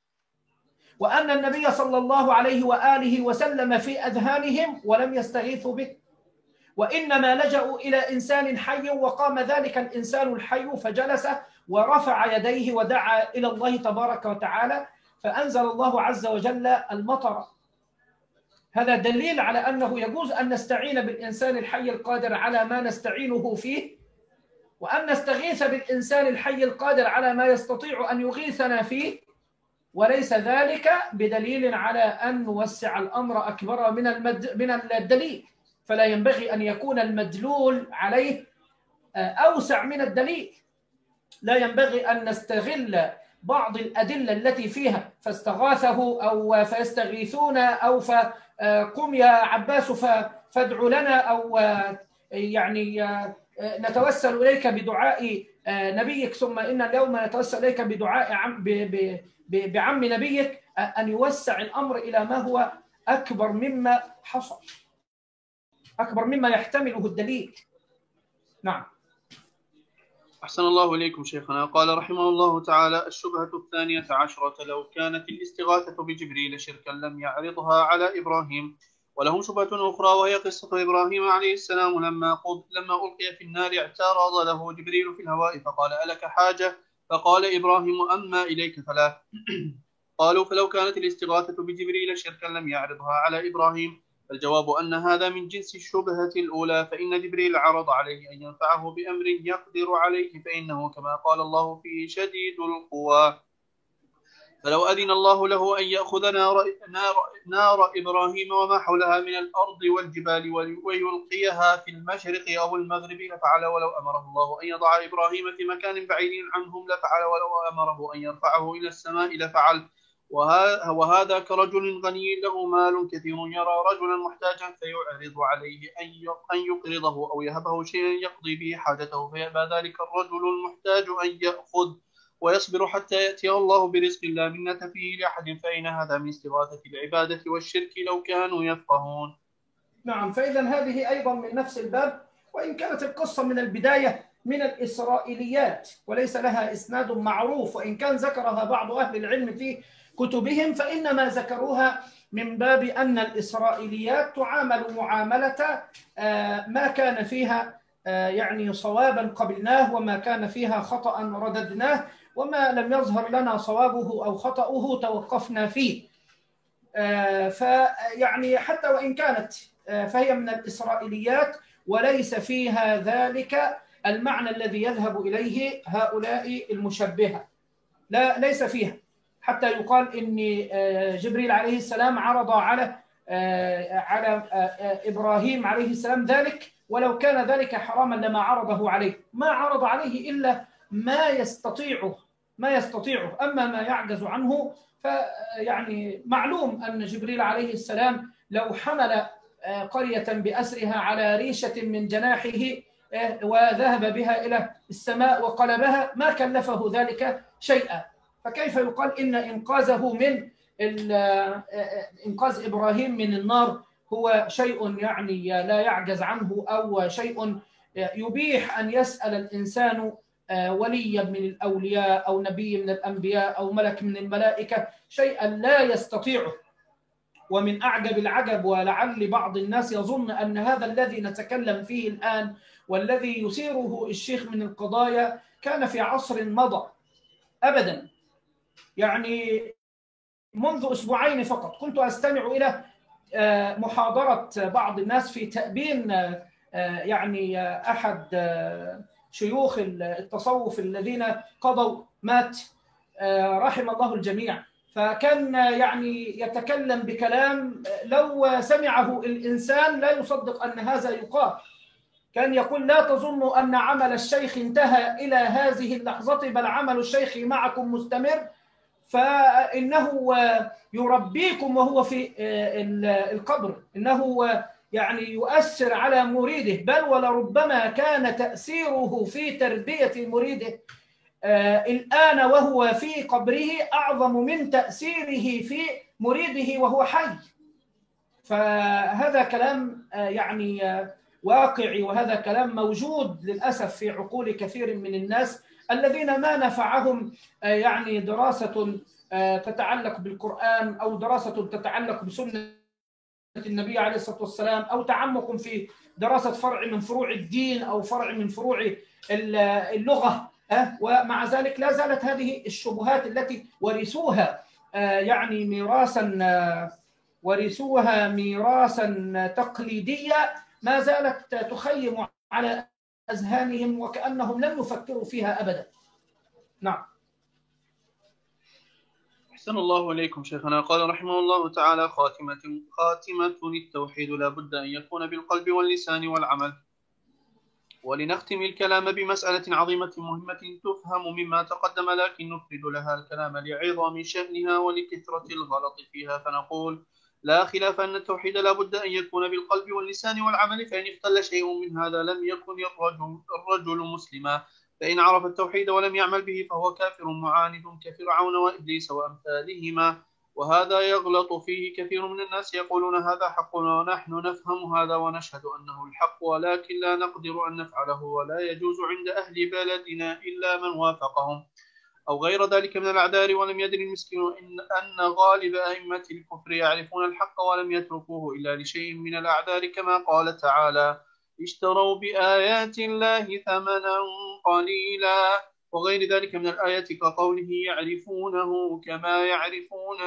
وأن النبي صلى الله عليه وآله وسلم في أذهانهم ولم يستغيثوا به، وإنما لجأوا إلى إنسان حي، وقام ذلك الإنسان الحي فجلس ورفع يديه ودعا إلى الله تبارك وتعالى فأنزل الله عز وجل المطر. هذا دليل على أنه يجوز أن نستعين بالإنسان الحي القادر على ما نستعينه فيه، وأن نستغيث بالإنسان الحي القادر على ما يستطيع أن يغيثنا فيه، وليس ذلك بدليل على أن نوسع الأمر أكبر من المد... من الدليل، فلا ينبغي أن يكون المدلول عليه أوسع من الدليل. لا ينبغي أن نستغل بعض الأدلة التي فيها فاستغاثه أو فيستغيثون أو فقم يا عباس فادع لنا، أو يعني نتوسل إليك بدعاء نبيك ثم إن اليوم نتوسل إليك بدعاء عم بعم نبيك، أن يوسع الأمر إلى ما هو أكبر مما حصل، أكبر مما يحتمله الدليل. نعم. أحسن الله إليكم شيخنا. قال رحمه الله تعالى: الشبهة الثانية عشرة: لو كانت الاستغاثة بجبريل شركا لم يعرضها على إبراهيم. ولهم شبهة أخرى وهي قصة إبراهيم عليه السلام لما قد لما ألقي في النار اعترض له جبريل في الهواء فقال: ألك حاجة؟ فقال إبراهيم: أما إليك فلا. قالوا: فلو كانت الاستغاثة بجبريل شركا لم يعرضها على إبراهيم. فالجواب أن هذا من جنس الشبهة الأولى، فإن جبريل عرض عليه أن ينفعه بأمر يقدر عليه، فإنه كما قال الله فيه شديد القوى. فلو أذن الله له أن يأخذ نار, نار, نار إبراهيم وما حولها من الأرض والجبال ويلقيها في المشرق أو المغرب لفعل، ولو أمره الله أن يضع إبراهيم في مكان بعيد عنهم لفعل، ولو أمره أن يرفعه إلى السماء لفعل. وهذا كرجل غني له مال كثير يرى رجلا محتاجا فيعرض عليه أن يقرضه أو يهبه شيئا يقضي به حاجته، فيأبى ذلك الرجل المحتاج أن يأخذ ويصبر حتى يأتي الله برزق لا منة فيه لأحد، فإن هذا من استغاثة العبادة والشرك لو كانوا يفقهون. نعم، فإذا هذه أيضا من نفس الباب، وإن كانت القصة من البداية من الإسرائيليات وليس لها إسناد معروف، وإن كان ذكرها بعض أهل العلم في كتبهم فإنما ذكروها من باب أن الإسرائيليات تعامل معاملة ما كان فيها يعني صوابا قبلناه، وما كان فيها خطأ رددناه، وما لم يظهر لنا صوابه أو خطأه توقفنا فيه. فيعني حتى وإن كانت فهي من الإسرائيليات وليس فيها ذلك المعنى الذي يذهب إليه هؤلاء المشبهة، لا ليس فيها، حتى يقال إن جبريل عليه السلام عرض على على إبراهيم عليه السلام ذلك، ولو كان ذلك حراما لما عرضه عليه، ما عرض عليه إلا ما يستطيعه ما يستطيعه أما ما يعجز عنه فيعني معلوم أن جبريل عليه السلام لو حمل قرية بأسرها على ريشة من جناحه وذهب بها إلى السماء وقلبها ما كلفه ذلك شيئا، فكيف يقال إن إنقاذه من إنقاذ إبراهيم من النار هو شيء يعني لا يعجز عنه، أو شيء يبيح أن يسأل الإنسان وليا من الأولياء أو نبي من الأنبياء أو ملك من الملائكة شيئا لا يستطيعه. ومن أعجب العجب، ولعل بعض الناس يظن أن هذا الذي نتكلم فيه الآن والذي يثيره الشيخ من القضايا كان في عصر مضى، أبدا. يعني منذ أسبوعين فقط كنت أستمع إلى محاضرة بعض الناس في تأبين يعني أحد شيوخ التصوف الذين قضوا مات رحم الله الجميع، فكان يعني يتكلم بكلام لو سمعه الإنسان لا يصدق أن هذا يقال. كان يقول: لا تظنوا أن عمل الشيخ انتهى إلى هذه اللحظة، بل عمل الشيخ معكم مستمر، فإنه يربيكم وهو في القبر، إنه يعني يؤثر على مريده، بل ولربما كان تأثيره في تربية مريده الآن وهو في قبره أعظم من تأثيره في مريده وهو حي. فهذا كلام يعني واقعي، وهذا كلام موجود للأسف في عقول كثير من الناس الذين ما نفعهم يعني دراسة تتعلق بالقرآن أو دراسة تتعلق بسنة النبي عليه الصلاة والسلام أو تعمق في دراسة فرع من فروع الدين أو فرع من فروع اللغة، ومع ذلك لا زالت هذه الشبهات التي ورثوها يعني ميراثا ورثوها ميراثا تقليديا ما زالت تخيم على أذهانهم وكأنهم لم يفكروا فيها أبدا. نعم. أحسن الله إليكم شيخنا. قال رحمه الله تعالى: خاتمة خاتمة التوحيد لا بد أن يكون بالقلب واللسان والعمل. ولنختم الكلام بمسألة عظيمة مهمة تفهم مما تقدم، لكن نفرد لها الكلام لعظم شأنها ولكثرة الغلط فيها، فنقول: لا خلاف أن التوحيد لا بد أن يكون بالقلب واللسان والعمل، فإن اختل شيء من هذا لم يكن الرجل, الرجل مسلما، فإن عرف التوحيد ولم يعمل به فهو كافر معاند كفرعون وإبليس وأمثالهما، وهذا يغلط فيه كثير من الناس، يقولون هذا حقنا ونحن نفهم هذا ونشهد أنه الحق، ولكن لا نقدر أن نفعله، ولا يجوز عند أهل بلدنا إلا من وافقهم أو غير ذلك من الأعذار. ولم يدري المسكين إن, أن غالب أئمة الكفر يعرفون الحق ولم يتركوه إلا لشيء من الأعذار، كما قال تعالى: اشتروا بآيات الله ثمنا قليلا، وغير ذلك من الآيات كقوله: يعرفونه كما يعرفون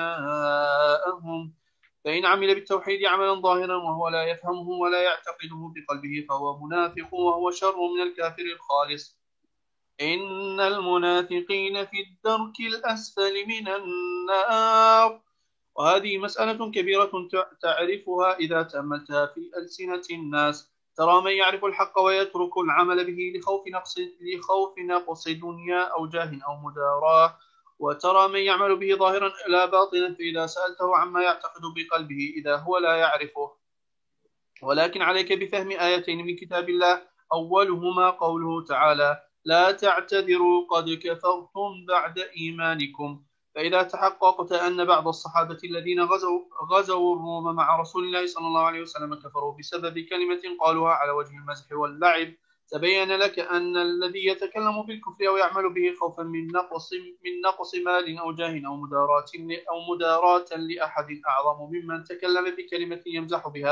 أبناءهم. فإن عمل بالتوحيد عملا ظاهرا وهو لا يفهمه ولا يعتقده بقلبه فهو منافق، وهو شر من الكافر الخالص. إن المنافقين في الدرك الأسفل من النار. وهذه مسألة كبيرة تعرفها إذا تأملتها في ألسنة الناس. ترى من يعرف الحق ويترك العمل به لخوف نقص لخوف نقص دنيا أو جاه أو مداراة، وترى من يعمل به ظاهرا لا باطنا، فإذا سألته عما يعتقد بقلبه إذا هو لا يعرفه. ولكن عليك بفهم آيتين من كتاب الله، أولهما قوله تعالى: لا تعتذروا قد كفرتم بعد إيمانكم. فإذا تحققت أن بعض الصحابة الذين غزوا, غزوا الروم مع رسول الله صلى الله عليه وسلم كفروا بسبب كلمة قالوها على وجه المزح واللعب، تبين لك أن الذي يتكلم بالكفر أو يعمل به خوفا من نقص من نقص مال أو جاه أو مداراة أو مداراة لأحد أعظم ممن تكلم بكلمة يمزح بها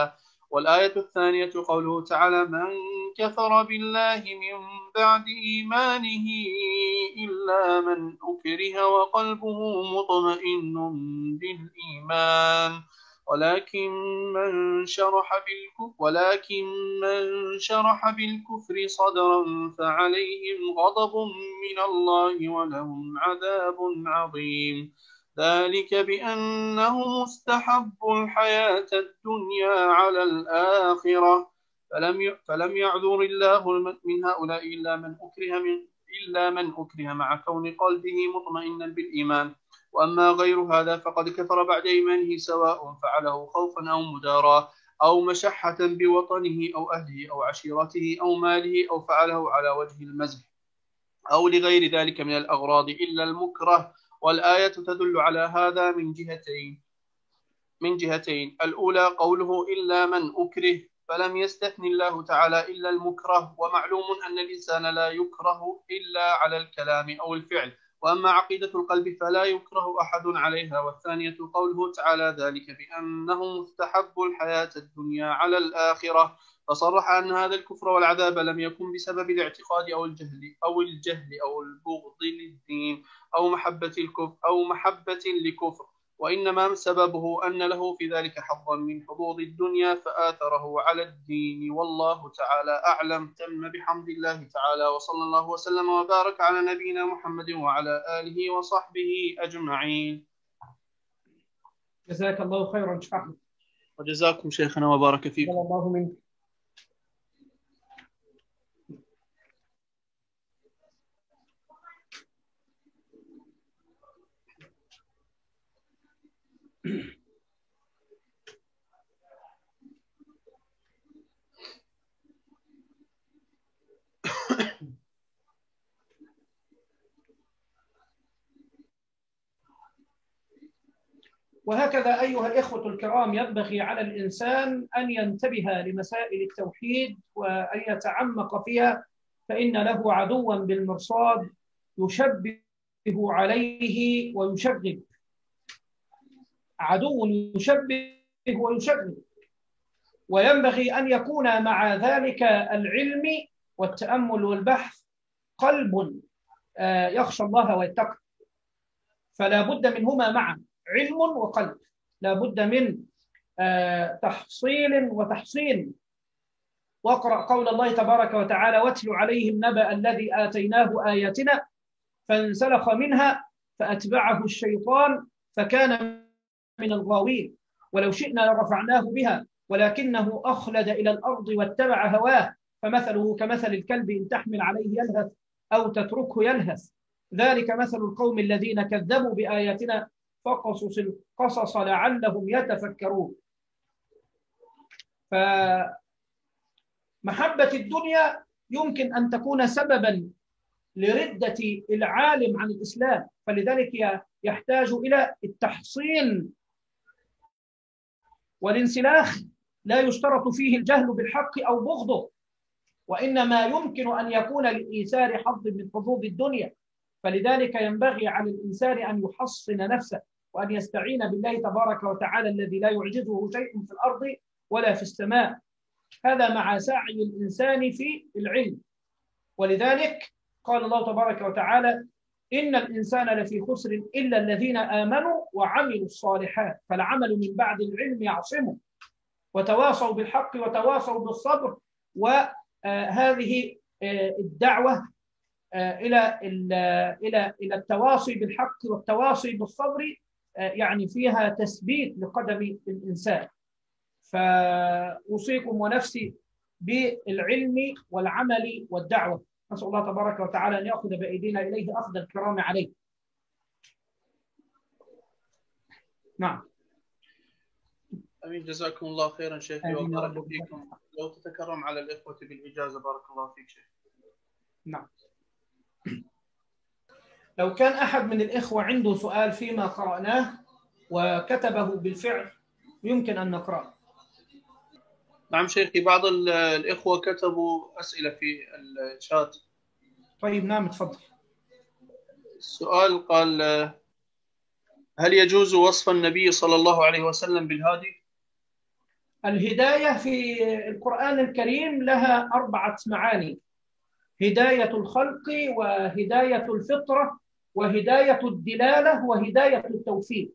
والآية الثانية قوله تعالى: من كفر بالله من بعد إيمانه إلا من أكره وقلبه مطمئن بالإيمان ولكن من شرح بالكفر ولكن من شرح بالكفر صدرا فعليهم غضب من الله ولهم عذاب عظيم. ذلك بأنهم استحبوا الحياة الدنيا على الآخرة فلم فلم يعذر الله من هؤلاء إلا من أكره من إلا من أكره مع كون قلبه مطمئنا بالإيمان. وأما غير هذا فقد كفر بعد إيمانه سواء فعله خوفا أو مدارا أو مشحة بوطنه أو أهله أو عشيرته أو ماله أو فعله على وجه المزح أو لغير ذلك من الأغراض إلا المكره. والآية تدل على هذا من جهتين من جهتين الأولى قوله إلا من أكره، فلم يستثن الله تعالى إلا المكره، ومعلوم أن الإنسان لا يكره إلا على الكلام أو الفعل، وأما عقيدة القلب فلا يكره أحد عليها. والثانية قوله تعالى: ذلك بأنهم استحبوا الحياة الدنيا على الآخرة، فصرح أن هذا الكفر والعذاب لم يكن بسبب الاعتقاد أو الجهل أو الجهل أو البغض للدين أو محبة الكفر أو محبة لكفر، وإنما سببه أن له في ذلك حظا من حظوظ الدنيا فآثره على الدين. والله تعالى أعلم. تم بحمد الله تعالى، وصلى الله وسلم وبارك على نبينا محمد وعلى آله وصحبه أجمعين. جزاك الله خيرا شيخ أحمد. وجزاكم شيخنا وبارك فيكم. الله منك. وهكذا أيها الإخوة الكرام ينبغي على الإنسان أن ينتبه لمسائل التوحيد وأن يتعمق فيها، فإن له عدوا بالمرصاد يشبه عليه ويشغب، عدو يشبه ويشغب، وينبغي أن يكون مع ذلك العلم والتأمل والبحث قلب يخشى الله ويتقى، فلا بد منهما معا، علم وقلب، لا بد من تحصيل وتحصين. واقرأ قول الله تبارك وتعالى: واتل عليهم نبأ الذي آتيناه آياتنا فانسلخ منها فأتبعه الشيطان فكان من الغاوين ولو شئنا لرفعناه بها ولكنه أخلد إلى الأرض واتبع هواه فمثله كمثل الكلب إن تحمل عليه يلهث أو تتركه يلهث ذلك مثل القوم الذين كذبوا بآياتنا فقصص القصص لعلهم يتفكرون. فمحبة الدنيا يمكن أن تكون سببا لردة العالم عن الإسلام، فلذلك يحتاج إلى التحصين والانسلاخ، لا يشترط فيه الجهل بالحق أو بغضه، وإنما يمكن أن يكون للإيثار حظ من حظوظ الدنيا. فلذلك ينبغي على الإنسان أن يحصن نفسه وأن يستعين بالله تبارك وتعالى الذي لا يعجزه شيء في الأرض ولا في السماء، هذا مع سعي الإنسان في العلم. ولذلك قال الله تبارك وتعالى: إن الإنسان لفي خسر إلا الذين آمنوا وعملوا الصالحات، فالعمل من بعد العلم يعصمه، وتواصوا بالحق وتواصوا بالصبر. وهذه الدعوة إلى إلى إلى التواصي بالحق والتواصي بالصبر يعني فيها تثبيت لقدم الإنسان. فأوصيكم ونفسي بالعلم والعمل والدعوة. نسأل الله تبارك وتعالى أن يأخذ بأيدينا إليه أخذ الكرام عليه. نعم. أمين. جزاكم الله خيرا شيخي وبارك فيكم. لو تتكرم على الإخوة بالإجازة بارك الله فيك شيخ. نعم. لو كان أحد من الإخوة عنده سؤال فيما قرأناه وكتبه بالفعل يمكن أن نقرأه. نعم شيخي، بعض الإخوة كتبوا أسئلة في الشات. طيب نعم تفضل. السؤال قال: هل يجوز وصف النبي صلى الله عليه وسلم بالهادي؟ الهداية في القرآن الكريم لها أربعة معاني: هداية الخلق، وهداية الفطرة، وهداية الدلالة، وهداية التوفيق.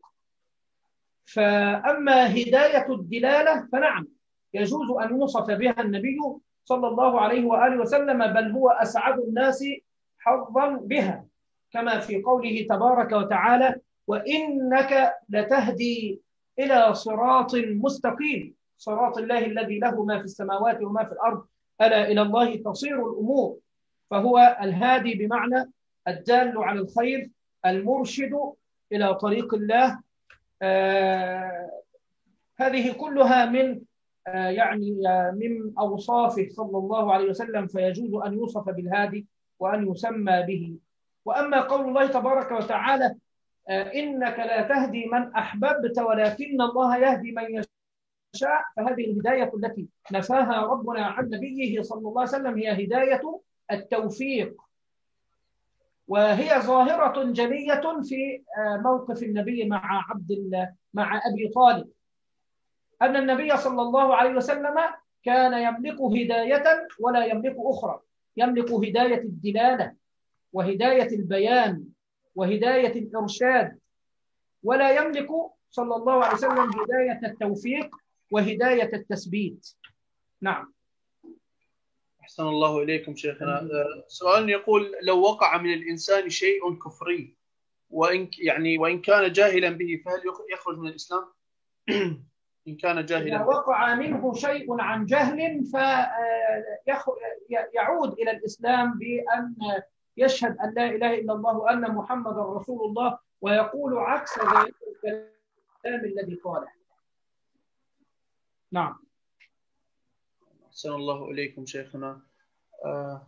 فأما هداية الدلالة فنعم يجوز أن يوصف بها النبي صلى الله عليه وآله وسلم، بل هو أسعد الناس حظا بها، كما في قوله تبارك وتعالى: وإنك لتهدي إلى صراط مستقيم، صراط الله الذي له ما في السماوات وما في الأرض، ألا إلى الله تصير الأمور. فهو الهادي بمعنى الدال على الخير، المرشد إلى طريق الله. آه هذه كلها من آه يعني آه من أوصافه صلى الله عليه وسلم، فيجوز أن يوصف بالهادي وأن يسمى به. وأما قول الله تبارك وتعالى: آه إنك لا تهدي من أحببت ولكن الله يهدي من يشاء، فهذه الهداية التي نفاها ربنا عن نبيه صلى الله عليه وسلم هي هداية التوفيق، وهي ظاهرة جلية في موقف النبي مع عبد الله مع أبي طالب، أن النبي صلى الله عليه وسلم كان يملك هداية ولا يملك أخرى، يملك هداية الدلالة، وهداية البيان، وهداية الإرشاد، ولا يملك صلى الله عليه وسلم هداية التوفيق وهداية التثبيت. نعم. أحسن الله إليكم شيخنا. سؤال يقول: لو وقع من الإنسان شيء كفري وإن يعني وإن كان جاهلا به، فهل يخرج من الإسلام؟ إن كان جاهلا إذا وقع منه شيء عن جهل فيعود إلى الإسلام بأن يشهد أن لا إله إلا الله وأن محمد رسول الله، ويقول عكس ذلك الكلام الذي قاله. نعم. أحسن الله إليكم شيخنا. آه.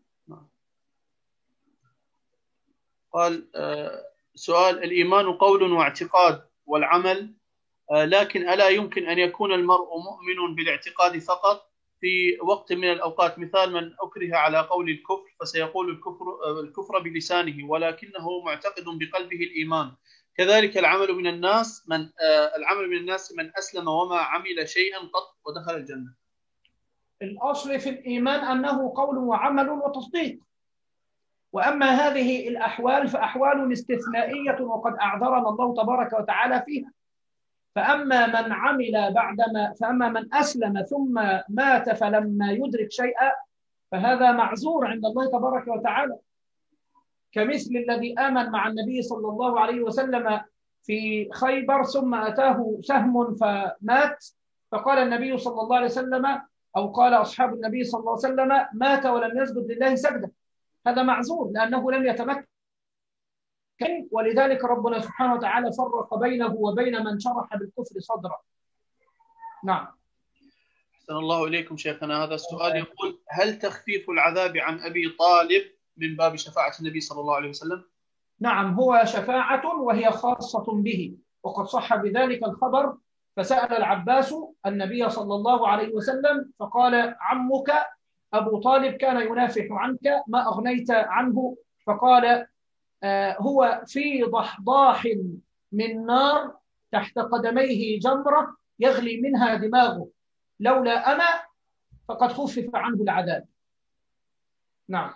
قال آه سؤال: الإيمان قول واعتقاد والعمل، آه لكن ألا يمكن أن يكون المرء مؤمن بالاعتقاد فقط في وقت من الأوقات؟ مثال: من أكره على قول الكفر فسيقول الكفر, آه الكفر بلسانه ولكنه معتقد بقلبه الإيمان. كذلك العمل من الناس من آه العمل من الناس من أسلم وما عمل شيئا قط ودخل الجنة. الأصل في الإيمان أنه قول وعمل وتصديق، وأما هذه الأحوال فأحوال استثنائية وقد أعذرنا الله تبارك وتعالى فيها. فأما من عمل بعدما فأما من أسلم ثم مات فلما يدرك شيئا فهذا معذور عند الله تبارك وتعالى، كمثل الذي آمن مع النبي صلى الله عليه وسلم في خيبر ثم أتاه سهم فمات، فقال النبي صلى الله عليه وسلم أو قال أصحاب النبي صلى الله عليه وسلم: مات ولم يسجد لله سجدة. هذا معذور لأنه لم يتمكن، ولذلك ربنا سبحانه وتعالى فرق بينه وبين من شرح بالكفر صدرا. نعم. أحسن الله إليكم شيخنا. هذا السؤال يقول: هل تخفيف العذاب عن أبي طالب من باب شفاعة النبي صلى الله عليه وسلم؟ نعم، هو شفاعة وهي خاصة به، وقد صح بذلك الخبر. فسأل العباس النبي صلى الله عليه وسلم فقال: عمك أبو طالب كان ينافح عنك، ما أغنيت عنه؟ فقال: آه هو في ضحضاح من نار تحت قدميه جمرة يغلي منها دماغه، لولا أنا فقد خفف عنه العذاب. نعم.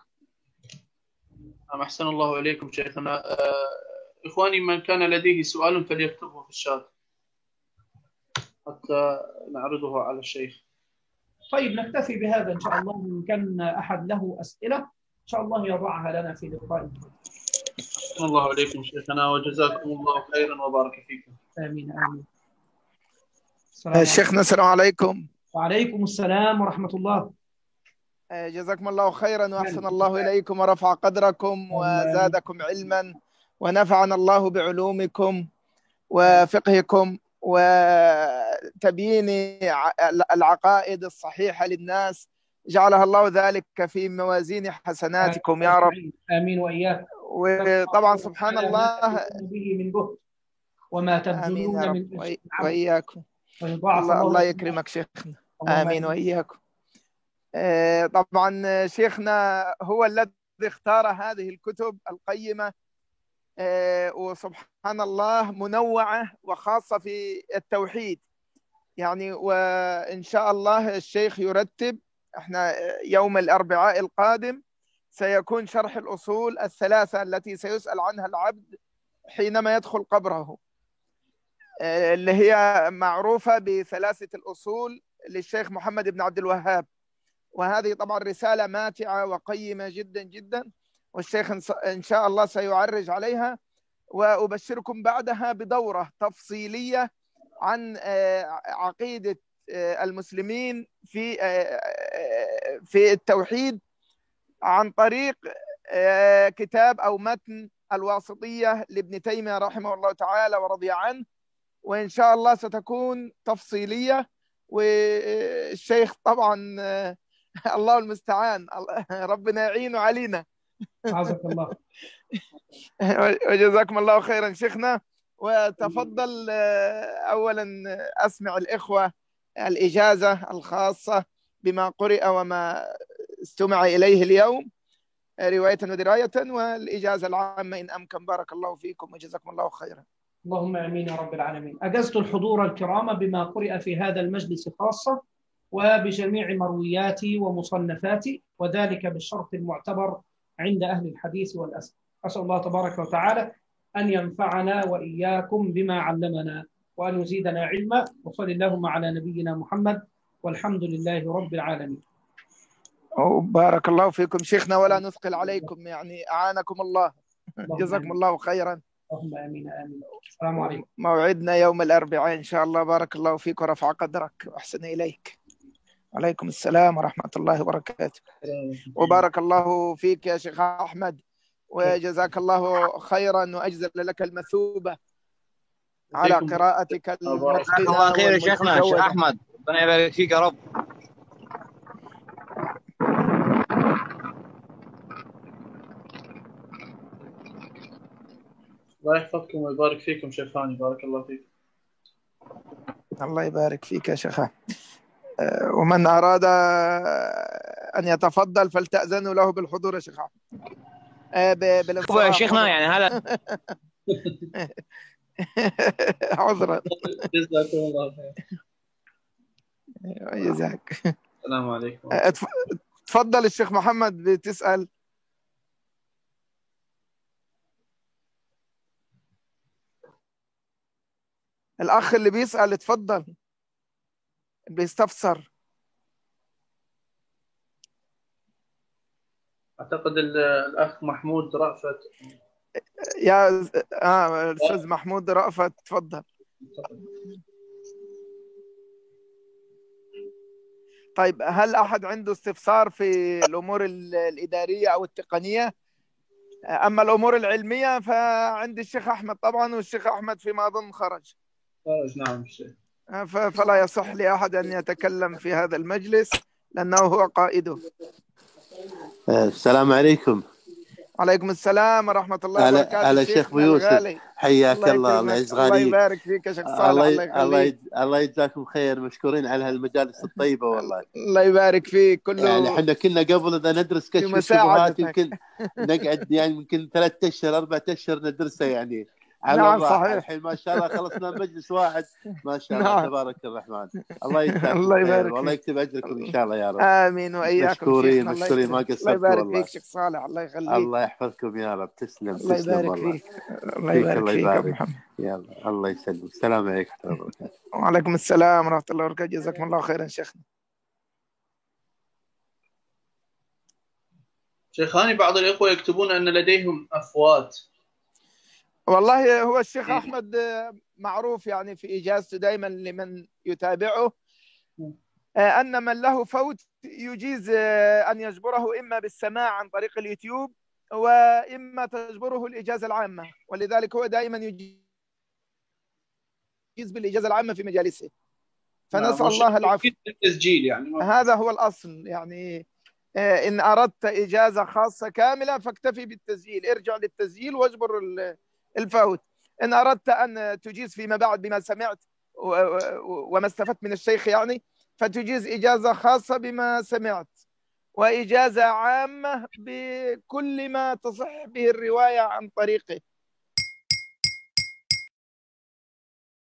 أحسن الله إليكم شيخنا. آه إخواني، من كان لديه سؤال فليكتبه في الشات حتى نعرضه على الشيخ. طيب نكتفي بهذا إن شاء الله. إن كان أحد له أسئلة إن شاء الله يضعها لنا في لقاء. أحسن الله إليكم شيخنا وجزاكم الله خيرا وبارك فيكم. آمين آمين. السلام شيخنا السلام عليكم. وعليكم السلام ورحمة الله. جزاكم الله خيرا وأحسن الله إليكم ورفع قدركم وزادكم علما ونفعنا الله بعلومكم وفقهكم وتبيين العقائد الصحيحة للناس. جعلها الله ذلك في موازين حسناتكم يا رب. آمين وإياك. وطبعا سبحان الله به من جهد وما تبذلون من أجر وإياكم. الله, الله يكرمك شيخنا. آمين وإياكم. طبعا شيخنا هو الذي اختار هذه الكتب القيمة، وسبحان الله منوعة وخاصة في التوحيد. يعني وإن شاء الله الشيخ يرتب، احنا يوم الأربعاء القادم سيكون شرح الأصول الثلاثة التي سيسأل عنها العبد حينما يدخل قبره، اللي هي معروفة بثلاثة الأصول للشيخ محمد بن عبد الوهاب. وهذه طبعا رسالة ماتعة وقيمة جدا جدا، والشيخ إن شاء الله سيعرج عليها. وأبشركم بعدها بدورة تفصيلية عن عقيدة المسلمين في في التوحيد عن طريق كتاب أو متن الواسطية لابن تيمية رحمه الله تعالى ورضي عنه، وإن شاء الله ستكون تفصيلية. والشيخ طبعا الله المستعان، ربنا يعينه علينا. عزك الله. وجزاكم الله خيرا شيخنا. وتفضل أولا أسمع الإخوة الإجازة الخاصة بما قرئ وما استمع إليه اليوم رواية ودراية، والإجازة العامة إن أمكن. بارك الله فيكم وجزاكم الله خيرا. اللهم امين يا رب العالمين. اجزت الحضور الكرام بما قرئ في هذا المجلس خاصه وبجميع مروياتي ومصنفاتي، وذلك بالشرط المعتبر عند اهل الحديث والاثر. اسال الله تبارك وتعالى ان ينفعنا واياكم بما علمنا وان يزيدنا علما، وصل اللهم على نبينا محمد والحمد لله رب العالمين. بارك الله فيكم شيخنا، ولا نثقل عليكم، يعني اعانكم الله. جزاكم الله خيرا. اللهم امين امين. السلام عليكم. موعدنا يوم الاربعاء ان شاء الله. بارك الله فيك ورفع قدرك واحسن اليك. وعليكم السلام ورحمه الله وبركاته. وبارك الله فيك يا شيخ احمد، وجزاك الله خيرا واجزل لك المثوبه على قراءتك المتقنه. جزاك الله خير يا شيخنا شيخ احمد، ربنا يبارك فيك يا رب. الله يحفظكم ويبارك فيكم شيخاني. بارك الله فيك. الله يبارك فيك يا شيخ. ومن أراد أن يتفضل فلتأذنوا له بالحضور يا شيخ. يا شيخنا يعني هلا عذرا. جزاكم الله خير. جزاك. السلام عليكم. تفضل الشيخ محمد بتسأل. الأخ اللي بيسأل اتفضل، بيستفسر. أعتقد الأخ محمود رأفت. يا آه الأستاذ محمود رأفت تفضل. طيب، هل أحد عنده استفسار في الأمور الإدارية أو التقنية؟ أما الأمور العلمية فعند الشيخ أحمد طبعا، والشيخ أحمد فيما أظن خرج. خرج نعم الشيخ. فلا يصح لأحد أن يتكلم في هذا المجلس لأنه هو قائده. السلام عليكم. عليكم السلام ورحمة الله وبركاته. على شيخ يوسف، حياك الله. الله يعز غاليك. الله يبارك فيك يا شيخ صالح. الله الله الله يجزاكم خير، مشكورين على هالمجالس الطيبة والله. الله يبارك فيك. كله يعني احنا كنا قبل إذا ندرس كشف الشبهات يمكن نقعد يعني يمكن ثلاثة أشهر أربعة أشهر ندرسه يعني على نعم الراحة. صحيح. الحين ما شاء الله خلصنا مجلس واحد ما شاء الله. نعم. تبارك الرحمن. الله يجزاكم الله خير يبارك والله فيك. يكتب أجركم إن شاء الله يا رب. آمين وإياكم. مشكورين مشكورين ما قصرتوا. الله يبارك والله. فيك شيخ صالح. الله يخليك. الله يحفظكم يا رب. تسلم الله تسلم يبارك والله. فيك. الله يبارك الله فيك يا يبارك. محمد. يلا الله يسلمك. السلام عليكم ورحمة الله وبركاته. وعليكم السلام ورحمة الله وبركاته. جزاكم الله خيرا شيخنا. شيخاني بعض الإخوة يكتبون أن لديهم أفوات. والله هو الشيخ أحمد معروف يعني في إجازته دائما لمن يتابعه أن من له فوت يجيز أن يجبره إما بالسماع عن طريق اليوتيوب وإما تجبره الإجازة العامة، ولذلك هو دائما يجيز بالإجازة العامة في مجالسه. فنسأل الله العفو. التسجيل يعني هذا هو الأصل. يعني إن أردت إجازة خاصة كاملة فاكتفي بالتسجيل، ارجع للتسجيل واجبر الفوت. إن أردت أن تجيز فيما بعد بما سمعت وما استفدت من الشيخ يعني، فتجيز إجازة خاصة بما سمعت، وإجازة عامة بكل ما تصح به الرواية عن طريقه.